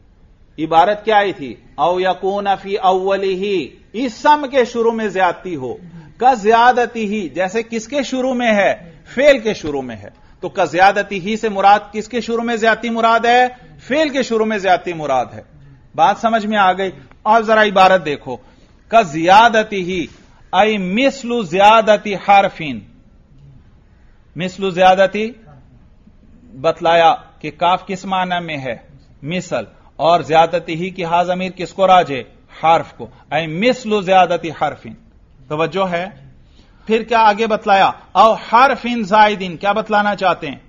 عبارت کیا آئی تھی؟ او یکون فی اولی ہی، اسم کے شروع میں زیادتی ہو. کا زیادتی ہی، جیسے کس کے شروع میں ہے؟ فعل کے شروع میں ہے. تو کا زیادتی ہی سے مراد کس کے شروع میں زیادتی مراد ہے؟ فعل کے شروع میں زیادتی مراد ہے. بات سمجھ میں آ گئی؟ اور ذرا عبارت دیکھو. کا زیادتی ہی ای مثل زیادتی حرفین. مثل زیادتی بتلایا کہ کاف کس معنی میں ہے؟ مثل. اور زیادتی ہی کی ہا ضمیر کس کو راجع؟ حرف کو. ای مثل زیادتی حرفین. توجہ ہے؟ پھر کیا آگے بتلایا؟ او حرفن زائدین. کیا بتلانا چاہتے ہیں؟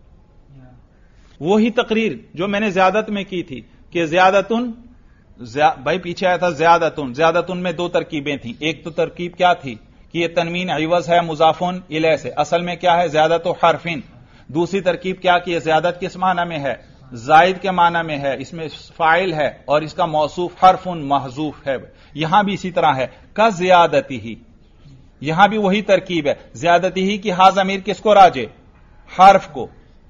وہی تقریر جو میں نے زیادت میں کی تھی کہ زیادتن، بھائی پیچھے آیا تھا زیادتن میں دو ترکیبیں تھیں. ایک تو ترکیب کیا تھی کہ یہ تنوین عوض ہے مضافن الیہ سے، اصل میں کیا ہے؟ زیادت و حرفن. دوسری ترکیب کیا کہ یہ زیادت کس معنی میں ہے؟ زائد کے معنی میں ہے، اس میں فاعل ہے اور اس کا موصوف حرفن محذوف ہے. یہاں بھی اسی طرح ہے. کا زیادتی ہی، یہاں بھی وہی ترکیب ہے. زیادتی ہی کی ہا ضمیر کس کو راجع؟ حرف کو.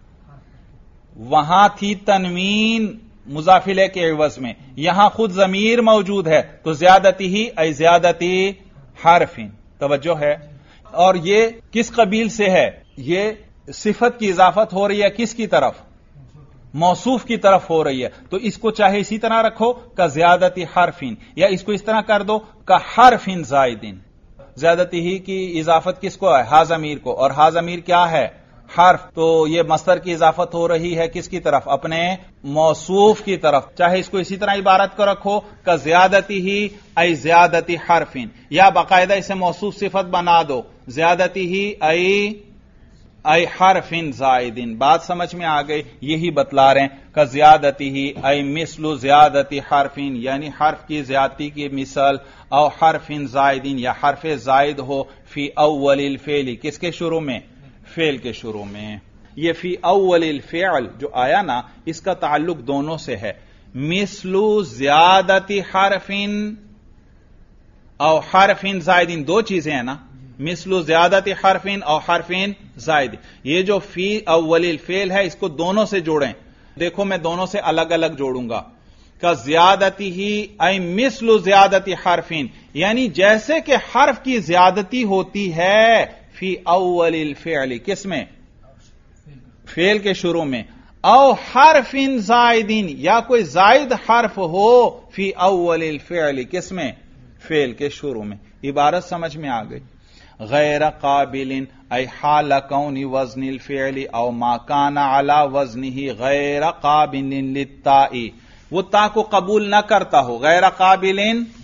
وہاں تھی تنوین مضاف الیہ کے عوض میں، یہاں خود ضمیر موجود ہے تو زیادتی ہی ای زیادتی حرفین. توجہ ہے؟ اور یہ کس قبیل سے ہے؟ یہ صفت کی اضافت ہو رہی ہے کس کی طرف؟ موصوف کی طرف ہو رہی ہے. تو اس کو چاہے اسی طرح رکھو کا زیادتی حرفین، یا اس کو اس طرح کر دو کا حرفین زائدین. زیادتی ہی کی اضافت کس کو ہے؟ ہا ضمیر کو. اور ہا ضمیر کیا ہے؟ حرف. تو یہ مصدر کی اضافت ہو رہی ہے کس کی طرف؟ اپنے موصوف کی طرف. چاہے اس کو اسی طرح عبارت کو رکھو کا زیادتی ہی ای زیادتی حرفین، یا باقاعدہ اسے موصوف صفت بنا دو زیادتی ہی ای حرفن زائدین. بات سمجھ میں آ گئی؟ یہی بتلا رہے ہیں کا زیادتی ہی ای مثل زیادتی حرفین، یعنی حرف کی زیادتی کی مثال. او حرفن زائدین، یا حرف زائد ہو فی اول الفعل. کس کے شروع میں؟ فعل کے شروع میں. یہ فی اول الفعل جو آیا نا، اس کا تعلق دونوں سے ہے. مثل زیادتی حرفن او حرفن زائدین، دو چیزیں ہیں نا، مثل زیادتی حرفین او حرفین زائد. یہ جو فی اول الفعل ہے اس کو دونوں سے جوڑیں. دیکھو میں دونوں سے الگ الگ جوڑوں گا. کا زیادتی ہی اے مثل زیادتی حرفین، یعنی جیسے کہ حرف کی زیادتی ہوتی ہے فی اول الفعل، کس میں؟ فعل کے شروع میں. او حرف زائدین، یا کوئی زائد حرف ہو فی اول الفعل، کس میں؟ فعل کے شروع میں. عبارت سمجھ میں آ گئی. غیر قابل ای حال کون وزن الفعل او ما کان علی وزنہ غیر قابل للتاء، وہ تا کو قبول نہ کرتا ہو. غیر قابل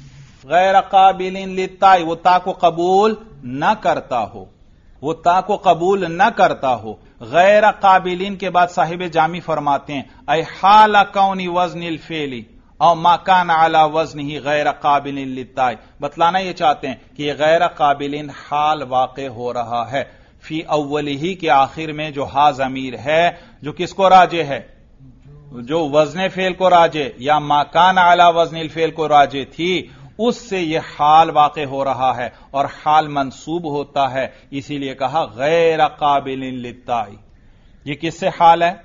للتاء، وہ تا کو قبول نہ کرتا ہو، وہ تا کو قبول نہ کرتا ہو. غیر قابلین کے بعد صاحب جامی فرماتے ہیں اے حال کون وزن الفعل او ما کان علی وزنہ غیر قابل للتاء، بتلانا یہ چاہتے ہیں کہ یہ غیر قابلین حال واقع ہو رہا ہے فی اولہ کے آخر میں جو ہا ضمیر ہے، جو کس کو راجع ہے؟ جو وزن فعل کو راجع یا ما کان علی وزن الفعل کو راجع تھی، اس سے یہ حال واقع ہو رہا ہے، اور حال منصوب ہوتا ہے، اسی لیے کہا غیر قابل للتاء. یہ کس سے حال ہے؟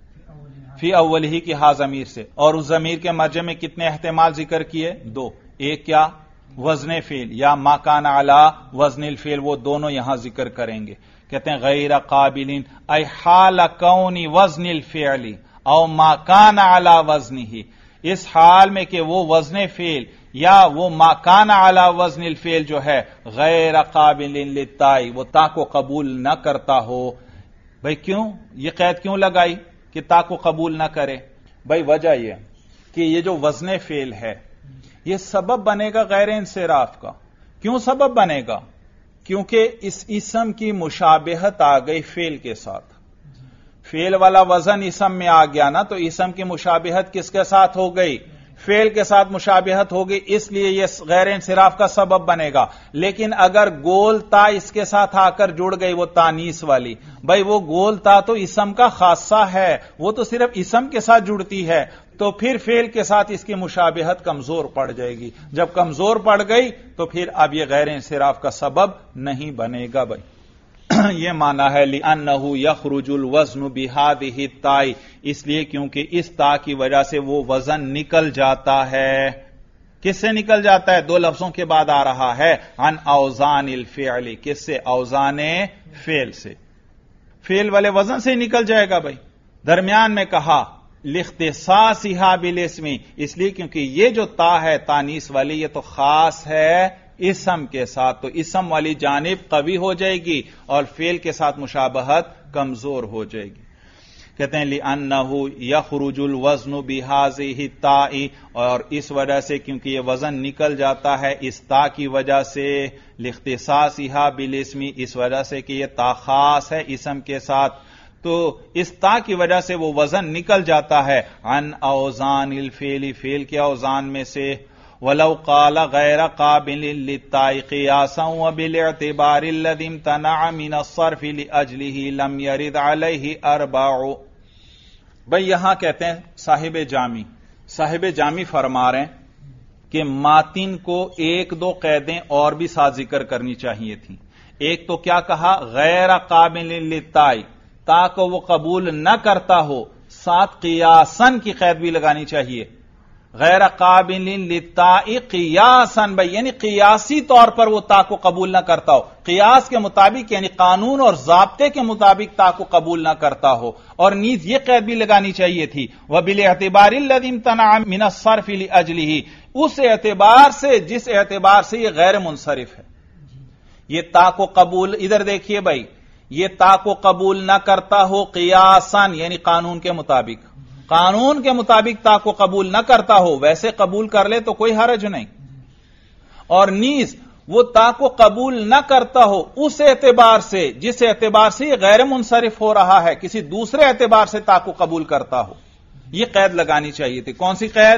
فی اولہ کی ہا ضمیر سے. اور اس ضمیر کے مرجع میں کتنے احتمال ذکر کیے؟ 2. ایک کیا؟ وزن فعل یا ما کان علی وزن الفعل، وہ دونوں یہاں ذکر کریں گے. کہتے ہیں غیر قابلین ای حال کون وزن الفعل او ما کان علی وزنہ، اس حال میں کہ وہ وزن فعل یا وہ ما کان علی وزن الفعل جو ہے غیر قابل للتاء، وہ تا کو قبول نہ کرتا ہو. بھئی کیوں یہ قید کیوں لگائی کہ تا کو قبول نہ کرے؟ بھئی وجہ یہ کہ یہ جو وزن فعل ہے یہ سبب بنے گا غیر انصراف کا. کیوں سبب بنے گا؟ کیونکہ اس اسم کی مشابہت آ گئی فعل کے ساتھ. فعل والا وزن اسم میں آ گیا نا، تو اسم کی مشابہت کس کے ساتھ ہو گئی؟ فعل کے ساتھ مشابہت ہوگی، اس لیے یہ غیر انصراف کا سبب بنے گا. لیکن اگر گول تا اس کے ساتھ آ کر جڑ گئی، وہ تانیث والی، بھائی وہ گول تا تو اسم کا خاصہ ہے، وہ تو صرف اسم کے ساتھ جڑتی ہے، تو پھر فعل کے ساتھ اس کی مشابہت کمزور پڑ جائے گی. جب کمزور پڑ گئی تو پھر اب یہ غیر انصراف کا سبب نہیں بنے گا. بھائی یہ مانا ہے لِأَنَّهُ يَخْرُجُ الْوَزْنُ بِهَذِهِ التَّاءِ، اس لیے کیونکہ اس تا کی وجہ سے وہ وزن نکل جاتا ہے. کس سے نکل جاتا ہے؟ 2 لفظوں کے بعد آ رہا ہے عن اوزان الفعل، کس سے؟ اوزان فعل سے، فعل والے وزن سے نکل جائے گا. بھائی درمیان میں کہا لاختصاصها بالاسم، اس لیے کیونکہ یہ جو تا ہے تانیث والی، یہ تو خاص ہے اسم کے ساتھ، تو اسم والی جانب قوی ہو جائے گی اور فعل کے ساتھ مشابہت کمزور ہو جائے گی. کہتے ہیں لِأَنَّهُ يَخْرُجُ الْوَزْنُ بِهَذِهِ التَّاءِ، اور اس وجہ سے کیونکہ یہ وزن نکل جاتا ہے اس تا کی وجہ سے، لاختصاصها بالاسم، اس وجہ سے کہ یہ تا خاص ہے اسم کے ساتھ، تو اس تا کی وجہ سے وہ وزن نکل جاتا ہے عن اوزان الفعل، فعل کے اوزان میں سے. وَلَوْ قَالَ غَيْرَ قَابِلٍ لِلتَّاءِ قِيَاسًا وَبِالِاعْتِبَارِ الَّذِي امْتَنَعَ مِنَ الصَّرْفِ لِأَجْلِهِ لَمْ يَرِدْ عَلَيْهِ أَرْبَعُ. بھئی یہاں کہتے ہیں صاحب جامی فرما رہے ہیں کہ ماتن کو 1-2 قیدیں اور بھی ساتھ ذکر کرنی چاہیے تھیں. ایک تو کیا کہا؟ غیر قابل للتاء، تا کو وہ قبول نہ کرتا ہو، ساتھ قیاسن کی قید بھی لگانی چاہیے. غیر قابل للتاء قیاسن، بھائی یعنی قیاسی طور پر وہ تا کو قبول نہ کرتا ہو، قیاس کے مطابق یعنی قانون اور ضابطے کے مطابق تا کو قبول نہ کرتا ہو. اور نیز یہ قید بھی لگانی چاہیے تھی وَبِالِاعْتِبَارِ الَّذِي امْتَنَعَ مِنَ الصَّرْفِ لِأَجْلِهِ، اس اعتبار سے جس اعتبار سے یہ غیر منصرف ہے. یہ تا کو قبول، ادھر دیکھیے بھائی، یہ تا کو قبول نہ کرتا ہو قیاسن یعنی قانون کے مطابق، قانون کے مطابق تا کو قبول نہ کرتا ہو، ویسے قبول کر لے تو کوئی حرج نہیں. اور نیز وہ تا کو قبول نہ کرتا ہو اس اعتبار سے جس اعتبار سے یہ غیر منصرف ہو رہا ہے، کسی دوسرے اعتبار سے تا کو قبول کرتا ہو. یہ قید لگانی چاہیے تھی. کون سی قید؟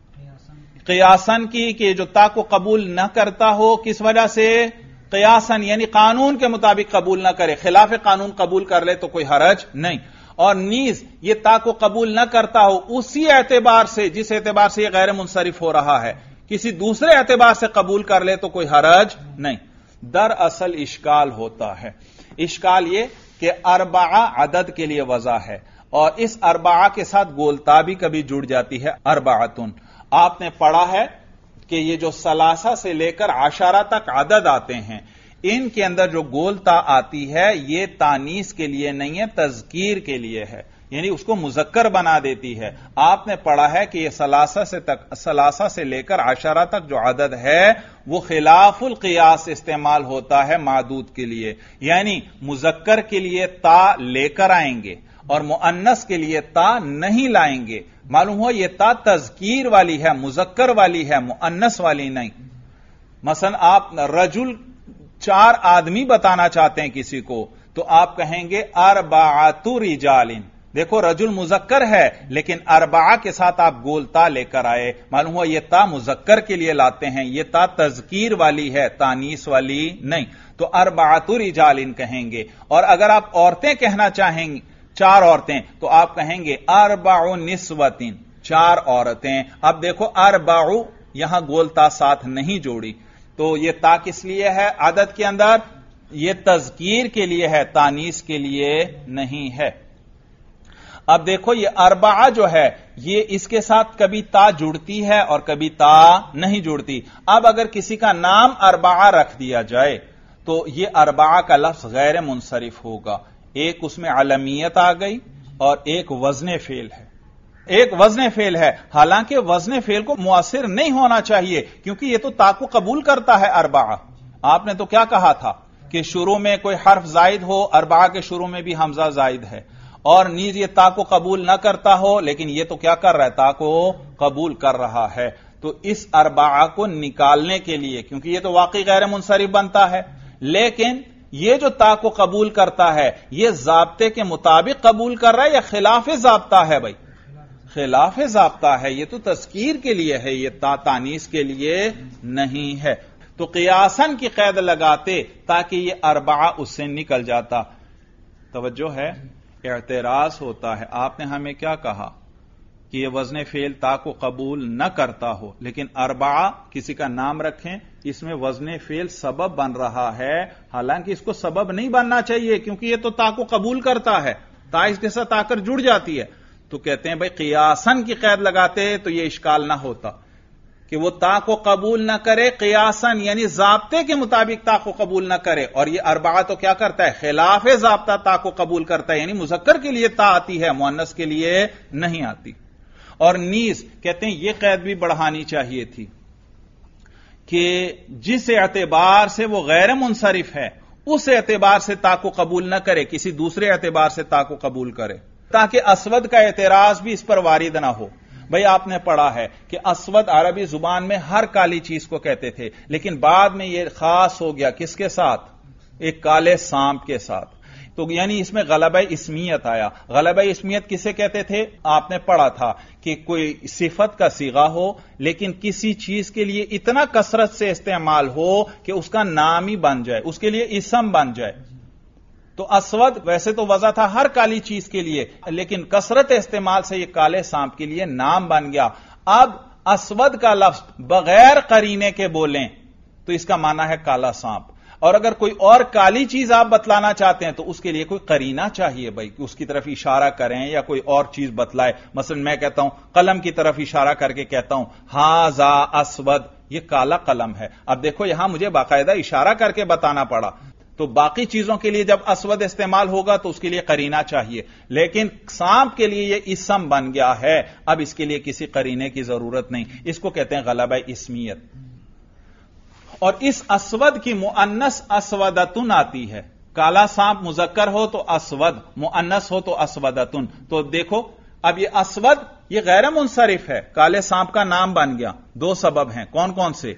قیاسن کی، کہ جو تا کو قبول نہ کرتا ہو کس وجہ سے؟ قیاسن یعنی قانون کے مطابق قبول نہ کرے، خلاف قانون قبول کر لے تو کوئی حرج نہیں. اور نیز یہ تا کو قبول نہ کرتا ہو اسی اعتبار سے جس اعتبار سے یہ غیر منصرف ہو رہا ہے، کسی دوسرے اعتبار سے قبول کر لے تو کوئی حرج نہیں. دراصل اشکال ہوتا ہے، اشکال یہ کہ 4 عدد کے لیے وضع ہے اور اس اربعہ کے ساتھ گولتا بھی کبھی جڑ جاتی ہے اربعتن. آپ نے پڑھا ہے کہ یہ جو ثلاثہ سے لے کر عشرہ تک عدد آتے ہیں ان کے اندر جو گولتا آتی ہے یہ تانیث کے لیے نہیں ہے، تذکیر کے لیے ہے، یعنی اس کو مذکر بنا دیتی ہے. آپ نے پڑھا ہے کہ یہ ثلاثہ سے لے کر عشرہ تک جو عدد ہے وہ خلاف القیاس استعمال ہوتا ہے معدود کے لیے، یعنی مذکر کے لیے تا لے کر آئیں گے اور مؤنث کے لیے تا نہیں لائیں گے. معلوم ہوا یہ تا تذکیر والی ہے، مذکر والی ہے، مؤنث والی نہیں. مثلا آپ رجل 4 آدمی بتانا چاہتے ہیں کسی کو تو آپ کہیں گے اربعۃ رجال. دیکھو رجل مذکر ہے لیکن اربعہ کے ساتھ آپ گول تا لے کر آئے، معلوم ہوا یہ تا مذکر کے لیے لاتے ہیں، یہ تا تذکیر والی ہے، تانیث والی نہیں. تو اربعۃ رجال کہیں گے. اور اگر آپ عورتیں کہنا چاہیں گے 4 عورتیں تو آپ کہیں گے اربع نسوۃ، 4 عورتیں. اب دیکھو اربع یہاں گول تا ساتھ نہیں جوڑی تو یہ تا کس لیے ہے عدد کے اندر؟ یہ تذکیر کے لیے ہے، تانیث کے لیے نہیں ہے. اب دیکھو یہ اربعہ جو ہے یہ اس کے ساتھ کبھی تا جڑتی ہے اور کبھی تا نہیں جڑتی. اب اگر کسی کا نام اربعہ رکھ دیا جائے تو یہ اربعہ کا لفظ غیر منصرف ہوگا. ایک اس میں علمیت آ گئی اور ایک وزن فعل ہے. ایک وزن فعل ہے، حالانکہ وزن فعل کو مؤثر نہیں ہونا چاہیے کیونکہ یہ تو تا کو قبول کرتا ہے اربعہ. آپ نے تو کیا کہا تھا کہ شروع میں کوئی حرف زائد ہو، اربعہ کے شروع میں بھی حمزہ زائد ہے، اور نیز یہ تا کو قبول نہ کرتا ہو لیکن یہ تو کیا کر رہا ہے، تا کو قبول کر رہا ہے. تو اس اربعہ کو نکالنے کے لیے، کیونکہ یہ تو واقعی غیر منصرف بنتا ہے، لیکن یہ جو تا کو قبول کرتا ہے یہ ضابطے کے مطابق قبول کر رہا ہے یا خلاف ضابطہ ہے؟ بھائی خلاف ضابطہ ہے، یہ تو تذکیر کے لیے ہے، یہ تا تانیث کے لیے نہیں ہے. تو قیاسن کی قید لگاتے تاکہ یہ اربعہ اس سے نکل جاتا. توجہ ہے، اعتراض ہوتا ہے. آپ نے ہمیں کیا کہا کہ یہ وزن فعل تا کو قبول نہ کرتا ہو، لیکن اربعہ کسی کا نام رکھیں اس میں وزن فعل سبب بن رہا ہے، حالانکہ اس کو سبب نہیں بننا چاہیے کیونکہ یہ تو تا کو قبول کرتا ہے، تا اس کے ساتھ آ کر جڑ جاتی ہے. تو کہتے ہیں بھائی قیاسن کی قید لگاتے تو یہ اشکال نہ ہوتا کہ وہ تا کو قبول نہ کرے قیاسن، یعنی ضابطے کے مطابق تا کو قبول نہ کرے. اور یہ اربعہ تو کیا کرتا ہے، خلاف ضابطہ تا کو قبول کرتا ہے، یعنی مذکر کے لیے تا آتی ہے، مؤنث کے لیے نہیں آتی. اور نیز کہتے ہیں یہ قید بھی بڑھانی چاہیے تھی کہ جس اعتبار سے وہ غیر منصرف ہے اس اعتبار سے تا کو قبول نہ کرے، کسی دوسرے اعتبار سے تا کو قبول کرے، تاکہ اسود کا اعتراض بھی اس پر وارد نہ ہو. بھئی آپ نے پڑھا ہے کہ اسود عربی زبان میں ہر کالی چیز کو کہتے تھے، لیکن بعد میں یہ خاص ہو گیا کس کے ساتھ، ایک کالے سانپ کے ساتھ. تو یعنی اس میں غلبہ اسمیت آیا. غلبہ اسمیت کسے کہتے تھے؟ آپ نے پڑھا تھا کہ کوئی صفت کا صیغہ ہو لیکن کسی چیز کے لیے اتنا کثرت سے استعمال ہو کہ اس کا نام ہی بن جائے، اس کے لیے اسم بن جائے. تو اسود ویسے تو وضع تھا ہر کالی چیز کے لیے، لیکن کثرت استعمال سے یہ کالے سانپ کے لیے نام بن گیا. اب اسود کا لفظ بغیر قرینے کے بولیں تو اس کا معنی ہے کالا سانپ، اور اگر کوئی اور کالی چیز آپ بتلانا چاہتے ہیں تو اس کے لیے کوئی قرینہ چاہیے بھائی کہ اس کی طرف اشارہ کریں یا کوئی اور چیز بتلائے. مثلا میں کہتا ہوں قلم کی طرف اشارہ کر کے کہتا ہوں ھذا اسود، یہ کالا قلم ہے. اب دیکھو یہاں مجھے باقاعدہ اشارہ کر کے بتانا پڑا. تو باقی چیزوں کے لیے جب اسود استعمال ہوگا تو اس کے لیے قرینہ چاہیے، لیکن سانپ کے لیے یہ اسم بن گیا ہے، اب اس کے لیے کسی قرینے کی ضرورت نہیں. اس کو کہتے ہیں غلبہ اسمیت. اور اس اسود کی مؤنث اسودتن آتی ہے. کالا سانپ مذکر ہو تو اسود، مؤنث ہو تو اسودتن. تو دیکھو اب یہ اسود یہ غیر منصرف ہے، کالے سانپ کا نام بن گیا. 2 سبب ہیں، کون کون سے؟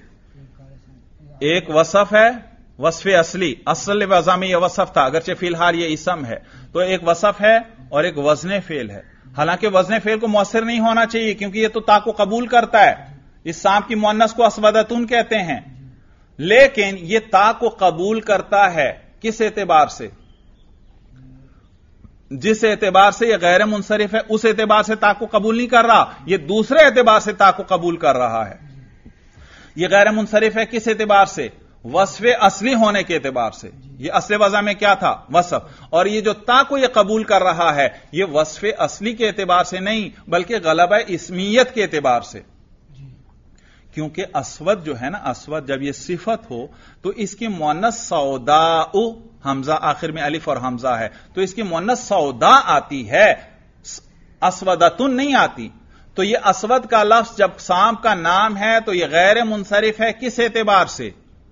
ایک وصف ہے، وصف اصلی، اصل وضع میں یہ وصف تھا اگرچہ فی الحال یہ اسم ہے. تو ایک وصف ہے اور ایک وزن فعل ہے. حالانکہ وزن فعل کو مؤثر نہیں ہونا چاہیے کیونکہ یہ تو تا کو قبول کرتا ہے. اس سانپ کی مؤنث کو اسودتن کہتے ہیں، لیکن یہ تا کو قبول کرتا ہے کس اعتبار سے؟ جس اعتبار سے یہ غیر منصرف ہے اس اعتبار سے تا کو قبول نہیں کر رہا، یہ دوسرے اعتبار سے تا کو قبول کر رہا ہے. یہ غیر منصرف ہے کس اعتبار سے؟ وصف اصلی ہونے کے اعتبار سے. یہ اصل وضع میں کیا تھا؟ وصف. اور یہ جو تا کو یہ قبول کر رہا ہے یہ وصف اصلی کے اعتبار سے نہیں بلکہ غلبہ اسمیت کے اعتبار سے. کیونکہ اسود جو ہے نا، اسود جب یہ صفت ہو تو اس کی مؤنث سوداء، حمزہ آخر میں الف اور حمزہ ہے تو اس کی مؤنث سوداء آتی ہے، اسودتن نہیں آتی. تو یہ اسود کا لفظ جب سانپ کا نام ہے تو یہ غیر منصرف ہے. کس اعتبار سے؟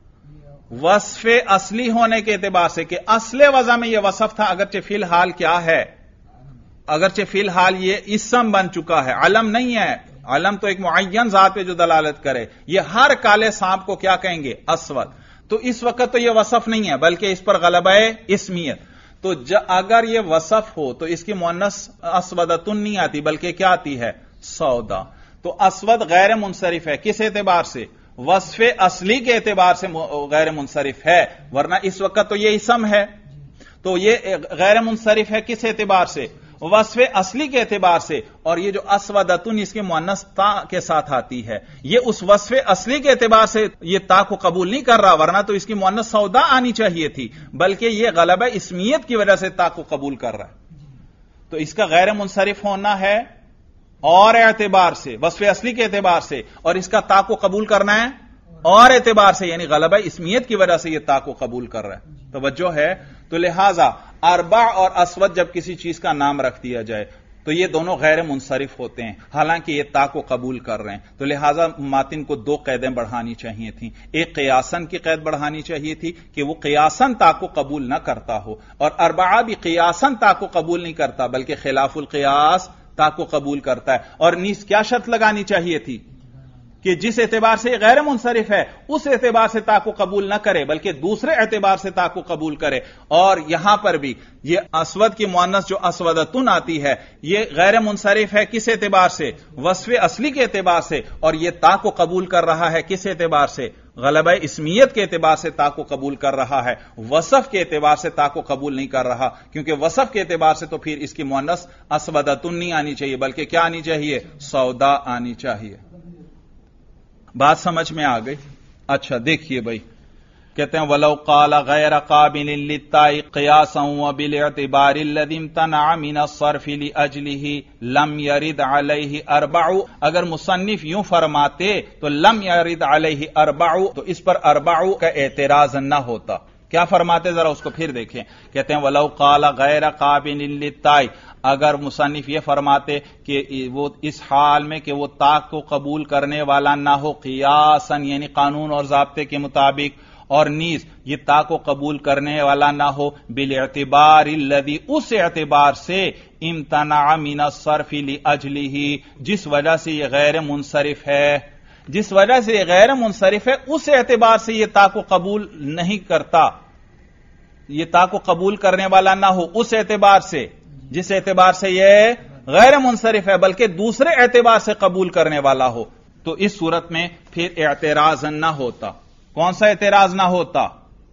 وصف اصلی ہونے کے اعتبار سے کہ اصل وضع میں یہ وصف تھا، اگرچہ فی الحال کیا ہے؟ اگرچہ فی الحال یہ اسم بن چکا ہے، علم نہیں ہے. علم تو ایک معین ذات پہ جو دلالت کرے. یہ ہر کالے سانپ کو کیا کہیں گے؟ اسود. تو اس وقت تو یہ وصف نہیں ہے بلکہ اس پر غلبہ اسمیت. تو اگر یہ وصف ہو تو اس کی مؤنث اسودتن نہیں آتی بلکہ کیا آتی ہے؟ سودا. تو اسود غیر منصرف ہے. کس اعتبار سے؟ وصف اصلی کے اعتبار سے غیر منصرف ہے، ورنہ اس وقت تو یہ اسم ہے. تو یہ غیر منصرف ہے کس اعتبار سے؟ وصف اصلی کے اعتبار سے. اور یہ جو اسودتن اس کی مؤنث تا کے ساتھ آتی ہے یہ اس وصف اصلی کے اعتبار سے یہ تا کو قبول نہیں کر رہا، ورنہ تو اس کی مؤنث سودا آنی چاہیے تھی، بلکہ یہ غلبہ اسمیت کی وجہ سے تا کو قبول کر رہا ہے. تو اس کا غیر منصرف ہونا ہے اور اعتبار سے، وصف اصلی کے اعتبار سے، اور اس کا تا کو قبول کرنا ہے اور اعتبار سے، یعنی غلبہ اسمیت کی وجہ سے یہ تا کو قبول کر رہا ہے. توجہ ہے؟ تو لہذا اربع اور اسود جب کسی چیز کا نام رکھ دیا جائے تو یہ دونوں غیر منصرف ہوتے ہیں حالانکہ یہ تا کو قبول کر رہے ہیں. تو لہذا ماتن کو دو قیدیں بڑھانی چاہیے تھیں. ایک قیاسن کی قید بڑھانی چاہیے تھی کہ وہ قیاسن تا کو قبول نہ کرتا ہو، اور اربعہ بھی قیاسن تا کو قبول نہیں کرتا بلکہ خلاف القیاس تا کو قبول کرتا ہے. اور نیز کیا شرط لگانی چاہیے تھی کہ جس اعتبار سے غیر منصرف ہے اس اعتبار سے تا کو قبول نہ کرے بلکہ دوسرے اعتبار سے تا کو قبول کرے. اور یہاں پر بھی یہ اسود کی مؤنث جو اسودتن آتی ہے یہ غیر منصرف ہے کس اعتبار سے؟ وصف اصلی کے اعتبار سے. اور یہ تا کو قبول کر رہا ہے کس اعتبار سے؟ غلبہ اسمیت کے اعتبار سے تا کو قبول کر رہا ہے، وصف کے اعتبار سے تا کو قبول نہیں کر رہا. کیونکہ وصف کے اعتبار سے تو پھر اس کی مؤنث اسودتن نہیں آنی چاہیے بلکہ کیا آنی چاہیے؟ سودا آنی چاہیے. بات سمجھ میں آ گئی؟ اچھا دیکھیے بھائی، کہتے ہیں وَلَوْ قَالَ غَيْرَ قَابِلٍ لِلتَّاءِ قِيَاسًا وَبِالِاعْتِبَارِ الَّذِي امْتَنَعَ مِنَ الصَّرْفِ لِأَجْلِهِ لَمْ يَرِدْ عَلَيْهِ أَرْبَعُ. اگر مصنف یوں فرماتے تو لم يرد علیہ اربع تو اس پر اربع کا اعتراض نہ ہوتا. کیا فرماتے ذرا اس کو پھر دیکھیں. کہتے ہیں وَلَوْ قَالَ غَيْرَ قَابِلٍ لِلتَّاءِ، اگر مصنف یہ فرماتے کہ وہ اس حال میں کہ وہ تا کو قبول کرنے والا نہ ہو قیاسن یعنی قانون اور ضابطے کے مطابق، اور نیز یہ تا کو قبول کرنے والا نہ ہو بالاعتبار الذی اس اعتبار سے امتنع من الصرف لاجلہ جس وجہ سے یہ غیر منصرف ہے، جس وجہ سے یہ غیر منصرف ہے اس اعتبار سے یہ تا کو قبول نہیں کرتا، یہ تا کو قبول کرنے والا نہ ہو اس اعتبار سے جس اعتبار سے یہ غیر منصرف ہے بلکہ دوسرے اعتبار سے قبول کرنے والا ہو، تو اس صورت میں پھر اعتراض نہ ہوتا. کون سا اعتراض نہ ہوتا؟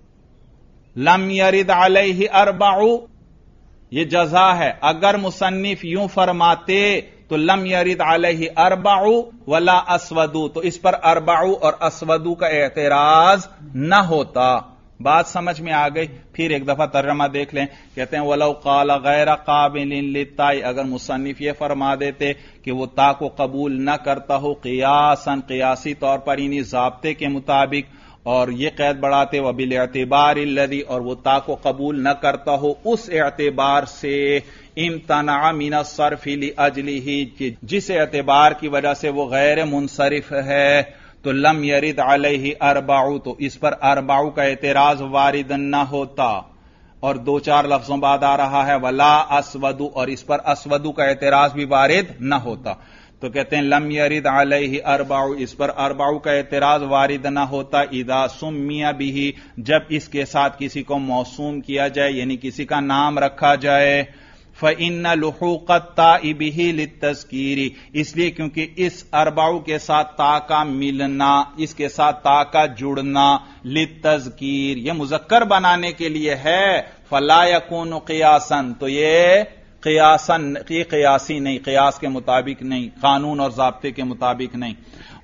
لم یرد علیہ اربع، یہ جزا ہے. اگر مصنف یوں فرماتے تو لم یرد علیہ اربع ولا اسود، تو اس پر اربع اور اسود کا اعتراض نہ ہوتا. بات سمجھ میں آ گئی؟ پھر ایک دفعہ ترجمہ دیکھ لیں. کہتے ہیں وَلَوْ قَالَ غَيْرَ قَابِلٍ لِلتَّاءِ، اگر مصنف یہ فرما دیتے کہ وہ تا کو قبول نہ کرتا ہو قیاساً قیاسی طور پر یعنی ضابطے کے مطابق، اور یہ قید بڑھاتے وَبِالْاعْتِبَارِ الَّذِي، اور وہ تا کو قبول نہ کرتا ہو اس اعتبار سے امتنع من الصرف لأجلہ جس اعتبار کی وجہ سے وہ غیر منصرف ہے، تو لم یرد علیہ اربع، تو اس پر اربع کا اعتراض وارد نہ ہوتا. اور دو چار لفظوں بعد آ رہا ہے ولا اسود، اور اس پر اسود کا اعتراض بھی وارد نہ ہوتا. تو کہتے ہیں لم یرد علیہ اربع، اس پر اربع کا اعتراض وارد نہ ہوتا اذا سمی بہ، جب اس کے ساتھ کسی کو موسوم کیا جائے یعنی کسی کا نام رکھا جائے. فَإِنَّ لُحُوقَ التَّاءِ بِهِ لِلتَّذْكِيرِ، اس لیے کیونکہ اس اربع کے ساتھ تا کا ملنا، اس کے ساتھ تا کا جڑنا للتذکیر یہ مذکر بنانے کے لیے ہے. فَلَا يَكُونُ قِيَاسًا، تو یہ قیاسن، یہ قیاسی نہیں، قیاس کے مطابق نہیں، قانون اور ضابطے کے مطابق نہیں.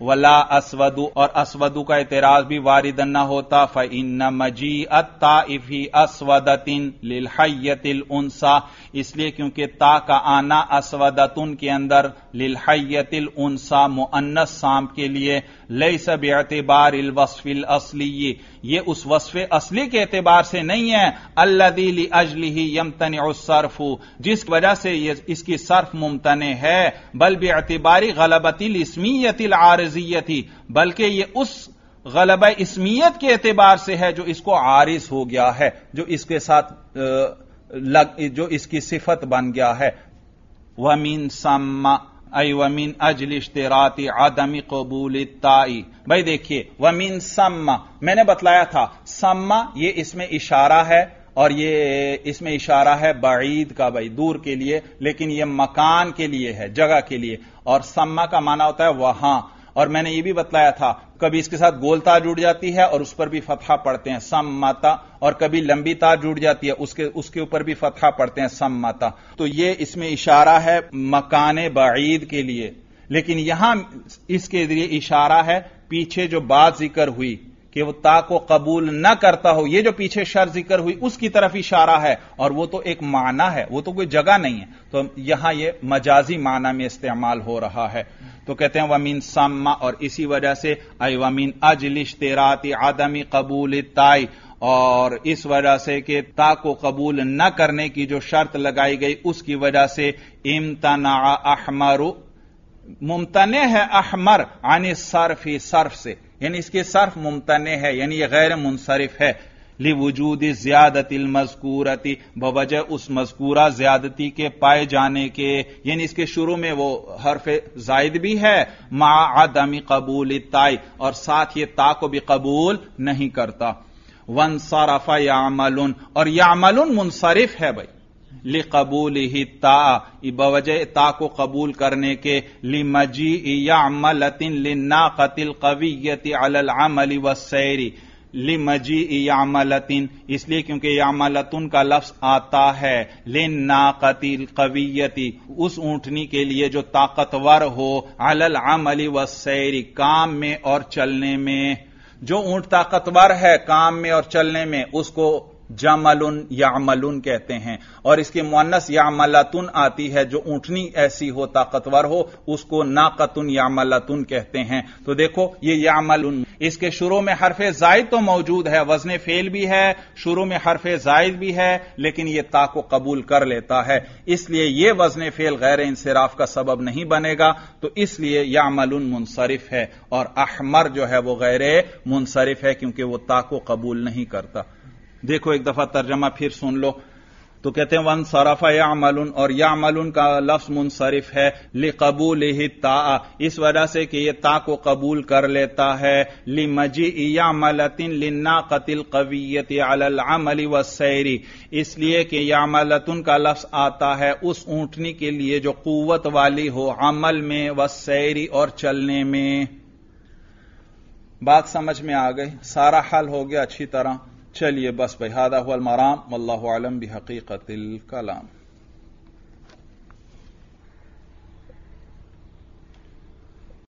ولا اسودو، اور اسودو کا اعتراض بھی واردن نہ ہوتا، فإن مجیء التاء فی اسودۃ للحیۃ الانثی، اس لیے کیونکہ تا کا آنا اسودۃ کے اندر للحیۃ الانثی مؤنث سانپ کے لیے، لیس باعتبار الوصف الاصلی، یہ اس وصف اصلی کے اعتبار سے نہیں ہے، الذی لاجلہ یمتنع الصرف، جس وجہ سے اس کی صرف ممتنع ہے، بل باعتبار غلبۃ الاسمیۃ العارضیۃ، بلکہ یہ اس غلبہ اسمیت کے اعتبار سے ہے جو اس کو عارض ہو گیا ہے، جو اس کے ساتھ جو اس کی صفت بن گیا ہے۔ ومن ثم ای ومن اجل اشتراط عدم قبول التاء، بھائی دیکھیے ومن ثم میں نے بتلایا تھا، ثم یہ اس میں اشارہ ہے، اور یہ اس میں اشارہ ہے بعید کا، بھائی دور کے لیے، لیکن یہ مکان کے لیے ہے، جگہ کے لیے، اور ثم کا معنی ہوتا ہے وہاں۔ اور میں نے یہ بھی بتلایا تھا کبھی اس کے ساتھ گول تا جڑ جاتی ہے اور اس پر بھی فتحہ پڑھتے ہیں سمتا، اور کبھی لمبی تا جڑ جاتی ہے اس کے اوپر بھی فتحہ پڑھتے ہیں سمتا، تو یہ اس میں اشارہ ہے مکان بعید کے لیے، لیکن یہاں اس کے ذریعے اشارہ ہے پیچھے جو بات ذکر ہوئی کہ وہ تا کو قبول نہ کرتا ہو، یہ جو پیچھے شر ذکر ہوئی اس کی طرف اشارہ ہے، اور وہ تو ایک معنی ہے، وہ تو کوئی جگہ نہیں ہے، تو یہاں یہ مجازی معنی میں استعمال ہو رہا ہے۔ تو کہتے ہیں ومن ثم، اور اسی وجہ سے ای ومن اجل اشتراط عدم قبول التاء، اور اس وجہ سے کہ تا کو قبول نہ کرنے کی جو شرط لگائی گئی اس کی وجہ سے امتنع احمر، ممتنع ہے احمر عن الصرف، صرف سے، یعنی اس کے صرف ممتنع ہے، یعنی یہ غیر منصرف ہے، لوجود زیادت المذکورۃ، بوجہ اس مذکورہ زیادتی کے پائے جانے کے، یعنی اس کے شروع میں وہ حرف زائد بھی ہے مع عدم قبول التاء، اور ساتھ یہ تا کو بھی قبول نہیں کرتا۔ وانصرف یعمل، اور یعمل منصرف ہے بھائی لقبولہ التاء، بوجہ تا کو قبول کرنے کے، لمجیء یعملۃ للناقۃ القویۃ علی العمل والسیر، لمجیء یعملۃ اس لیے کیونکہ یعملۃ کا لفظ آتا ہے للناقۃ القویۃ اس اونٹنی کے لیے جو طاقتور ہو، علی العمل والسیر کام میں اور چلنے میں، جو اونٹ طاقتور ہے کام میں اور چلنے میں اس کو جمل یعملون کہتے ہیں، اور اس کے مؤنث یعملتن آتی ہے، جو اونٹنی ایسی ہو طاقتور ہو اس کو ناقتن یعملتن کہتے ہیں۔ تو دیکھو یہ یعملون، اس کے شروع میں حرف زائد تو موجود ہے، وزن فعل بھی ہے، شروع میں حرف زائد بھی ہے، لیکن یہ تا کو قبول کر لیتا ہے، اس لیے یہ وزن فعل غیر انصراف کا سبب نہیں بنے گا، تو اس لیے یعملون منصرف ہے، اور احمر جو ہے وہ غیر منصرف ہے کیونکہ وہ تا کو قبول نہیں کرتا۔ دیکھو ایک دفعہ ترجمہ پھر سن لو، تو کہتے ہیں وانصرف یعملون، اور یعملون کا لفظ منصرف ہے لقبولہ التاء، اس وجہ سے کہ یہ تا کو قبول کر لیتا ہے، لمجیء یعملۃ للناقۃ القویۃ علی العمل والسیر، اس لیے کہ یعملۃ کا لفظ آتا ہے اس اونٹنی کے لیے جو قوت والی ہو عمل میں، والسیر اور چلنے میں۔ بات سمجھ میں آ گئی، سارا حل ہو گیا اچھی طرح۔ چلیے بس بھائی، ھذا ھو المرام واللہ اعلم بحقیقت الکلام۔